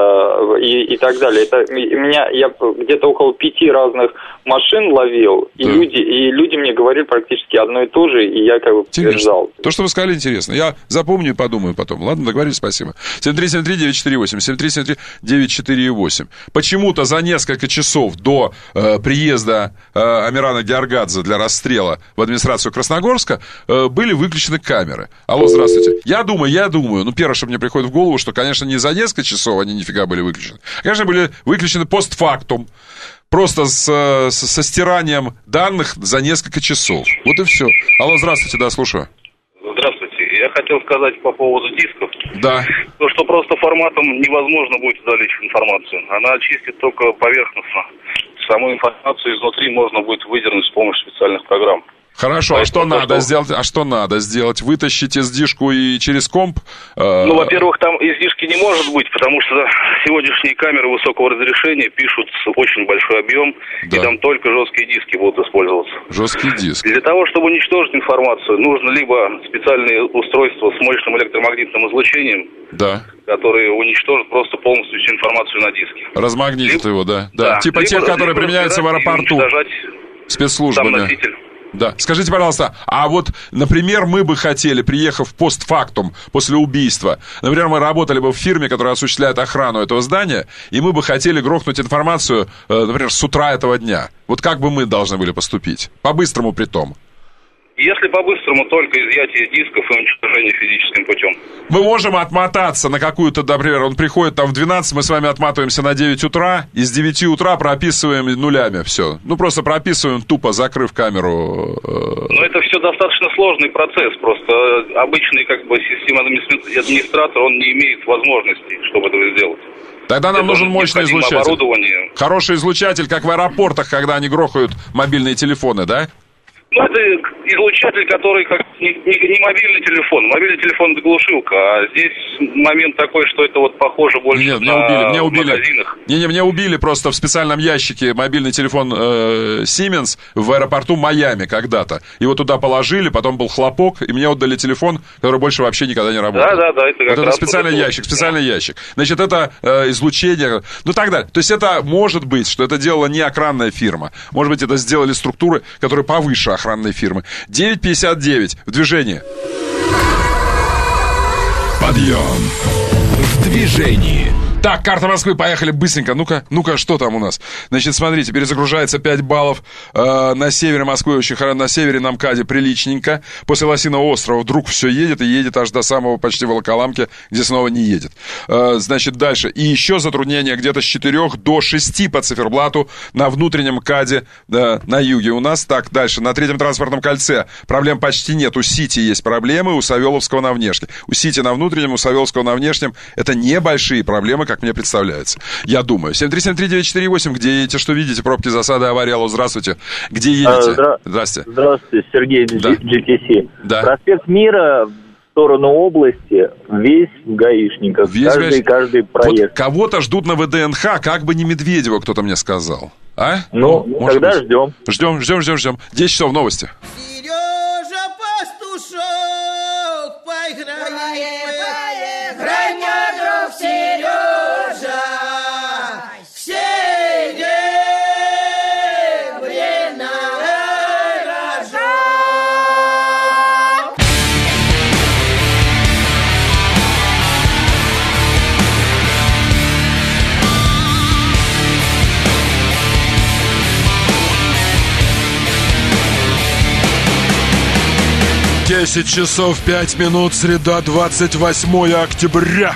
и так далее. Я где-то около 5 разных машин ловил, и люди мне говорили практически одно и то же, и я как бы подтверждал. То, что вы сказали, интересно. Я запомню и подумаю потом. Ладно, договорились, спасибо. 7373948, 7373948. Почему-то за несколько часов до приезда Амирана Георгадзе для расстрела в администрацию Красногорска были выключены камеры. Алло, здравствуйте. Я думаю, первое, что мне приходит в голову, что, конечно, не за несколько часов они нифига были выключены. Конечно, были выключены постфактум. Просто со стиранием данных за несколько часов. Вот и все. Алло, здравствуйте, да, слушаю. Здравствуйте. Я хотел сказать по поводу дисков. Да. То, что просто форматом невозможно будет удалить информацию. Она очистит только поверхностно. Саму информацию изнутри можно будет выдернуть с помощью специальных программ. Хорошо, а что надо сделать? Вытащить SD-шку и через комп? Во-первых, там SD-шки не может быть, потому что сегодняшние камеры высокого разрешения пишут очень большой объем, и там только жесткие диски будут использоваться. Жесткий диск. Для того, чтобы уничтожить информацию, нужно либо специальные устройства с мощным электромагнитным излучением, которые уничтожат просто полностью всю информацию на диске. Размагнитят его, да. Типа тех, которые применяются в аэропорту спецслужбами. Да. Скажите, пожалуйста, а вот, например, мы бы хотели, приехав постфактум после убийства, например, мы работали бы в фирме, которая осуществляет охрану этого здания, и мы бы хотели грохнуть информацию, например, с утра этого дня. Вот как бы мы должны были поступить? По-быстрому при том. Если по-быстрому, только изъятие дисков и уничтожение физическим путем. Мы можем отмотаться на какую-то, например, он приходит там в 12, мы с вами отматываемся на 9 утра, и с 9 утра прописываем нулями все. Просто прописываем, тупо закрыв камеру. Но это все достаточно сложный процесс, просто обычный системный администратор, он не имеет возможности, чтобы этого сделать. Тогда нам нужен мощный излучатель. Хороший излучатель, как в аэропортах, когда они грохают мобильные телефоны, да? Это излучатель, который не мобильный телефон. Мобильный телефон — это глушилка, а здесь момент такой, что это похоже больше на магазинах. Меня убили просто в специальном ящике мобильный телефон Siemens в аэропорту Майами когда-то. Его туда положили, потом был хлопок, и мне отдали телефон, который больше вообще никогда не работал. Да, это как раз специальный ящик. Значит, это излучение, так далее. То есть это может быть, что это делала не охранная фирма. Может быть, это сделали структуры, которые повыше охранной фирмы. 9:59 в движении. Подъем в движении. Так, карта Москвы, поехали быстренько. Ну-ка, что там у нас? Значит, смотрите, перезагружается 5 баллов на севере Москвы, очень хорошо, на севере на МКАДе приличненько. После Лосиного острова вдруг все едет, и едет аж до самого почти Волоколамки, где снова не едет. Значит, дальше. И еще затруднение где-то с 4 до 6 по циферблату на внутреннем МКАДе на юге у нас. Так, дальше. На третьем транспортном кольце проблем почти нет. У Сити есть проблемы, у Савеловского на внешнем. У Сити на внутреннем, у Савеловского на внешнем. Это небольшие проблемы, как мне представляется. Я думаю. 7373948, где едете, что видите? Пробки, засады, аварии. Алло, здравствуйте. Где едете? Здравствуйте. Здравствуйте, Сергей, GTC. Да. Проспект Мира в сторону области, весь в гаишников. Каждый проезд. Вот кого-то ждут на ВДНХ, как бы не Медведева, кто-то мне сказал. А? Тогда ждем. Ждем. 10 часов, новости. Сережа Пастушок, Сережа, все 10 часов 5 минут, среда, 28 октября.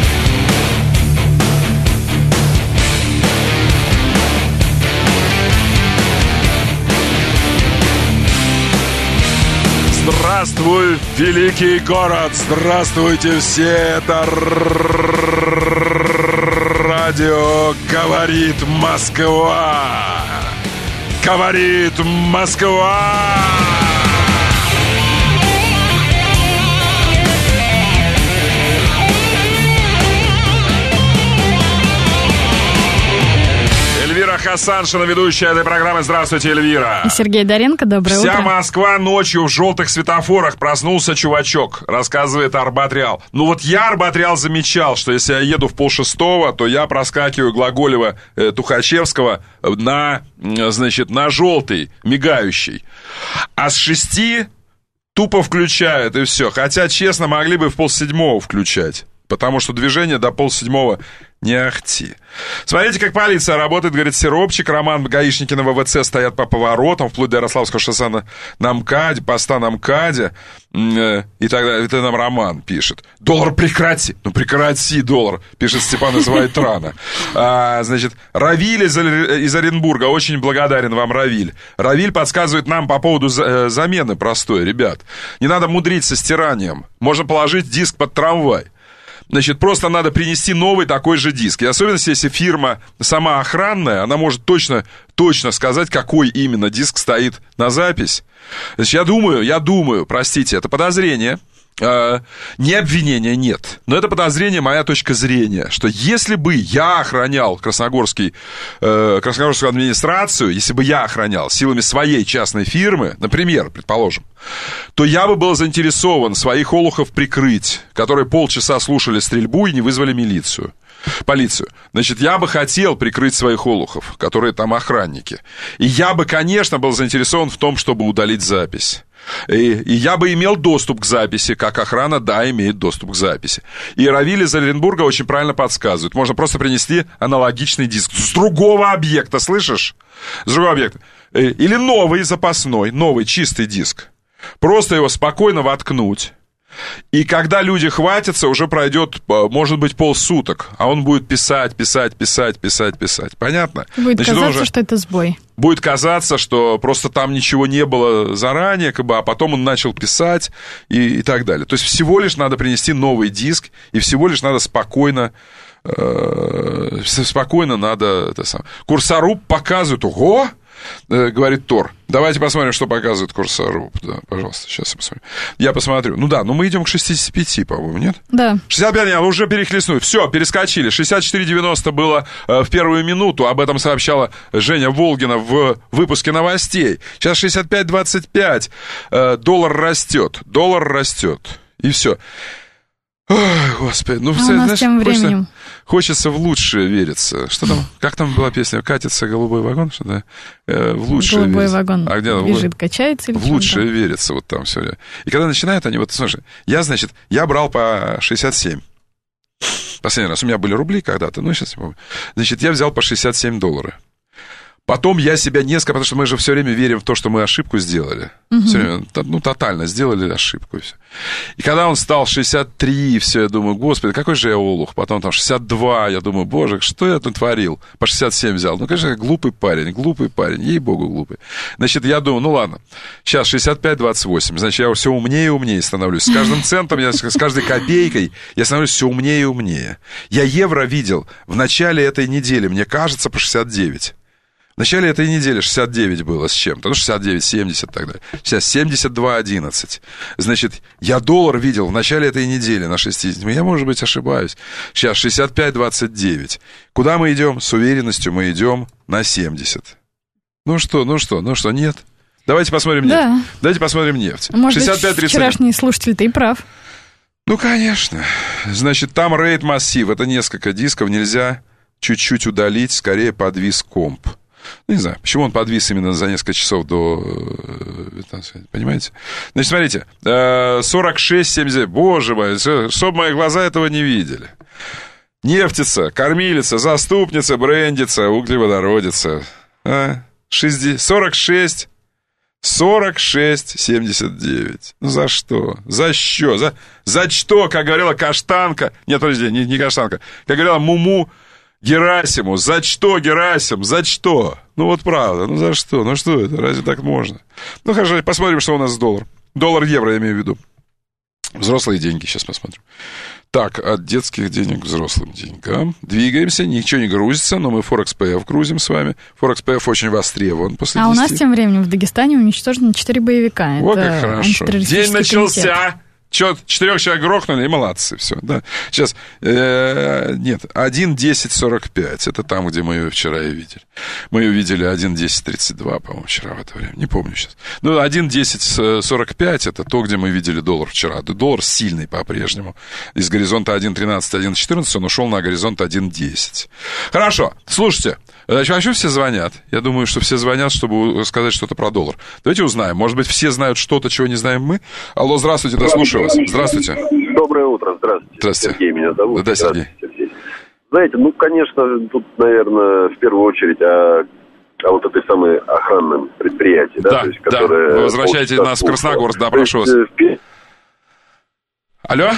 Здравствуй, великий город! Здравствуйте все! Это радио «Говорит Москва». Говорит Москва. Эльвира Хасаншина, ведущая этой программы. Здравствуйте, Эльвира. И Сергей Доренко, доброе утро. Вся Москва ночью в желтых светофорах. Проснулся чувачок, рассказывает Арбат-Реал. Ну вот я Арбат-Реал замечал, что если я еду в 5:30, то я проскакиваю Глаголева-Тухачевского на желтый, мигающий. А с 6 тупо включают, и все. Хотя, честно, могли бы в 6:30 включать. Потому что движение до 6:30 не ахти. Смотрите, как полиция работает, говорит Сиропчик. Роман, гаишники на ВВЦ стоят по поворотам, вплоть до Ярославского шоссе на МКАДе, поста на МКАДе и так далее. Это нам Роман пишет. Доллар прекрати. Ну прекрати, доллар, пишет Степан из Вайтрана. Равиль из Оренбурга. Очень благодарен вам, Равиль. Равиль подсказывает нам по поводу замены простой, ребят. Не надо мудрить со стиранием. Можно положить диск под трамвай. Значит, просто надо принести новый такой же диск. И особенно, если фирма сама охранная, она может точно сказать, какой именно диск стоит на запись. Значит, я думаю, простите, это подозрение. Не обвинения, нет. Но это подозрение, моя точка зрения, что если бы я охранял Красногорскую администрацию, если бы я охранял силами своей частной фирмы, например, предположим, то я бы был заинтересован своих олухов прикрыть, которые полчаса слушали стрельбу и не вызвали полицию. Значит, я бы хотел прикрыть своих олухов, которые там охранники. И я бы, конечно, был заинтересован в том, чтобы удалить запись. И я бы имел доступ к записи, как охрана, да, имеет доступ к записи. И Равиль из Оренбурга очень правильно подсказывает. Можно просто принести аналогичный диск с другого объекта, слышишь? С другого объекта. Или новый запасной, новый чистый диск. Просто его спокойно воткнуть. И когда люди хватятся, уже пройдет, может быть, полсуток, а он будет писать. Понятно? Будет казаться, что это сбой. Будет казаться, что просто там ничего не было заранее, а потом он начал писать и так далее. То есть всего лишь надо принести новый диск, и всего лишь надо спокойно надо... Курсоруб показывает, ого! Говорит Тор. Давайте посмотрим, что показывает Курсоруб. Да, пожалуйста, сейчас я посмотрю. Я посмотрю. Ну да, но мы идем к 65, по-моему, нет? Да. 65, нет, уже перехлестнули. Все, перескочили. 64,90 было в первую минуту. Об этом сообщала Женя Волгина в выпуске новостей. Сейчас 65,25. Доллар растет. И все. Ой, господи, знаешь, тем временем хочется в лучшее вериться. Что там, как там была песня? Катится голубой вагон, что-то? В лучшее голубой верится. Вагон. А где бежит, качается или в лучшее верится, вот там все. И когда начинают они, вот, слушай, я брал по 67. Последний раз. У меня были рубли когда-то, сейчас не помню. Значит, я взял по $67. Потом я себя потому что мы же все время верим в то, что мы ошибку сделали. Все время, тотально сделали ошибку. И все. И когда он стал 63, все, я думаю, господи, какой же я олух. Потом там 62, я думаю, боже, что я тут творил? По 67 взял. Конечно, глупый парень, ей-богу, глупый. Значит, я думаю, ладно, сейчас 65-28, значит, я все умнее и умнее становлюсь. С каждым центом, с каждой копейкой я становлюсь все умнее и умнее. Я евро видел в начале этой недели, мне кажется, по 69. В начале этой недели 69 было с чем-то, 69, 70 и так далее. Сейчас 72,11. Значит, я доллар видел в начале этой недели на 60. Я, может быть, ошибаюсь. Сейчас 65,29. Куда мы идем? С уверенностью мы идем на 70. Ну что, нет? Давайте посмотрим нефть. Да. Давайте посмотрим нефть. Может 65, быть, вчерашний слушатель, ты и прав. Ну, конечно. Значит, там рейд массив. Это несколько дисков. Нельзя чуть-чуть удалить. Скорее подвис комп. Ну, не знаю, почему он подвис именно за несколько часов до... Понимаете? Значит, смотрите, 46,70. Боже мой, чтобы мои глаза этого не видели. Нефтица, кормилица, заступница, брендица, углеводородица. 46. 46,79. Ну, за что? За что? За что, как говорила Каштанка... Нет, подожди, не Каштанка. Как говорила Муму Герасиму. За что, Герасим? За что? Ну, вот правда. Ну, за что? Ну, что это? Разве так можно? Ну, хорошо, посмотрим, что у нас доллар. Доллар-евро, я имею в виду. Взрослые деньги, сейчас посмотрим. Так, от детских денег к взрослым деньгам. Двигаемся, ничего не грузится, но мы Форекс ПФ грузим с вами. Форекс ПФ очень востребован после 10. А у нас тем временем в Дагестане уничтожено 4 боевика. Вот как хорошо. День начался. 4 человек грохнули, и молодцы, все, да. Сейчас, нет, 1.10.45, это там, где мы ее вчера и видели. Мы ее видели 1.10.32, по-моему, вчера в это время, не помню сейчас. Ну, 1.10.45, это то, где мы видели доллар вчера. Доллар сильный по-прежнему. Из горизонта 1.13, 1.14 он ушел на горизонт 1.10. Хорошо, слушайте, вообще все звонят. Я думаю, что все звонят, чтобы сказать что-то про доллар. Давайте узнаем. Может быть, все знают что-то, чего не знаем мы. Алло, здравствуйте, да, слушаю вас. Здравствуйте. Доброе утро, здравствуйте. Здравствуйте. Сергей меня зовут. Да, Сергей. Знаете, ну, конечно, тут, наверное, в первую очередь о вот этой самой охранном предприятии, да? Да, то есть, которое... Вы возвращаете нас в Красногорск, да, прошу вас. Алло?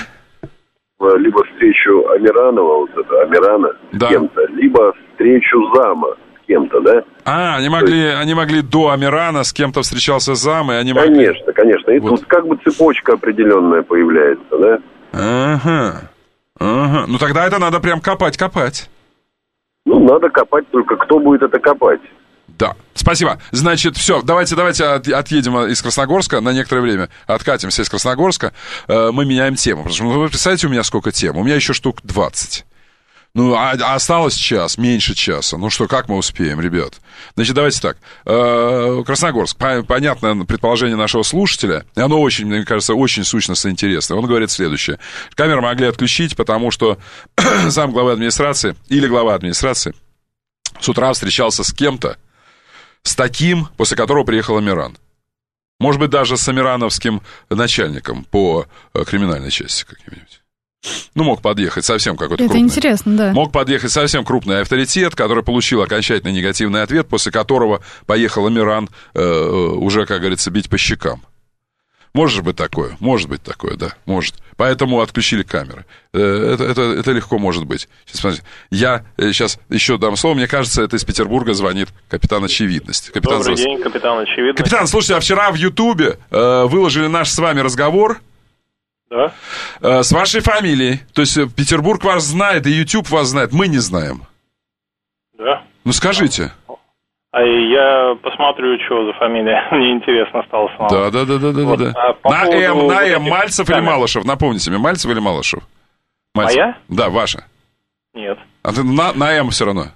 Либо встречу Амиранова, вот это, Амирана с кем-то, либо встречу зама с кем-то, да? Они могли до Амирана с кем-то встречался зам, и они могли... Конечно. И вот. Тут как бы цепочка определенная появляется, да? Ага. Ну, тогда это надо прям копать. Ну, надо копать, только кто будет это копать? Да, спасибо. Значит, все, давайте отъедем из Красногорска на некоторое время, откатимся из Красногорска, мы меняем тему. Потому что, вы представляете, у меня сколько тем? У меня еще штук 20. Ну, а осталось час, меньше часа. Ну что, как мы успеем, ребят? Значит, давайте так. Красногорск. Понятно предположение нашего слушателя. И оно очень, мне кажется, очень сущностно интересное. Он говорит следующее. Камеры могли отключить, потому что сам глава администрации или глава администрации с утра встречался с кем-то, с таким, после которого приехал Амиран. Может быть, даже с амирановским начальником по криминальной части каким-нибудь. Ну, мог подъехать совсем какой-то крупный. Это интересно, да. Мог подъехать совсем крупный авторитет, который получил окончательно негативный ответ, после которого поехал Амиран уже, как говорится, бить по щекам. Может быть такое, да, может. Поэтому отключили камеры. Это легко может быть. Сейчас, смотрите, я сейчас еще дам слово. Мне кажется, это из Петербурга звонит капитан Очевидность. Добрый день, капитан Очевидность. Капитан, слушайте, а вчера в Ютубе выложили наш с вами разговор. Да. С вашей фамилией. То есть Петербург вас знает, и YouTube вас знает. Мы не знаем. Да. Ну, скажите. А я посмотрю, что за фамилия. Мне интересно стало самому. Да. Вот. На М, Мальцев или Малышев? Напомните мне, Мальцев или Малышев? Моя? Да, ваша. Нет. А ты на М все равно?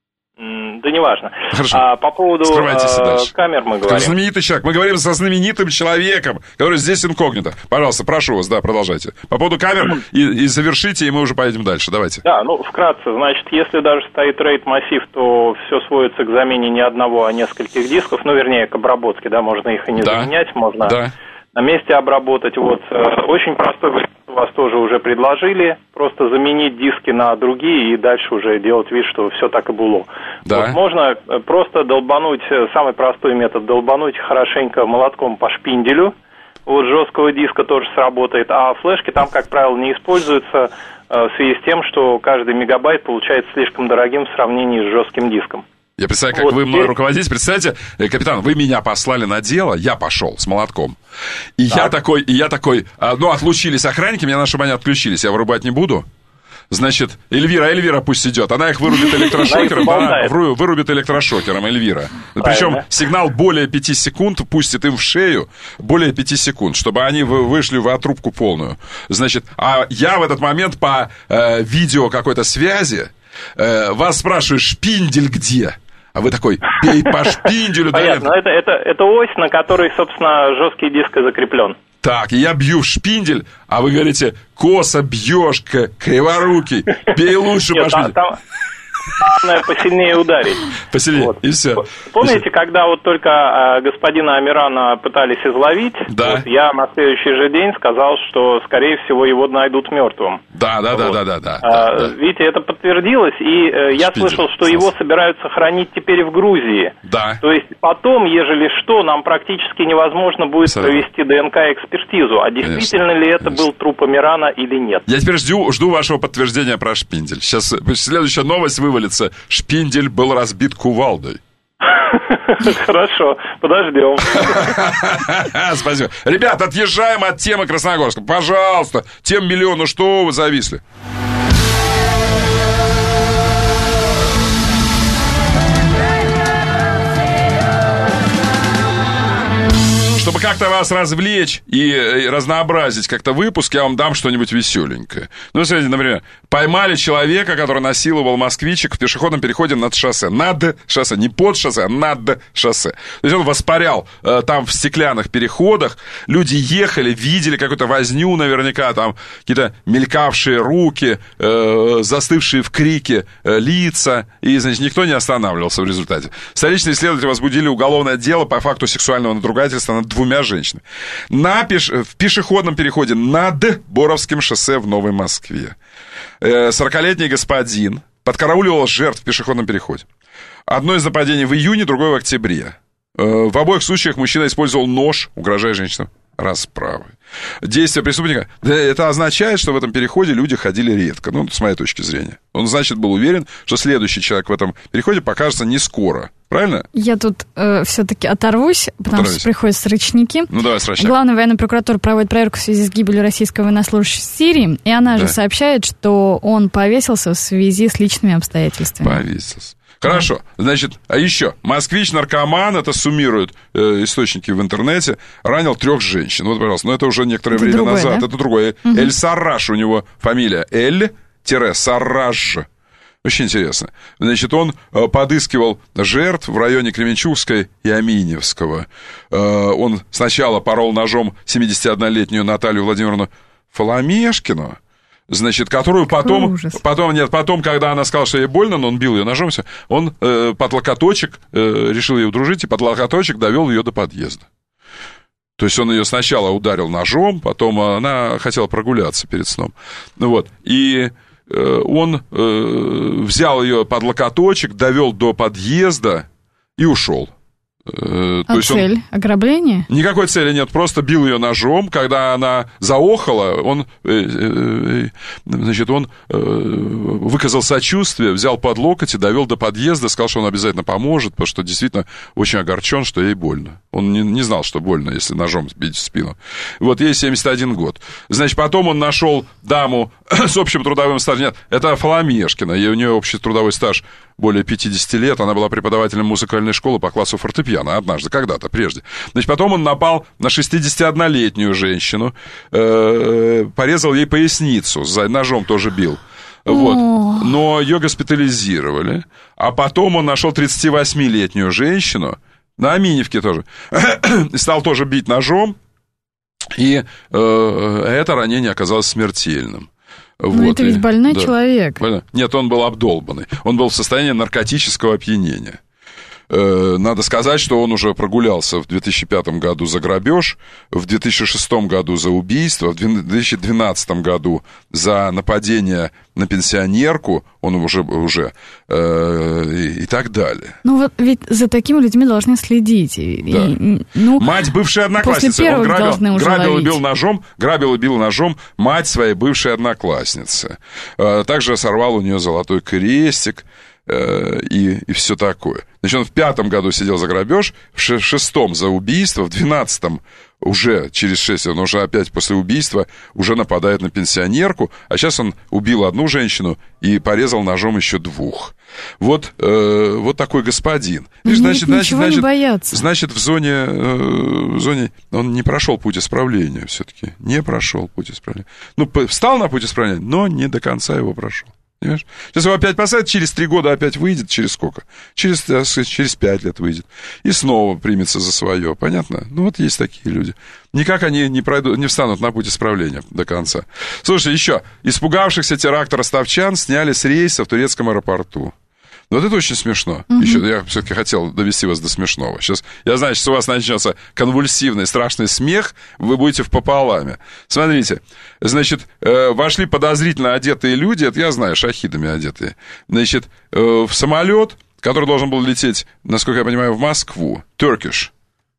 Да неважно. Хорошо. По поводу камер мы говорим. Знаменитый человек. Мы говорим со знаменитым человеком, который здесь инкогнито. Пожалуйста, прошу вас, да, продолжайте. По поводу камер и завершите, и мы уже поедем дальше. Давайте. Да, ну, вкратце, значит, если даже стоит RAID-массив, то все сводится к замене не одного, а нескольких дисков. Ну, вернее, к обработке, да, можно их и не заменять, можно на месте обработать. Вот, очень простой вариант у вас тоже уже предложили. Просто заменить диски на другие и дальше уже делать вид, что все так и было. Да. Вот можно просто долбануть, самый простой метод, долбануть хорошенько молотком по шпинделю. Вот жесткого диска тоже сработает, а флешки там, как правило, не используются в связи с тем, что каждый мегабайт получается слишком дорогим в сравнении с жестким диском. Я представляю, как вот вы мной руководите. Представляете, капитан, вы меня послали на дело, я пошел с молотком. И я такой, ну, отлучились охранники, меня надо, чтобы они отключились, я вырубать не буду. Значит, Эльвира пусть идет, она их вырубит электрошокером, вырубит электрошокером, Эльвира. Причем сигнал более 5 секунд пустит им в шею, более 5 секунд, чтобы они вышли в отрубку полную. Значит, а я в этот момент по видео какой-то связи вас спрашиваю, шпиндель где? А вы такой, бей по шпинделю. Понятно, это ось, на которой, собственно, жесткий диск и закреплен. Так, и я бью в шпиндель, а вы говорите, косо бьешь, криворукий, бей лучше по шпинделю. Главное, посильнее ударить. Посильнее, вот. И все. Помните, когда вот только господина Амирана пытались изловить, да. Вот, я на следующий же день сказал, что, скорее всего, его найдут мертвым. Да. Видите, это подтвердилось, и я слышал, что его собираются хранить теперь в Грузии. Да. То есть потом, ежели что, нам практически невозможно будет провести ДНК-экспертизу. А действительно ли это был труп Амирана или нет? Я теперь жду вашего подтверждения про шпиндель. Сейчас следующая новость вывалится. Шпиндель был разбит кувалдой. Хорошо, подождем. Спасибо. Ребят, отъезжаем от темы Красногорска. Пожалуйста, тем миллион, ну что вы зависли? Чтобы как-то вас развлечь и разнообразить как-то выпуск, я вам дам что-нибудь веселенькое. Ну, смотрите, например, поймали человека, который насиловал москвичек в пешеходном переходе над шоссе. Над шоссе, не под шоссе, а над шоссе. То есть он воспарял там в стеклянных переходах. Люди ехали, видели какую-то возню наверняка, там какие-то мелькавшие руки, застывшие в крике лица. И, значит, никто не останавливался в результате. Столичные следователи возбудили уголовное дело по факту сексуального надругательства над двумя женщинами. В пешеходном переходе над Боровским шоссе в Новой Москве 40-летний господин подкарауливал жертв в пешеходном переходе. Одно из нападений в июне, другое в октябре. В обоих случаях мужчина использовал нож, угрожая женщинам расправой. Действие преступника, это означает, что в этом переходе люди ходили редко. Ну, с моей точки зрения. Он, значит, был уверен, что следующий человек в этом переходе покажется не скоро. Правильно? Я тут все-таки оторвусь, потому что приходят срочники. Ну, давай, срочник. Главная военная прокуратура проводит проверку в связи с гибелью российского военнослужащего в Сирии, и она же сообщает, что он повесился в связи с личными обстоятельствами. Повесился. Хорошо, значит, а еще москвич-наркоман, это суммируют источники в интернете, ранил 3 женщин. Вот, пожалуйста, но это уже некоторое время назад, да? Это другое. Эль-Сарраж у него фамилия, Эль-Сарраж. Очень интересно. Значит, он подыскивал жертв в районе Кременчугской и Аминевского. Он сначала порол ножом 71-летнюю Наталью Владимировну Фоломешкину, значит, которую потом, когда она сказала, что ей больно, но он бил ее ножом, все, он под локоточек решил ее удружить, и под локоточек довел ее до подъезда. То есть он ее сначала ударил ножом, потом она хотела прогуляться перед сном. Вот. И он взял ее под локоточек, довел до подъезда и ушел. Цель? Ограбление? Никакой цели нет, просто бил ее ножом. Когда она заохала, он выказал сочувствие, взял под локоть и довел до подъезда, сказал, что он обязательно поможет, потому что действительно очень огорчен, что ей больно. Он не знал, что больно, если ножом бить в спину. Вот ей 71 год. Значит, потом он нашел даму с общим трудовым стажем. Нет, это Фоломешкина, у нее общий трудовой стаж более 50 лет, она была преподавателем музыкальной школы по классу фортепиано однажды, когда-то, прежде. Значит, потом он напал на 61-летнюю женщину, порезал ей поясницу, ножом тоже бил. Вот. Но ее госпитализировали. А потом он нашел 38-летнюю женщину, на Аминевке тоже, стал тоже бить ножом, и это ранение оказалось смертельным. Но вот, это ведь больной человек. Нет, он был обдолбанный. Он был в состоянии наркотического опьянения. Надо сказать, что он уже прогулялся в 2005 году за грабеж, в 2006 году за убийство, в 2012 году за нападение на пенсионерку, он уже и так далее. Ну вот ведь за такими людьми должны следить. Да. Мать бывшей одноклассницы. Он грабил и бил ножом мать своей бывшей одноклассницы. Также сорвал у нее золотой крестик. И все такое. Значит, он в 2005 году сидел за грабеж, в 2006 за убийство, в 2012 уже через 6 он уже опять после убийства уже нападает на пенсионерку, а сейчас он убил одну женщину и порезал ножом еще 2. Вот такой господин. Значит, не бояться. Значит, в зоне он не прошел путь исправления все-таки. Не прошел путь исправления. Ну, встал на путь исправления, но не до конца его прошел. Понимаешь? Сейчас его опять посадят, через 3 года опять выйдет, через сколько? Через 5 лет выйдет. И снова примется за свое, понятно? Ну, вот есть такие люди. Никак они не встанут на путь исправления до конца. Слушай, еще. Испугавшихся теракта ростовчан сняли с рейса в турецком аэропорту. Вот это очень смешно. Еще я все-таки хотел довести вас до смешного. Сейчас, я знаю, что у вас начнется конвульсивный, страшный смех, вы будете впополаме. Смотрите, значит, вошли подозрительно одетые люди, это я знаю, шахидами одетые, значит, в самолет, который должен был лететь, насколько я понимаю, в Москву, туркиши,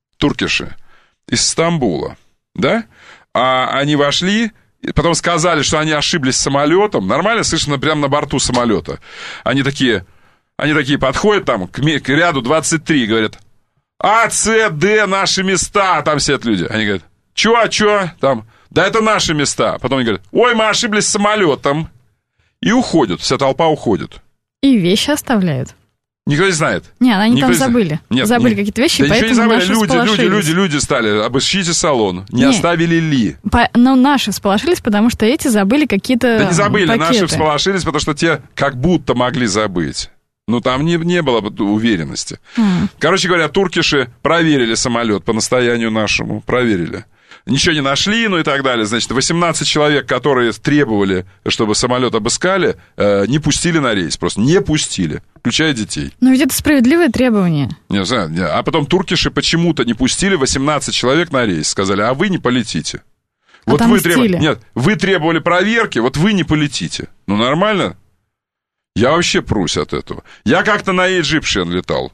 из Стамбула, да? А они вошли... Потом сказали, что они ошиблись самолетом. Нормально слышно прямо на борту самолета. Они такие подходят там к ряду 23 и говорят: А, С, Д, наши места. Там сидят люди. Они говорят: Чё? Там, да это наши места. Потом они говорят: ой, мы ошиблись самолетом. И уходят, вся толпа уходит. И вещи оставляют. Никто не знает. Нет, они там забыли. Забыли какие-то вещи, да поэтому ничего не наши сполошились. Люди стали, обыщите салон. Не оставили ли? Но наши сполошились, потому что эти забыли какие-то Да не забыли, пакеты. Наши сполошились, потому что те как будто могли забыть. Ну, там не было уверенности. Короче говоря, туркиши проверили самолет по настоянию нашему. Проверили. Ничего не нашли, ну и так далее. Значит, 18 человек, которые требовали, чтобы самолет обыскали, не пустили на рейс. Просто не пустили, включая детей. Но ведь это справедливое требование. Не знаю. А потом туркиши почему-то не пустили 18 человек на рейс. Сказали: а вы не полетите. Вот вы вы требовали проверки, вот вы не полетите. Ну, нормально? Я вообще прусь от этого. Я как-то на Egyptian летал.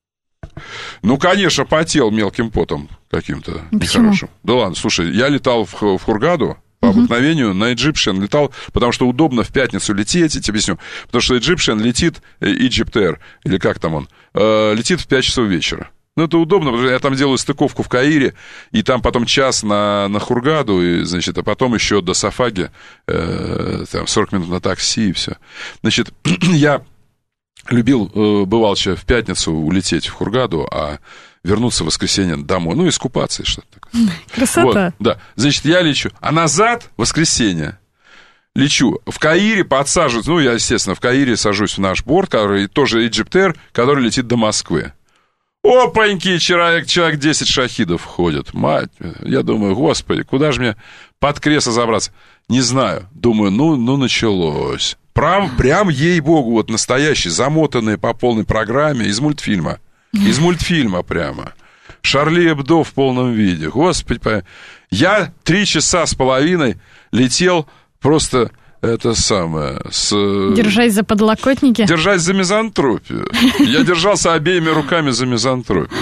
Ну, конечно, потел мелким потом каким-то нехорошим. Да ладно, слушай, я летал в Хургаду по обыкновению, на Egyptian летал, потому что удобно в пятницу лететь, я тебе объясню. Потому что Egyptian летит, Egypt Air, или как там он, летит в 5 часов вечера. Ну, это удобно, потому что я там делаю стыковку в Каире, и там потом час на Хургаду, и, значит, а потом еще до Сафаги, там 40 минут на такси, и все. Значит, я любил, бывал еще в пятницу улететь в Хургаду, а вернуться в воскресенье домой, ну, искупаться и что-то такое. Красота. Вот, да, значит, я лечу, а назад, в воскресенье, лечу. В Каире подсаживаюсь, ну, я, естественно, в Каире сажусь в наш борт, который тоже Egypt Air, который летит до Москвы. Опаньки, человек 10 шахидов ходят. Мать, я думаю, господи, куда же мне под кресло забраться? Не знаю. Думаю, ну началось. Прям ей-богу, вот настоящий, замотанный по полной программе из мультфильма. Из мультфильма прямо. Шарли Эбдо в полном виде. Господи, я 3 часа с половиной летел просто... Это самое... Держась за подлокотники? Держась за мизантропию. Я держался обеими руками за мизантропию.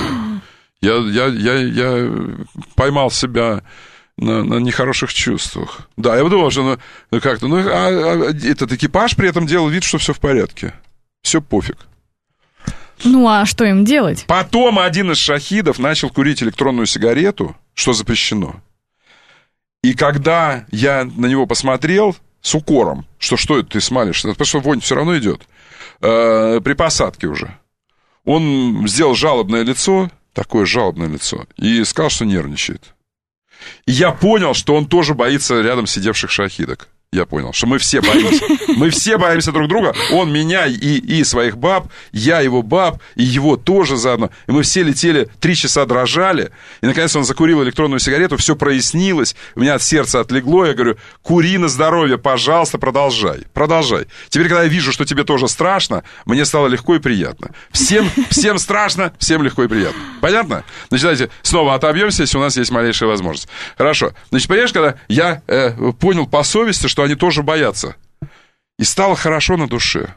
Я поймал себя на нехороших чувствах. Да, я думал, что этот экипаж при этом делал вид, что все в порядке. Все пофиг. Ну, а что им делать? Потом один из шахидов начал курить электронную сигарету, что запрещено. И когда я на него посмотрел... С укором, что это ты смалишь, потому что вонь все равно идет. При посадке уже. Он сделал жалобное лицо, такое жалобное лицо, и сказал, что нервничает. И я понял, что он тоже боится рядом сидевших шахидок. Я понял, что мы все боимся. Мы все боимся друг друга. Он меня и своих баб, я его баб, и его тоже заодно. И мы все летели, 3 часа дрожали. И, наконец, он закурил электронную сигарету, все прояснилось. У меня от сердца отлегло. Я говорю: кури на здоровье, пожалуйста, продолжай. Теперь, когда я вижу, что тебе тоже страшно, мне стало легко и приятно. Всем страшно, всем легко и приятно. Понятно? Значит, давайте снова отобьемся, если у нас есть малейшая возможность. Хорошо. Значит, понимаешь, когда я понял по совести, что они тоже боятся. И стало хорошо на душе.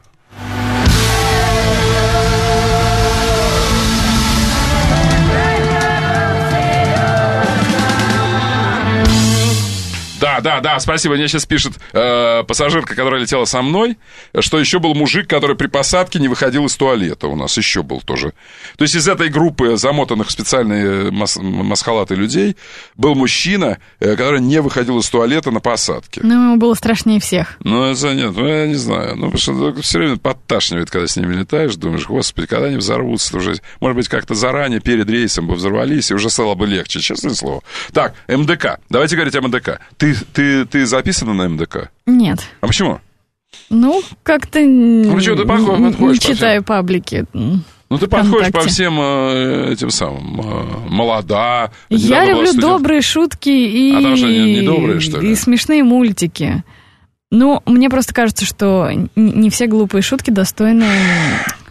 Да, спасибо. Мне сейчас пишет пассажирка, которая летела со мной, что еще был мужик, который при посадке не выходил из туалета. У нас еще был тоже. То есть из этой группы замотанных в специальные масхалаты людей был мужчина, который не выходил из туалета на посадке. Ну, ему было страшнее всех. Ну, это нет, я не знаю. Ну, потому что все время подташнивает, когда с ними летаешь. Думаешь, господи, когда они взорвутся уже. Может быть, как-то заранее, перед рейсом бы взорвались, и уже стало бы легче, честное слово. Так, МДК. Давайте говорить о МДК. Ты записана на МДК? Нет. А почему? Ну, как-то не читаю паблики. Ну, ты подходишь по всем этим самым молода. Я люблю добрые шутки и... А там что, не добрые, что ли? И смешные мультики. Ну, мне просто кажется, что не все глупые шутки достойны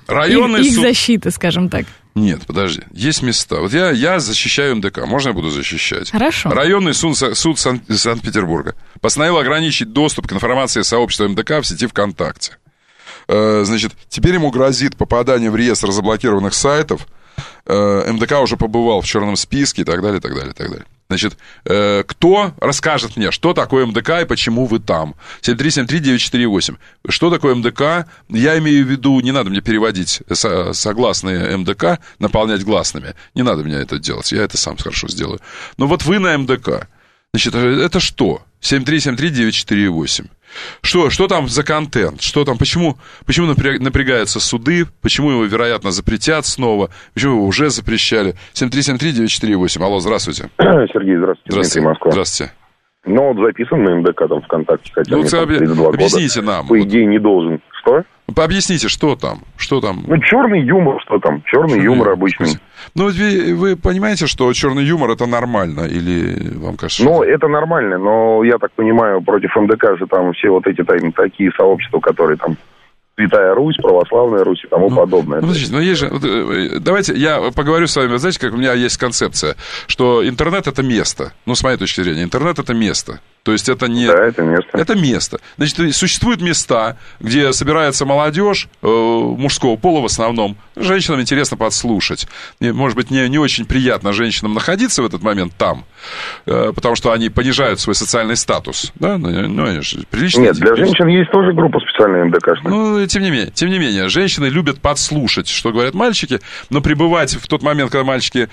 их защиты, скажем так. Нет, подожди, есть места. Вот я защищаю МДК, можно я буду защищать? Хорошо. Районный суд Санкт-Петербурга постановил ограничить доступ к информации сообщества МДК в сети ВКонтакте. Значит, теперь ему грозит попадание в реестр заблокированных сайтов. МДК уже побывал в черном списке и так далее, и так далее, и так далее. Значит, кто расскажет мне, что такое МДК и почему вы там? 7373948. Что такое МДК? Я имею в виду, не надо мне переводить согласные МДК, наполнять гласными. Не надо мне это делать, я это сам хорошо сделаю. Но вот вы на МДК. Значит, это что? 7373948. Что там за контент? Что там? Почему напрягаются суды? Почему его, вероятно, запретят снова? Почему его уже запрещали? 7373948. Алло, здравствуйте. Сергей, здравствуйте. Здравствуйте. Москва. Здравствуйте. Ну, вот записан на МДК там ВКонтакте, хотя мне там 2 года. Объясните нам. По идее, не должен. Что? Объясните, что там? Ну, черный юмор, что там? Черный юмор обычный. Ну, вы понимаете, что черный юмор это нормально, или вам кажется? Ну, это нормально, но я так понимаю, против МДК же там все вот эти такие сообщества, которые там Святая Русь, Православная Русь и тому подобное. Ну, подождите, есть же... Давайте я поговорю с вами. Вы знаете, как у меня есть концепция, что интернет — это место. Ну, с моей точки зрения, интернет — это место. То есть это не... Да, это место. Это место. Значит, существуют места, где собирается молодежь, мужского пола в основном. Женщинам интересно подслушать. Может быть, не очень приятно женщинам находиться в этот момент там, потому что они понижают свой социальный статус. Да? Ну, они же приличные. Нет, для женщин есть тоже группа специальная МДКшная. Ну, тем не менее, женщины любят подслушать, что говорят мальчики, но пребывать в тот момент, когда мальчики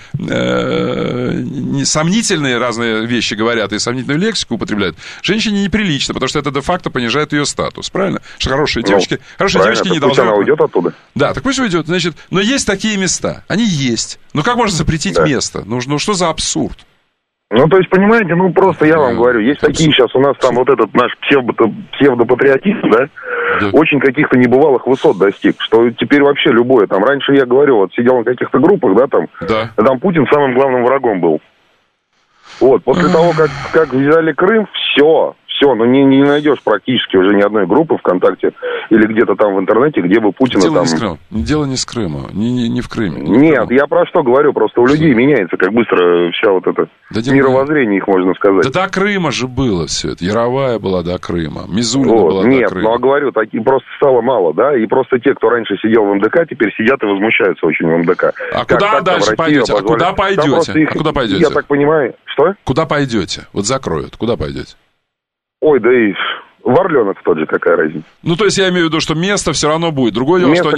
сомнительные разные вещи говорят и сомнительную лексику употребляют, женщине неприлично, потому что это де-факто понижает ее статус, правильно? Что хорошие девочки не должны... Пусть она уйдет оттуда. Да, так пусть уйдет. Значит, но есть такие места, они есть. Ну, как можно запретить место? Ну, что за абсурд? Ну, то есть, понимаете, просто я вам говорю, есть такие сейчас у нас там вот этот наш псевдопатриотизм, да, очень каких-то небывалых высот достиг, что теперь вообще любое, там, раньше я говорю, вот сидел на каких-то группах, да, там Путин самым главным врагом был. Вот, после того, как взяли Крым, все, ну не найдешь практически уже ни одной группы ВКонтакте или где-то там в интернете, где бы Путина Дело не с Крыма, не в Крыме. Нет, я про что говорю, просто у людей меняется, как быстро вся вот эта мировоззрение их, можно сказать. Да до Крыма же было все это, Яровая была до Крыма, Мизулина была до Крыма. Нет, ну, говорю, таких просто стало мало, да, и просто те, кто раньше сидел в МДК, теперь сидят и возмущаются очень в МДК. А куда дальше пойдете? Куда пойдете? Я так понимаю, что? Куда пойдете? Вот закроют, куда пойдете? Ой, да и в Орленок тот же, какая разница. Ну, то есть я имею в виду, что место все равно будет. Другое дело, что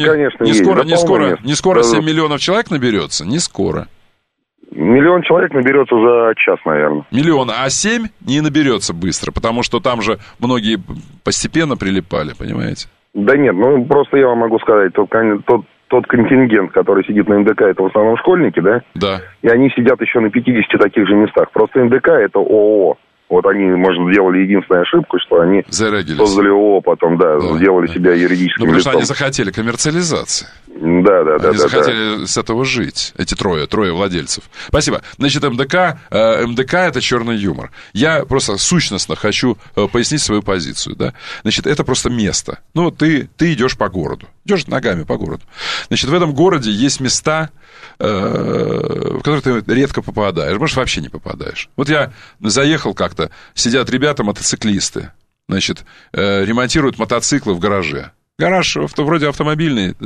не скоро 7 миллионов человек наберется, не скоро. 1 миллион человек наберется за час, наверное. Миллион, а 7 не наберется быстро, потому что там же многие постепенно прилипали, понимаете? Да нет, ну просто я вам могу сказать, тот контингент, который сидит на МДК, это в основном школьники, да? Да. И они сидят еще на 50 таких же местах. Просто МДК это ООО. Вот они, может, сделали единственную ошибку, что они создали ООО, потом, сделали себя юридическим лицом. Потому что они захотели коммерциализации. Да. Они захотели с этого жить, эти трое владельцев. Спасибо. Значит, МДК это черный юмор. Я просто сущностно хочу пояснить свою позицию, да. Значит, это просто место. Ну, ты идешь по городу, идешь ногами по городу. Значит, в этом городе есть места, в которые ты редко попадаешь, может, вообще не попадаешь. Вот я заехал как-то, сидят ребята, мотоциклисты, значит, ремонтируют мотоциклы в гараже. Гараж вроде автомобильный,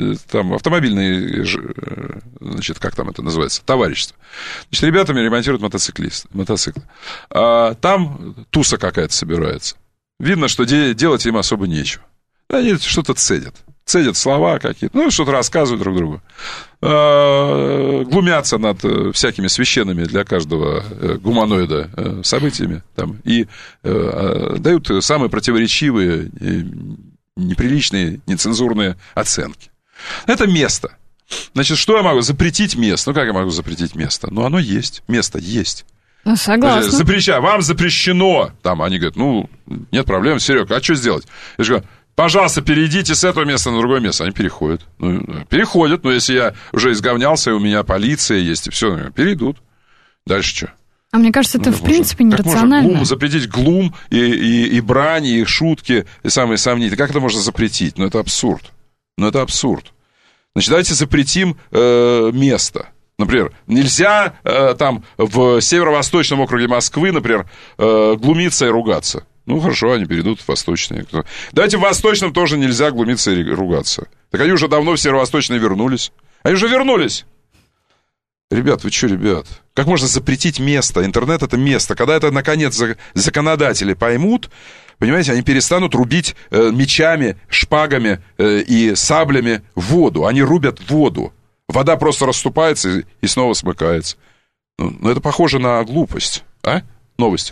значит, как там это называется, товарищество. Значит, ребятами ремонтируют мотоциклы. А там туса какая-то собирается. Видно, что делать им особо нечего. Они что-то цедят слова какие-то, ну, что-то рассказывают друг другу. Глумятся над всякими священными для каждого гуманоида событиями там, и дают самые противоречивые, неприличные, нецензурные оценки. Это место. Значит, что я могу? Запретить место. Ну, как я могу запретить место? Ну, оно есть. Место есть. Ну, согласна. Вам запрещено. Там они говорят, ну, нет проблем, Серега, а что сделать? Я же говорю, пожалуйста, перейдите с этого места на другое место. Они переходят. Переходят, но если я уже изговнялся, и у меня полиция есть, и все, перейдут. Дальше что? А мне кажется, это в принципе нерационально. Можно запретить глум и брань, и шутки, и самые сомнительные. Как это можно запретить? Ну, это абсурд. Значит, давайте запретим место. Например, нельзя там в северо-восточном округе Москвы, например, глумиться и ругаться. Ну, хорошо, они перейдут в восточные. Давайте в восточном тоже нельзя глумиться и ругаться. Так они уже давно в северо-восточные вернулись. Они уже вернулись. Ребят, вы что, ребят? Как можно запретить место? Интернет — это место. Когда это, наконец, законодатели поймут, понимаете, они перестанут рубить мечами, шпагами и саблями воду. Они рубят воду. Вода просто расступается и снова смыкается. Ну, это похоже на глупость. А? Новость.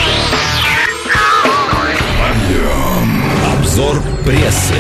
Обзор прессы.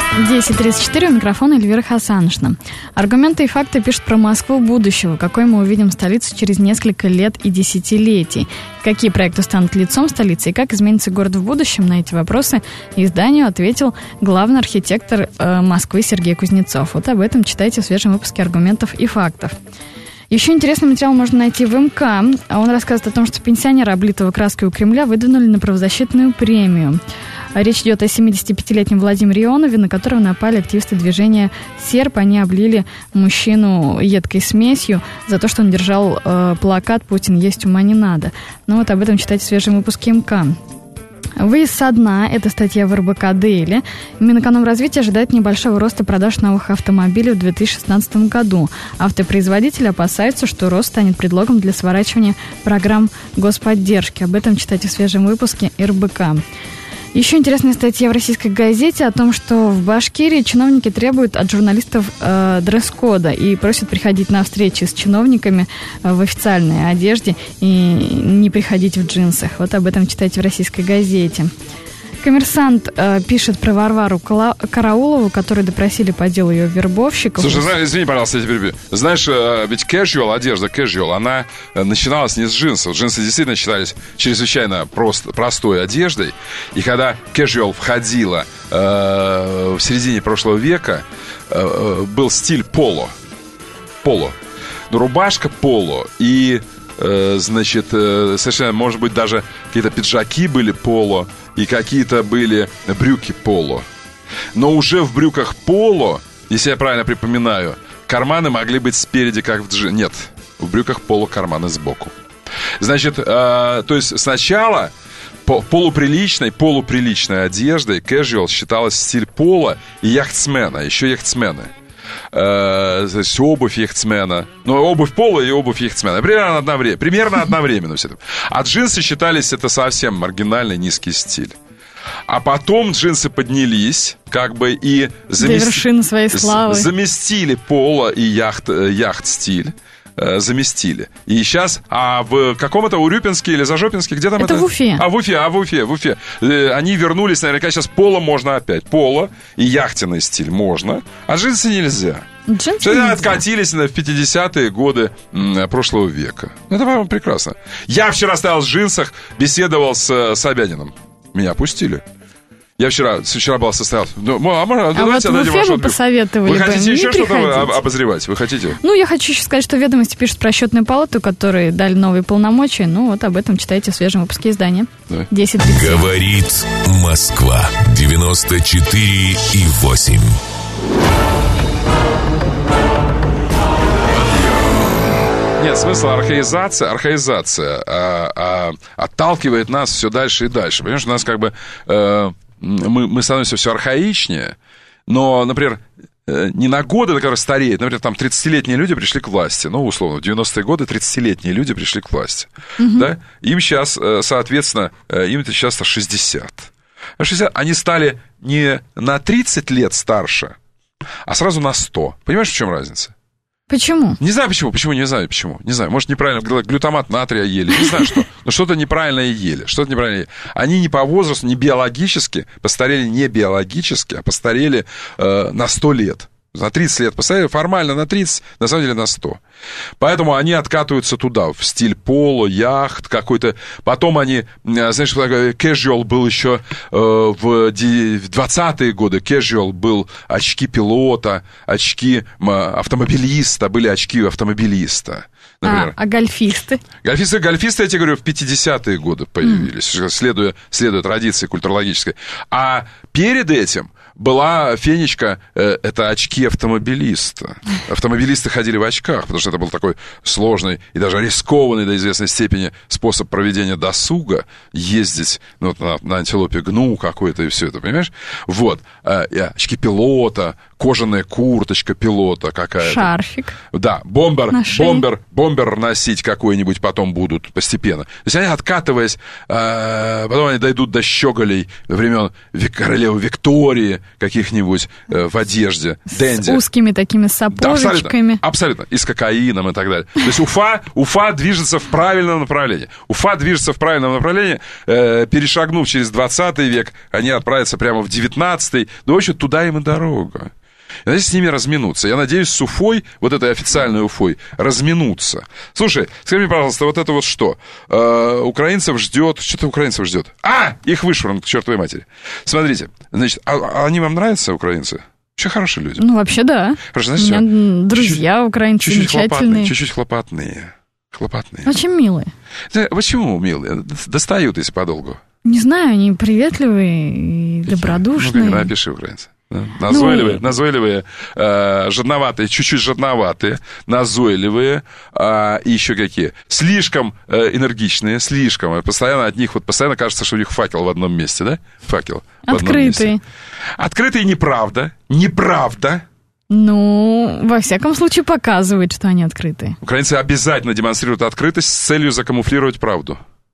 10:34, у микрофона Эльвира Хасаншина. Аргументы и факты пишут про Москву будущего, какой мы увидим столицу через несколько лет и десятилетий. Какие проекты станут лицом столицы и как изменится город в будущем? На эти вопросы изданию ответил главный архитектор Москвы Сергей Кузнецов. Вот об этом читайте в свежем выпуске «Аргументов и фактов». Еще интересный материал можно найти в МК. Он рассказывает о том, что пенсионера, облитого краской у Кремля, выдвинули на правозащитную премию. Речь идет о 75-летнем Владимире Ионове, на которого напали активисты движения «Серп». Они облили мужчину едкой смесью за то, что он держал плакат «Путин есть, ума не надо». Ну вот об этом читайте в свежем выпуске МК. Выезд со дна. Это статья в РБК Дейли. Минэкономразвитие ожидает небольшого роста продаж новых автомобилей в 2016 году. Автопроизводители опасаются, что рост станет предлогом для сворачивания программ господдержки. Об этом читайте в свежем выпуске РБК. Еще интересная статья в российской газете о том, что в Башкирии чиновники требуют от журналистов дресс-кода и просят приходить на встречи с чиновниками в официальной одежде и не приходить в джинсах. Вот об этом читайте в российской газете. Коммерсант пишет про Варвару Караулову, которую допросили по делу ее вербовщиков. Слушай, извини, пожалуйста, я тебя перебью. Знаешь, ведь casual, одежда casual, она начиналась не с джинсов. Джинсы действительно считались чрезвычайно простой одеждой. И когда casual входила в середине прошлого века, был стиль поло. Поло. Ну, рубашка поло и... значит, совершенно, может быть, даже какие-то пиджаки были поло, и какие-то были брюки поло. Но уже в брюках поло, если я правильно припоминаю, карманы могли быть спереди, как в джинсах. Нет, в брюках поло карманы сбоку. Значит, то есть сначала полуприличной одеждой casual считалась стиль поло и яхтсмена, еще яхтсмены. Обувь яхтсмена. Ну, обувь пола и обувь яхтсмена. Примерно одновременно все это. А джинсы считались это совсем маргинальный низкий стиль. А потом джинсы поднялись, как бы, и заместили поло и яхт-стиль. Заместили. И сейчас, в каком-то Урюпинске или Зажопинске, где там это? Это в Уфе. В Уфе. Они вернулись, наверняка сейчас поло можно опять. Поло и яхтенный стиль можно, а джинсы нельзя. Джинсы откатились в 50-е годы прошлого века. Это, по-моему, прекрасно. Я вчера стоял в джинсах, беседовал с Собяниным. Меня пустили. Я вчера был состоялся. Давайте вот в Уфе вы посоветовали. Вы хотите еще что-то обозревать? Вы хотите? Ну, я хочу еще сказать, что «Ведомости» пишут про счетную палату, которые дали новые полномочия. Ну, вот об этом читайте в свежем выпуске издания. Да. 10:37. Говорит Москва. 94,8. Нет, смысл архаизация отталкивает нас все дальше и дальше. Понимаешь, у нас как бы мы становимся все архаичнее, но, например, не на годы, которые стареют, например, там 30-летние люди пришли к власти, ну, условно, в 90-е годы 30-летние люди пришли к власти, да, им сейчас, соответственно, им сейчас 60. Они стали не на 30 лет старше, а сразу на 100. Понимаешь, в чем разница? Почему? Не знаю почему. Не знаю. Может, неправильно глютамат натрия ели. Не знаю, что. Но что-то неправильно ели. Они не по возрасту, не биологически постарели не биологически, а постарели на 100 лет. На 30 лет постарели, формально на 30, на самом деле на 100. Поэтому они откатываются туда, в стиль поло, яхт какой-то. Потом они, знаешь, casual был еще в 20-е годы. Casual был очки пилота, очки автомобилиста, были очки автомобилиста. Например. А гольфисты? Гольфисты, я тебе говорю, в 50-е годы появились, следуя традиции культурологической. А перед этим была фенечка, это очки автомобилиста. Автомобилисты ходили в очках, потому что это был такой сложный и даже рискованный до известной степени способ проведения досуга, ездить на антилопе гну какой-то и все это, понимаешь? Вот. Очки пилота, кожаная курточка пилота какая-то. Шарфик. Да, бомбер носить какой-нибудь потом будут постепенно. То есть они, откатываясь, потом они дойдут до щеголей времен королевы Виктории каких-нибудь в одежде, дэнди. С узкими такими сапожечками. Да, абсолютно. И с кокаином и так далее. То есть Уфа движется в правильном направлении. Уфа движется в правильном направлении, перешагнув через 20 век, они отправятся прямо в 19-й. Ну, в общем, туда им и дорога. И надеюсь, с ними разминуться. Я надеюсь, с Уфой, вот этой официальной Уфой, разминуться. Слушай, скажи мне, пожалуйста, вот это вот что? Украинцев ждет... Что-то украинцев ждет. Их вышвырнут к чертовой матери. Смотрите, значит, они вам нравятся, украинцы? Вообще хорошие люди. Ну, вообще, да. Хорошо, значит, у меня друзья украинцы замечательные. Чуть-чуть хлопотные. Очень милые. Почему милые? Достают, если подолгу. Не знаю, они приветливые и добродушные. Напиши, украинцы. Назойливые, жадноватые, чуть-чуть жадноватые, назойливые, и еще какие. Слишком энергичные, слишком. Постоянно от них, постоянно кажется, что у них факел в одном месте, да? Факел в одном месте. Открытые неправда. Ну, во всяком случае, показывает, что они открытые. Украинцы обязательно демонстрируют открытость с целью закамуфлировать правду.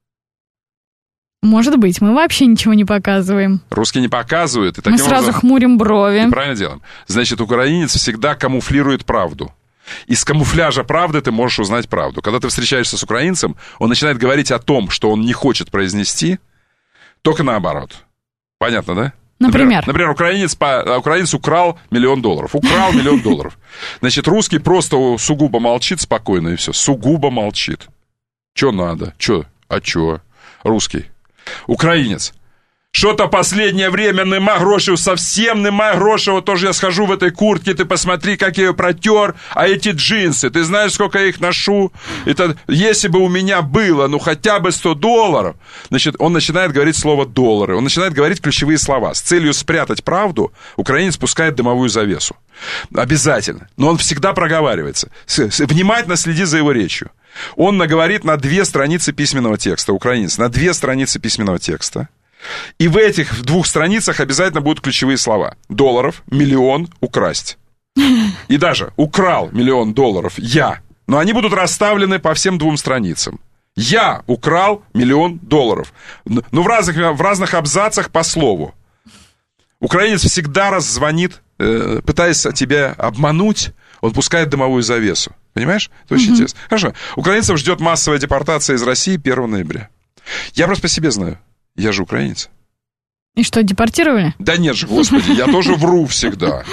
Может быть, мы вообще ничего не показываем. Русские не показывают. И мы сразу хмурим брови. Правильно делаем. Значит, украинец всегда камуфлирует правду. Из камуфляжа правды ты можешь узнать правду. Когда ты встречаешься с украинцем, он начинает говорить о том, что он не хочет произнести, только наоборот. Понятно, да? Например, украинец украл $1 миллион. Украл $1 миллион. Значит, русский просто сугубо молчит спокойно, и все. Сугубо молчит. Че надо? Че? А че? Русский. Українець. Що-то последнее время нема грошей, совсем нема грошей, вот тоже я схожу в этой куртке, ты посмотри, как я ее протер, а эти джинсы, ты знаешь, сколько я их ношу? Это, если бы у меня было, хотя бы $100, значит, он начинает говорить слово доллары, он начинает говорить ключевые слова. С целью спрятать правду украинец пускает дымовую завесу. Обязательно. Но он всегда проговаривается. Внимательно следи за его речью. Он наговорит на 2 страницы письменного текста, украинец, на 2 страницы письменного текста. И в этих 2 страницах обязательно будут ключевые слова. $1 миллион, украсть. И даже украл $1 миллион я. Но они будут расставлены по всем 2 страницам. Я украл $1 миллион. Ну, в разных абзацах по слову. Украинец всегда раз звонит, пытаясь тебя обмануть, он пускает дымовую завесу. Понимаешь? Это очень интересно. Хорошо. Украинцев ждет массовая депортация из России 1 ноября. Я просто по себе знаю. Я же украинец. И что, депортировали? Да нет же, господи, я тоже вру всегда.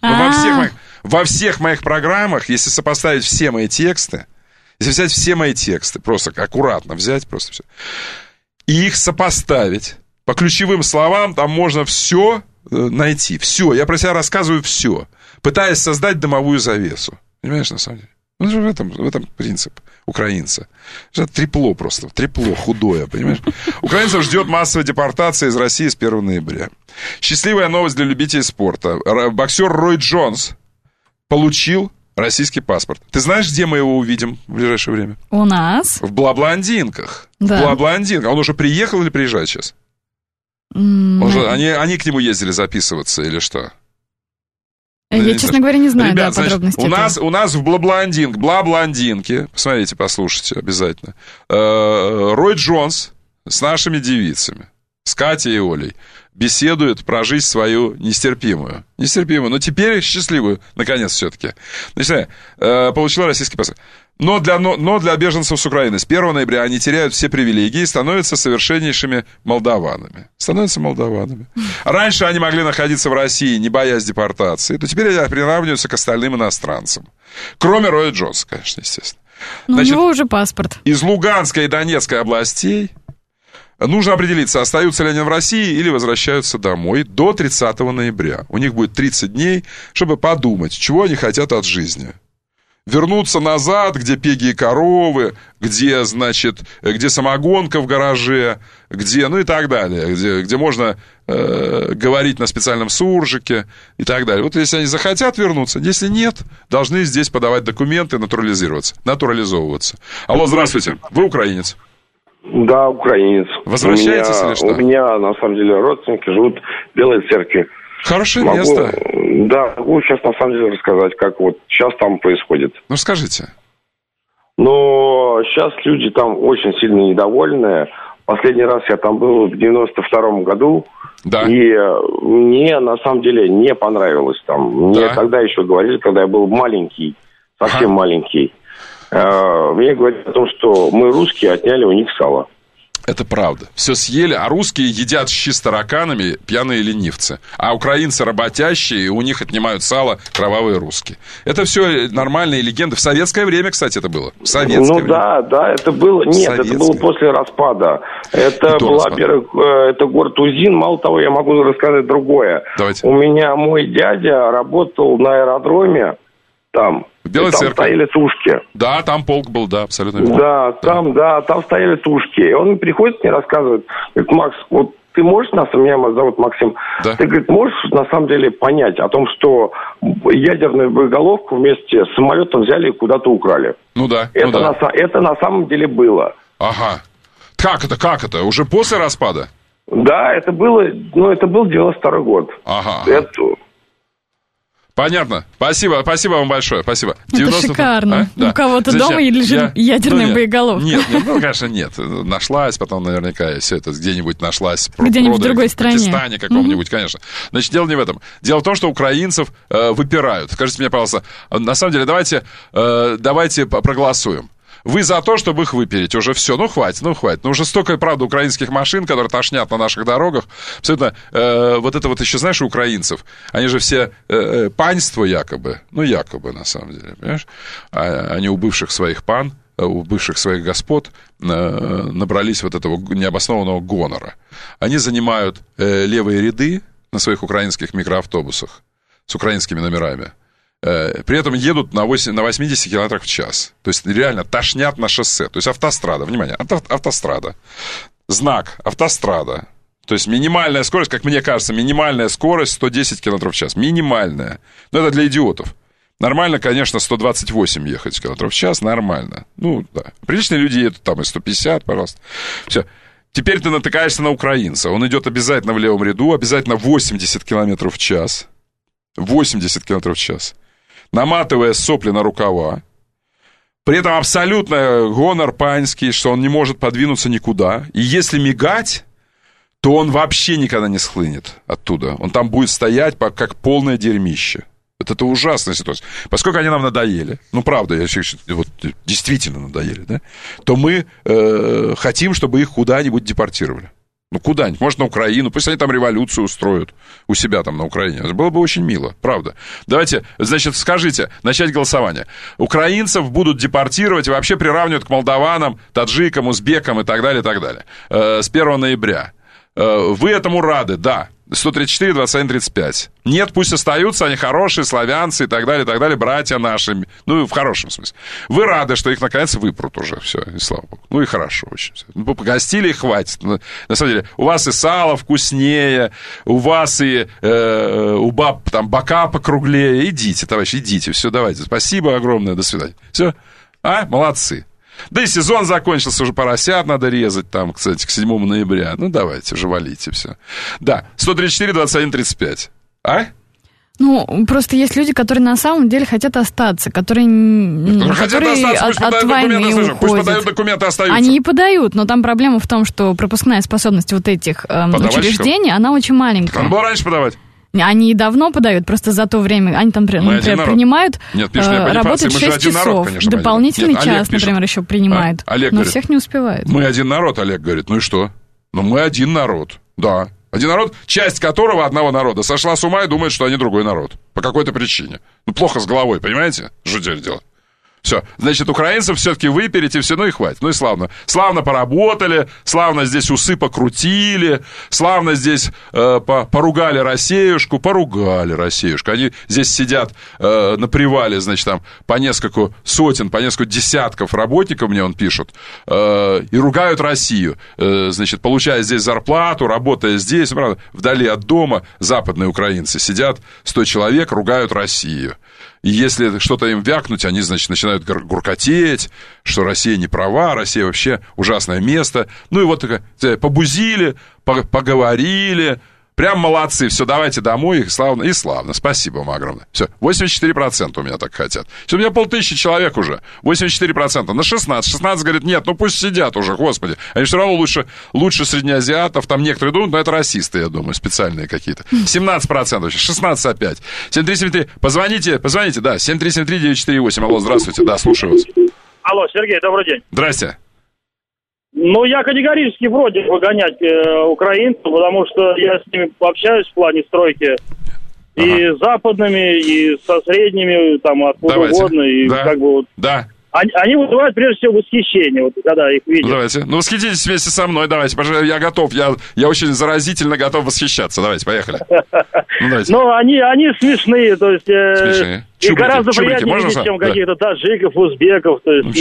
Во всех моих программах, если сопоставить все мои тексты, если взять все мои тексты, просто аккуратно взять, просто все, и их сопоставить по ключевым словам, там можно все найти. Все. Я про себя рассказываю все, пытаясь создать дымовую завесу. Понимаешь, на самом деле? Ну, в этом принцип украинца. Это трепло просто, трепло худое, понимаешь? Украинцев ждет массовая депортация из России с 1 ноября. Счастливая новость для любителей спорта. Боксер Рой Джонс получил российский паспорт. Ты знаешь, где мы его увидим в ближайшее время? У нас. В Бла-Блондинках. Да. В Бла-Блондинках. Он уже приехал или приезжает сейчас? Они к нему ездили записываться или что? Я, честно говоря, не знаю. Ребят, подробностей. У нас в Бла-Блондинке, посмотрите, послушайте обязательно, Рой Джонс с нашими девицами, с Катей и Олей, беседует про жизнь свою нестерпимую, но теперь счастливую, наконец, все-таки. Значит, получила российский паспорт. Но для беженцев с Украины с 1 ноября они теряют все привилегии и становятся совершеннейшими молдаванами. Раньше они могли находиться в России, не боясь депортации, то теперь они приравниваются к остальным иностранцам. Кроме Роя Джонса, конечно, естественно. Но значит, у него уже паспорт. Из Луганской и Донецкой областей нужно определиться, остаются ли они в России или возвращаются домой до 30 ноября. У них будет 30 дней, чтобы подумать, чего они хотят от жизни. вернуться назад, где пеги и коровы, где, значит, где самогонка в гараже, где, ну и так далее, где можно говорить на специальном суржике и так далее. Вот если они захотят вернуться, если нет, должны здесь подавать документы, натурализовываться. Алло, здравствуйте, вы украинец? Да, украинец. Возвращаетесь или что? У меня, на самом деле, родственники живут в Белой Церкви. Хорошее место. Да, могу сейчас, на самом деле, рассказать, как вот сейчас там происходит. Ну, скажите. Но сейчас люди там очень сильно недовольны. Последний раз я там был в 92-м году. Да. И мне, на самом деле, не понравилось там. Мне тогда еще говорили, когда я был маленький, совсем маленький. Мне говорят о том, что мы, русские, отняли у них сало. Это правда. Все съели, а русские едят щи с тараканами, пьяные ленивцы. А украинцы работящие, и у них отнимают сало кровавые русские. Это все нормальные легенды. В советское время, кстати, это было. В советское время. Да, это было... Нет, это было после распада. Это была, во-первых, это город Узин. Мало того, я могу рассказать другое. Давайте. У меня мой дядя работал на аэродроме там. Белой там стояли тушки. Да, там полк был, да, абсолютно верно. Там стояли тушки. И он приходит мне рассказывает, говорит, Макс, вот ты можешь нас, меня зовут Максим, ты, говорит, можешь на самом деле понять о том, что ядерную боеголовку вместе с самолетом взяли и куда-то украли. Это на самом деле было. Ага. Как это? Уже после распада? Да, это был 92-й год. Ага. Понятно. Спасибо вам большое. Спасибо. Это шикарно. У кого-то дома лежит ядерная боеголовка. Нет, конечно, нет. Нашлась, потом наверняка все это где-нибудь нашлась. Где-нибудь в другой стране. В Пакистане каком-нибудь, конечно. Значит, дело не в этом. Дело в том, что украинцев выпирают. Скажите мне, пожалуйста, на самом деле, давайте проголосуем. Вы за то, чтобы их выпереть уже все. Ну, хватит. Ну, уже столько, правда, украинских машин, которые тошнят на наших дорогах. Абсолютно. Вот это вот еще, знаешь, у украинцев. Они же все панство якобы. Ну, якобы, на самом деле, понимаешь? Они у бывших своих пан, у бывших своих господ набрались вот этого необоснованного гонора. Они занимают левые ряды на своих украинских микроавтобусах с украинскими номерами. При этом едут на 80 км в час. То есть реально тошнят на шоссе. То есть автострада, внимание, автострада. Знак автострада. То есть минимальная скорость, как мне кажется, минимальная скорость 110 км в час. Минимальная. Но это для идиотов. Нормально, конечно, 128 ехать км в час, нормально. Ну, да. Приличные люди едут там и 150, пожалуйста. Все. Теперь ты натыкаешься на украинца. Он идет обязательно в левом ряду, обязательно 80 км в час. 80 км в час. Наматывая сопли на рукава. При этом абсолютно гонор панский, что он не может подвинуться никуда. И если мигать, то он вообще никогда не схлынет оттуда. Он там будет стоять как полное дерьмище. Это ужасная ситуация. Поскольку они нам надоели, ну, правда, вот, действительно надоели, да, то мы хотим, чтобы их куда-нибудь депортировали. Ну, куда-нибудь, может, на Украину, пусть они там революцию устроят у себя там на Украине. Это было бы очень мило, правда. Давайте, значит, скажите, начать голосование. Украинцев будут депортировать и вообще приравнивать к молдаванам, таджикам, узбекам и так далее, с 1 ноября. Вы этому рады, да. 134, 21, 35. Нет, пусть остаются, они хорошие, славянцы и так далее, братья наши. Ну, в хорошем смысле. Вы рады, что их, наконец, выпрут уже, все, и слава богу. Ну, и хорошо очень. Ну, погостили, и хватит. На самом деле, у вас и сало вкуснее, у вас и у баб там бока покруглее. Идите, товарищи, идите, все, давайте. Спасибо огромное, до свидания. Все, молодцы. Да и сезон закончился, уже поросят надо резать там, кстати, к 7 ноября. Ну, давайте, уже валите все. Да, 134, 21, 35. Ну, просто есть люди, которые на самом деле хотят остаться, которые от войны уходят. Пусть подают документы, остаются. Они и подают, но там проблема в том, что пропускная способность вот этих учреждений, она очень маленькая. Надо было раньше подавать. Они давно подают, просто за то время, они там, например, принимают, работают 6 часов. Конечно, дополнительный час, например, еще принимают. Олег но говорит, всех не успевают. Мы один народ, Олег говорит. Ну и что? Ну мы один народ, да. Один народ, часть которого одного народа сошла с ума и думает, что они другой народ. По какой-то причине. Ну плохо с головой, понимаете? Что теперь делать? Все, значит, украинцев все-таки выперите, все, ну и хватит, ну и славно. Славно поработали, славно здесь усы покрутили, славно здесь поругали Россеюшку. Они здесь сидят на привале, значит, там по несколько сотен, по несколько десятков работников, мне он пишет, и ругают Россию. Значит, получая здесь зарплату, работая здесь, правда, вдали от дома, западные украинцы сидят, 100 человек, ругают Россию. И если что-то им вякнуть, они, значит, начинают гуркотеть, что Россия не права, Россия вообще ужасное место. Ну и вот побузили, поговорили. Прям молодцы, все, давайте домой, и славно. Спасибо вам огромное. Все, 84% у меня так хотят. Все, у меня 500 человек уже, 84%. На 16 говорит, нет, ну пусть сидят уже, господи. Они все равно лучше среднеазиатов, там некоторые думают, но это расисты, я думаю, специальные какие-то. 17%, 16 опять. 7373, позвоните, да, 7373-948, алло, здравствуйте, да, слушаю вас. Алло, Сергей, добрый день. Здрасте. Ну, я категорически против выгонять украинцев, потому что я с ними общаюсь в плане стройки. И с западными, и со средними, там, откуда угодно. И как бы вот... Да. Они вызывают, прежде всего, восхищение, вот, когда их видят. Давайте. Ну, восхититесь вместе со мной, давайте. Пожалуйста, я готов, я очень заразительно готов восхищаться. Давайте, поехали. Ну, они смешные, то есть... Смешные. И гораздо приятнее видеть, чем каких-то таджиков, узбеков, то есть,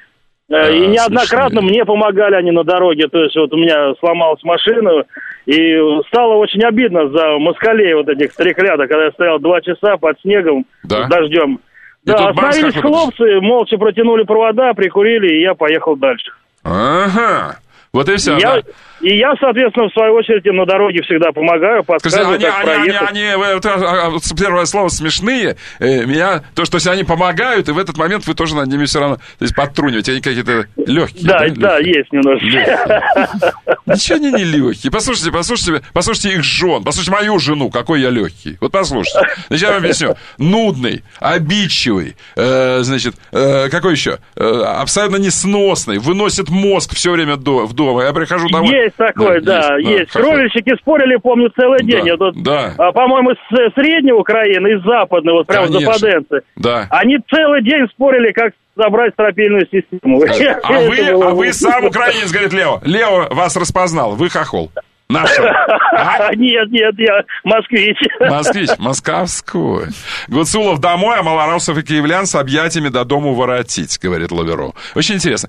и неоднократно мне помогали они на дороге, то есть вот у меня сломалась машина, и стало очень обидно за москалей вот этих стрекляда, когда я стоял 2 часа под снегом, с дождем. Да, остановились хлопцы, молча протянули провода, прикурили, и я поехал дальше. Ага. Вот и все, И я, соответственно, в свою очередь, им на дороге всегда помогаю, подсказываю, как проехать. Они, первое слово, смешные. Меня, то, что они помогают, и в этот момент вы тоже над ними все равно подтруниваете. Они какие-то легкие. Да, есть немножко. Ничего они не легкие. Послушайте их жен. Послушайте мою жену, какой я легкий. Вот послушайте. Значит, я вам объясню. Нудный, обидчивый, значит, какой еще? Абсолютно несносный, выносит мозг все время в дома. Я прихожу домой. Есть такой, есть. Кровельщики спорили, помню, целый день. По-моему, с средней Украины и с западной, вот прям западенцы. Да. Они целый день спорили, как собрать стропильную систему. А вы сам украинец, говорит Лео. Лео вас распознал, вы хохол. Нет, я москвич. Москвич, московской. Гуцулов домой, а малоросов и киевлян с объятиями до дому воротить, говорит Лаверо. Очень интересно.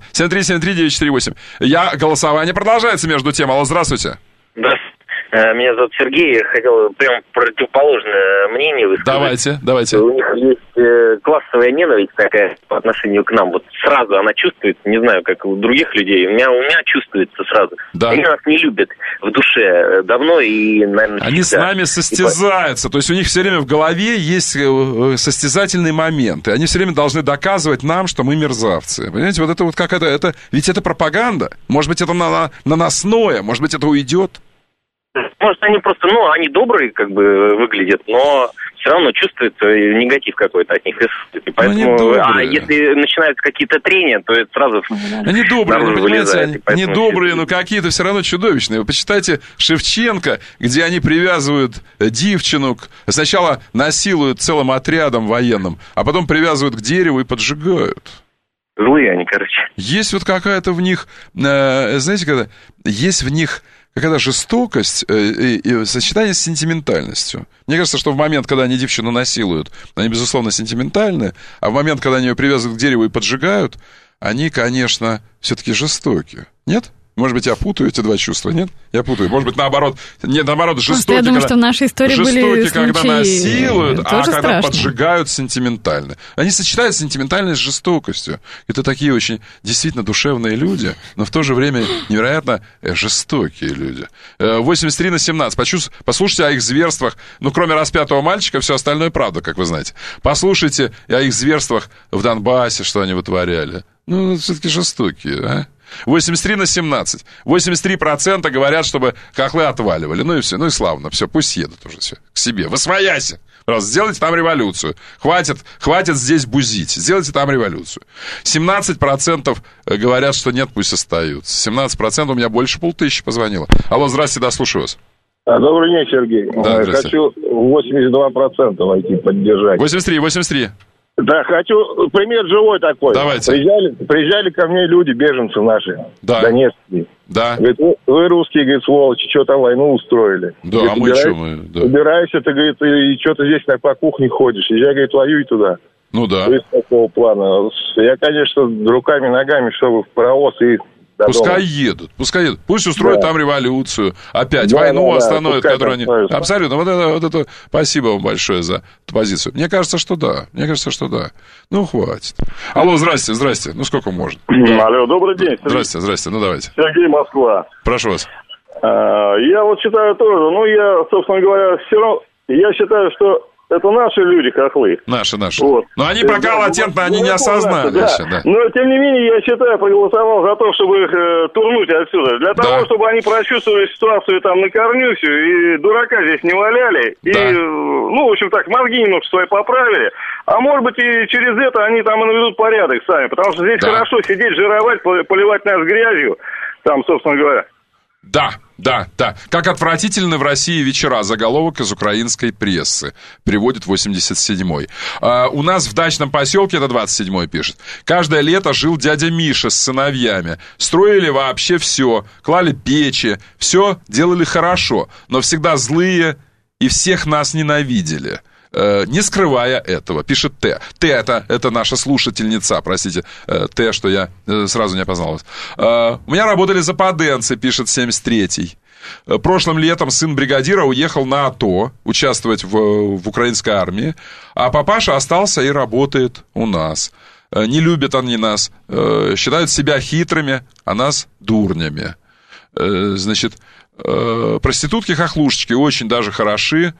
7373948. Голосование продолжается между тем. Алло, здравствуйте. Здравствуйте. Меня зовут Сергей, я хотел прям противоположное мнение высказать. Давайте. У них есть классовая ненависть такая по отношению к нам. Вот сразу она чувствуется, не знаю, как у других людей. У меня чувствуется сразу. Да. Они нас не любят в душе давно и, наверное, всегда. Они с нами состязаются. То есть у них все время в голове есть состязательные моменты. Они все время должны доказывать нам, что мы мерзавцы. Понимаете, вот это вот как это ведь это пропаганда. Может быть, это наносное, может быть, это уйдет. Может, они просто, они добрые, как бы, выглядят, но все равно чувствуется негатив какой-то от них. И поэтому, если начинаются какие-то трения, то это сразу они добрые, наружу вылезает. Они добрые, но какие-то все равно чудовищные. Вы почитайте Шевченко, где они привязывают девчину, сначала насилуют целым отрядом военным, а потом привязывают к дереву и поджигают. Злые они, короче. Есть вот какая-то в них, знаете, когда есть в них какая-то жестокость и сочетание с сентиментальностью. Мне кажется, что в момент, когда они девчину насилуют, они, безусловно, сентиментальны, а в момент, когда они ее привязывают к дереву и поджигают, они, конечно, все-таки жестоки. Нет? Может быть, я путаю эти два чувства, нет? Я путаю. Может быть, наоборот, жестоки, я думаю, что в нашей истории были случаи, когда насилуют, а когда страшно. поджигают сентиментально. Они сочетают сентиментальность с жестокостью. Это такие очень действительно душевные люди, но в то же время невероятно жестокие люди. 83/17. Послушайте о их зверствах. Кроме распятого мальчика, все остальное правда, как вы знаете. Послушайте о их зверствах в Донбассе, что они вытворяли. Все-таки жестокие, а? 83/17. 83% говорят, чтобы хохлы отваливали. И все. И славно. Все, пусть едут уже все к себе. Восвояйся. Пожалуйста, сделайте там революцию. Хватит здесь бузить. Сделайте там революцию. 17% говорят, что нет, пусть остаются. 17% у меня больше 500 позвонило. Алло, здравствуйте, слушаю вас. Добрый день, Сергей. Да, хочу 82% войти поддержать. 83. Да, хочу пример живой такой. Давайте. Приезжали ко мне люди, беженцы наши, донецкие. Да. Говорит, вы русские, говорит, сволочи, что там войну устроили. Да, говорит, а мы что? Да. Убирайся, ты, говорит, и что ты здесь так по кухне ходишь. Езжай, говорит, воюй туда. Ну да. То есть такого плана. Я, конечно, руками, ногами, чтобы в паровоз и... Пускай едут. Пусть устроят там революцию. Опять войну остановят, которую они... Абсолютно. Вот это... Спасибо вам большое за эту позицию. Мне кажется, что да. Ну, хватит. Алло, здрасте. Ну, сколько можно? Алло, добрый день. Здрасте. Ну, давайте. Сергей, Москва. Прошу вас. Я вот считаю тоже, я, собственно говоря, все равно... Я считаю, что это наши люди, хохлы. Наши. Вот. Но они пока латентно, они не осознали еще, да. Но, тем не менее, я считаю, проголосовал за то, чтобы их турнуть отсюда. Для того, чтобы они прочувствовали ситуацию там на корню всю, и дурака здесь не валяли. И, в общем так, мозги немного свои поправили. А может быть, и через это они там и наведут порядок сами. Потому что здесь хорошо сидеть, жировать, поливать нас грязью. Там, собственно говоря. Да. Как отвратительны в России вечера. Заголовок из украинской прессы. Приводит 87-й. У нас в дачном поселке, это 27-й пишет, каждое лето жил дядя Миша с сыновьями. Строили вообще все. Клали печи. Все делали хорошо. Но всегда злые и всех нас ненавидели. Не скрывая этого, пишет Т. Т это наша слушательница, простите, Т, что я сразу не опознал вас. У меня работали западенцы, пишет 73-й. Прошлым летом сын бригадира уехал на АТО участвовать в украинской армии, а папаша остался и работает у нас. Не любят они нас, считают себя хитрыми, а нас дурнями. Значит, проститутки-хохлушечки очень даже хороши.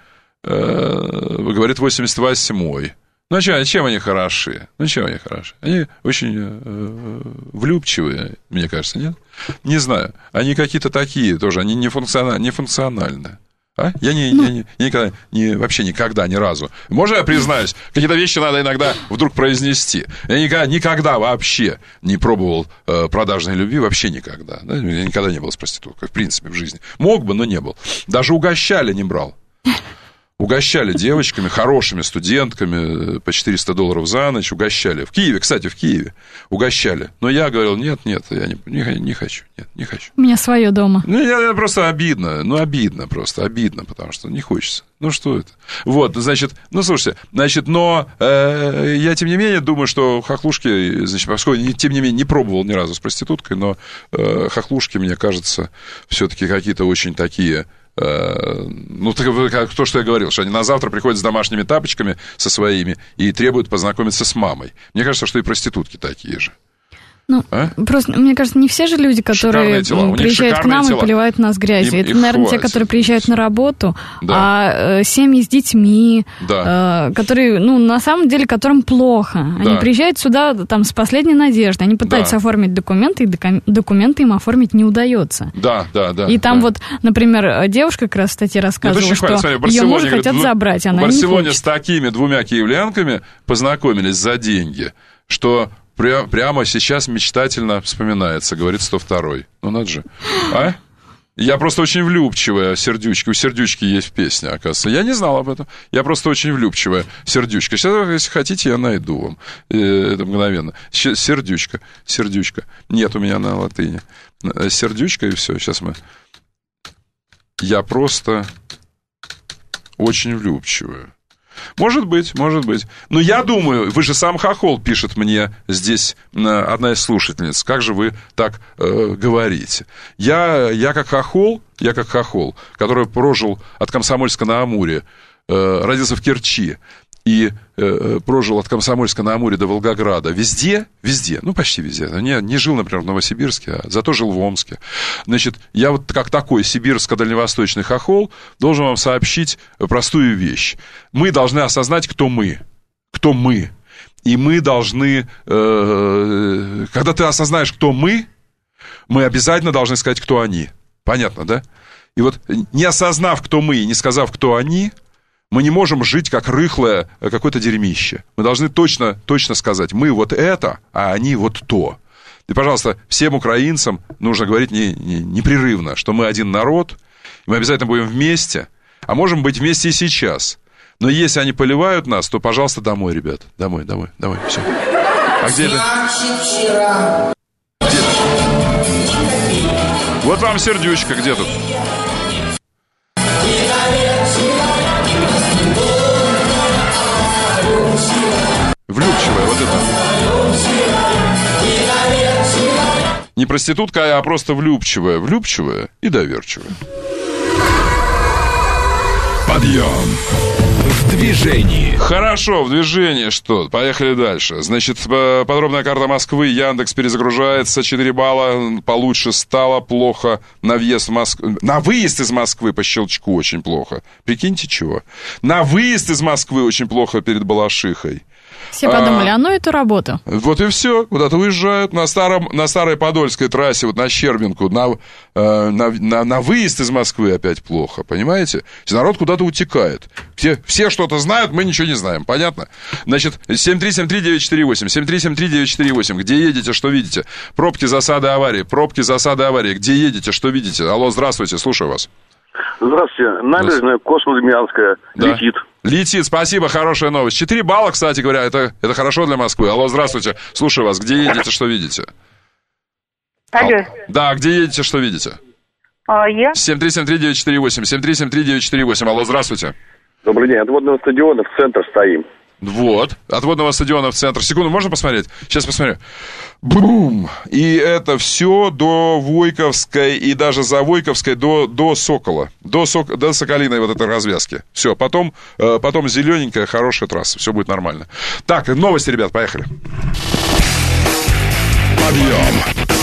Говорит 88-й. Ну, чем они хороши? Они очень влюбчивые, мне кажется, нет? Не знаю. Они какие-то такие тоже, они нефункциональные. А? Я никогда, вообще никогда, ни разу. Можно я признаюсь, какие-то вещи надо иногда вдруг произнести. Я никогда вообще не пробовал продажной любви, вообще никогда. Да? Я никогда не был с проституткой, в принципе, в жизни. Мог бы, но не был. Даже угощали не брал. Угощали девочками, хорошими студентками, по $400 за ночь, угощали. В Киеве, кстати, угощали. Но я говорил, нет, я не хочу, не хочу. У меня свое дома. Просто обидно, потому что не хочется. Ну, что это? Вот, значит, слушайте, но я, тем не менее, думаю, что хохлушки, значит, поскольку, тем не менее, не пробовал ни разу с проституткой, но хохлушки, мне кажется, все-таки какие-то очень такие... то, что я говорил, что они на завтра приходят с домашними тапочками со своими и требуют познакомиться с мамой. Мне кажется, что и проститутки такие же. Просто, мне кажется, не все же люди, которые приезжают к нам и поливают нас грязью. Это, наверное, те, которые приезжают на работу, а семьи с детьми, которые, на самом деле, которым плохо. Они приезжают сюда там с последней надеждой. Они пытаются оформить документы, и документы им оформить не удается. И там вот, например, девушка как раз в статье рассказывала, что ее мужа хотят забрать, она не хочет. В Барселоне с такими двумя киевлянками познакомились за деньги, что... Прямо сейчас мечтательно вспоминается, говорит 102-й. Ну, надо же. А? Я просто очень влюбчивая сердючка. У сердючки есть песня, оказывается. Я не знал об этом. Я просто очень влюбчивая сердючка. Сейчас, если хотите, я найду вам. Это мгновенно. Сердючка. Нет у меня на латыни. Сердючка, и все. Сейчас мы... Я просто очень влюбчивая. Может быть. Но я думаю, вы же сам хохол, пишет мне здесь одна из слушательниц. Как же вы так говорите? Я как хохол, который прожил от Комсомольска на Амуре, родился в Керчи и прожил от Комсомольска на Амуре до Волгограда. Везде, почти везде. Не жил, например, в Новосибирске, а зато жил в Омске. Значит, я вот как такой сибирско-дальневосточный хохол должен вам сообщить простую вещь. Мы должны осознать, кто мы. И мы должны... Когда ты осознаешь, кто мы обязательно должны сказать, кто они. Понятно, да? И вот не осознав, кто мы, и не сказав, кто они... Мы не можем жить как рыхлое какое-то дерьмище. Мы должны точно сказать, мы вот это, а они вот то. И, пожалуйста, всем украинцам нужно говорить непрерывно, что мы один народ, мы обязательно будем вместе, а можем быть вместе и сейчас. Но если они поливают нас, то, пожалуйста, домой, ребят. Домой, все. А где это? Где это? Вот вам сердючка, где тут? Влюбчивая, вот это. Не проститутка, а просто влюбчивая. Влюбчивая и доверчивая. Подъем в движении. Хорошо, в движении что? Поехали дальше. Значит, подробная карта Москвы. Яндекс перезагружается. 4 балла. Получше стало. Плохо. На въезд в Москву. На выезд из Москвы по щелчку очень плохо. Прикиньте, чего. На выезд из Москвы очень плохо перед Балашихой. Все подумали, ну эту работу. Вот и все, куда-то уезжают на старой Подольской трассе, вот на Щербинку, на выезд из Москвы опять плохо, понимаете? Народ куда-то утекает. Все что-то знают, мы ничего не знаем, понятно? Значит, 7373948, 7373948, где едете, что видите? Пробки, засады, аварии, где едете, что видите? Алло, здравствуйте, слушаю вас. Здравствуйте, набережная Космо-Демьянская, летит. Летит, спасибо, хорошая новость. 4 балла, кстати говоря, это хорошо для Москвы. Алло, здравствуйте, слушаю вас, где едете, что видите? Алло. Да, где едете, что видите? Я? 7373948, 7373948, алло, здравствуйте. Добрый день, от водного стадиона в центр стоим. Вот, от водного стадиона в центр. Секунду, можно посмотреть? Сейчас посмотрю. Бум! И это все до Войковской и даже за Войковской до Сокола. До Соколиной вот этой развязки. Все, потом зелененькая, хорошая трасса. Все будет нормально. Так, новости, ребят, поехали. Подъем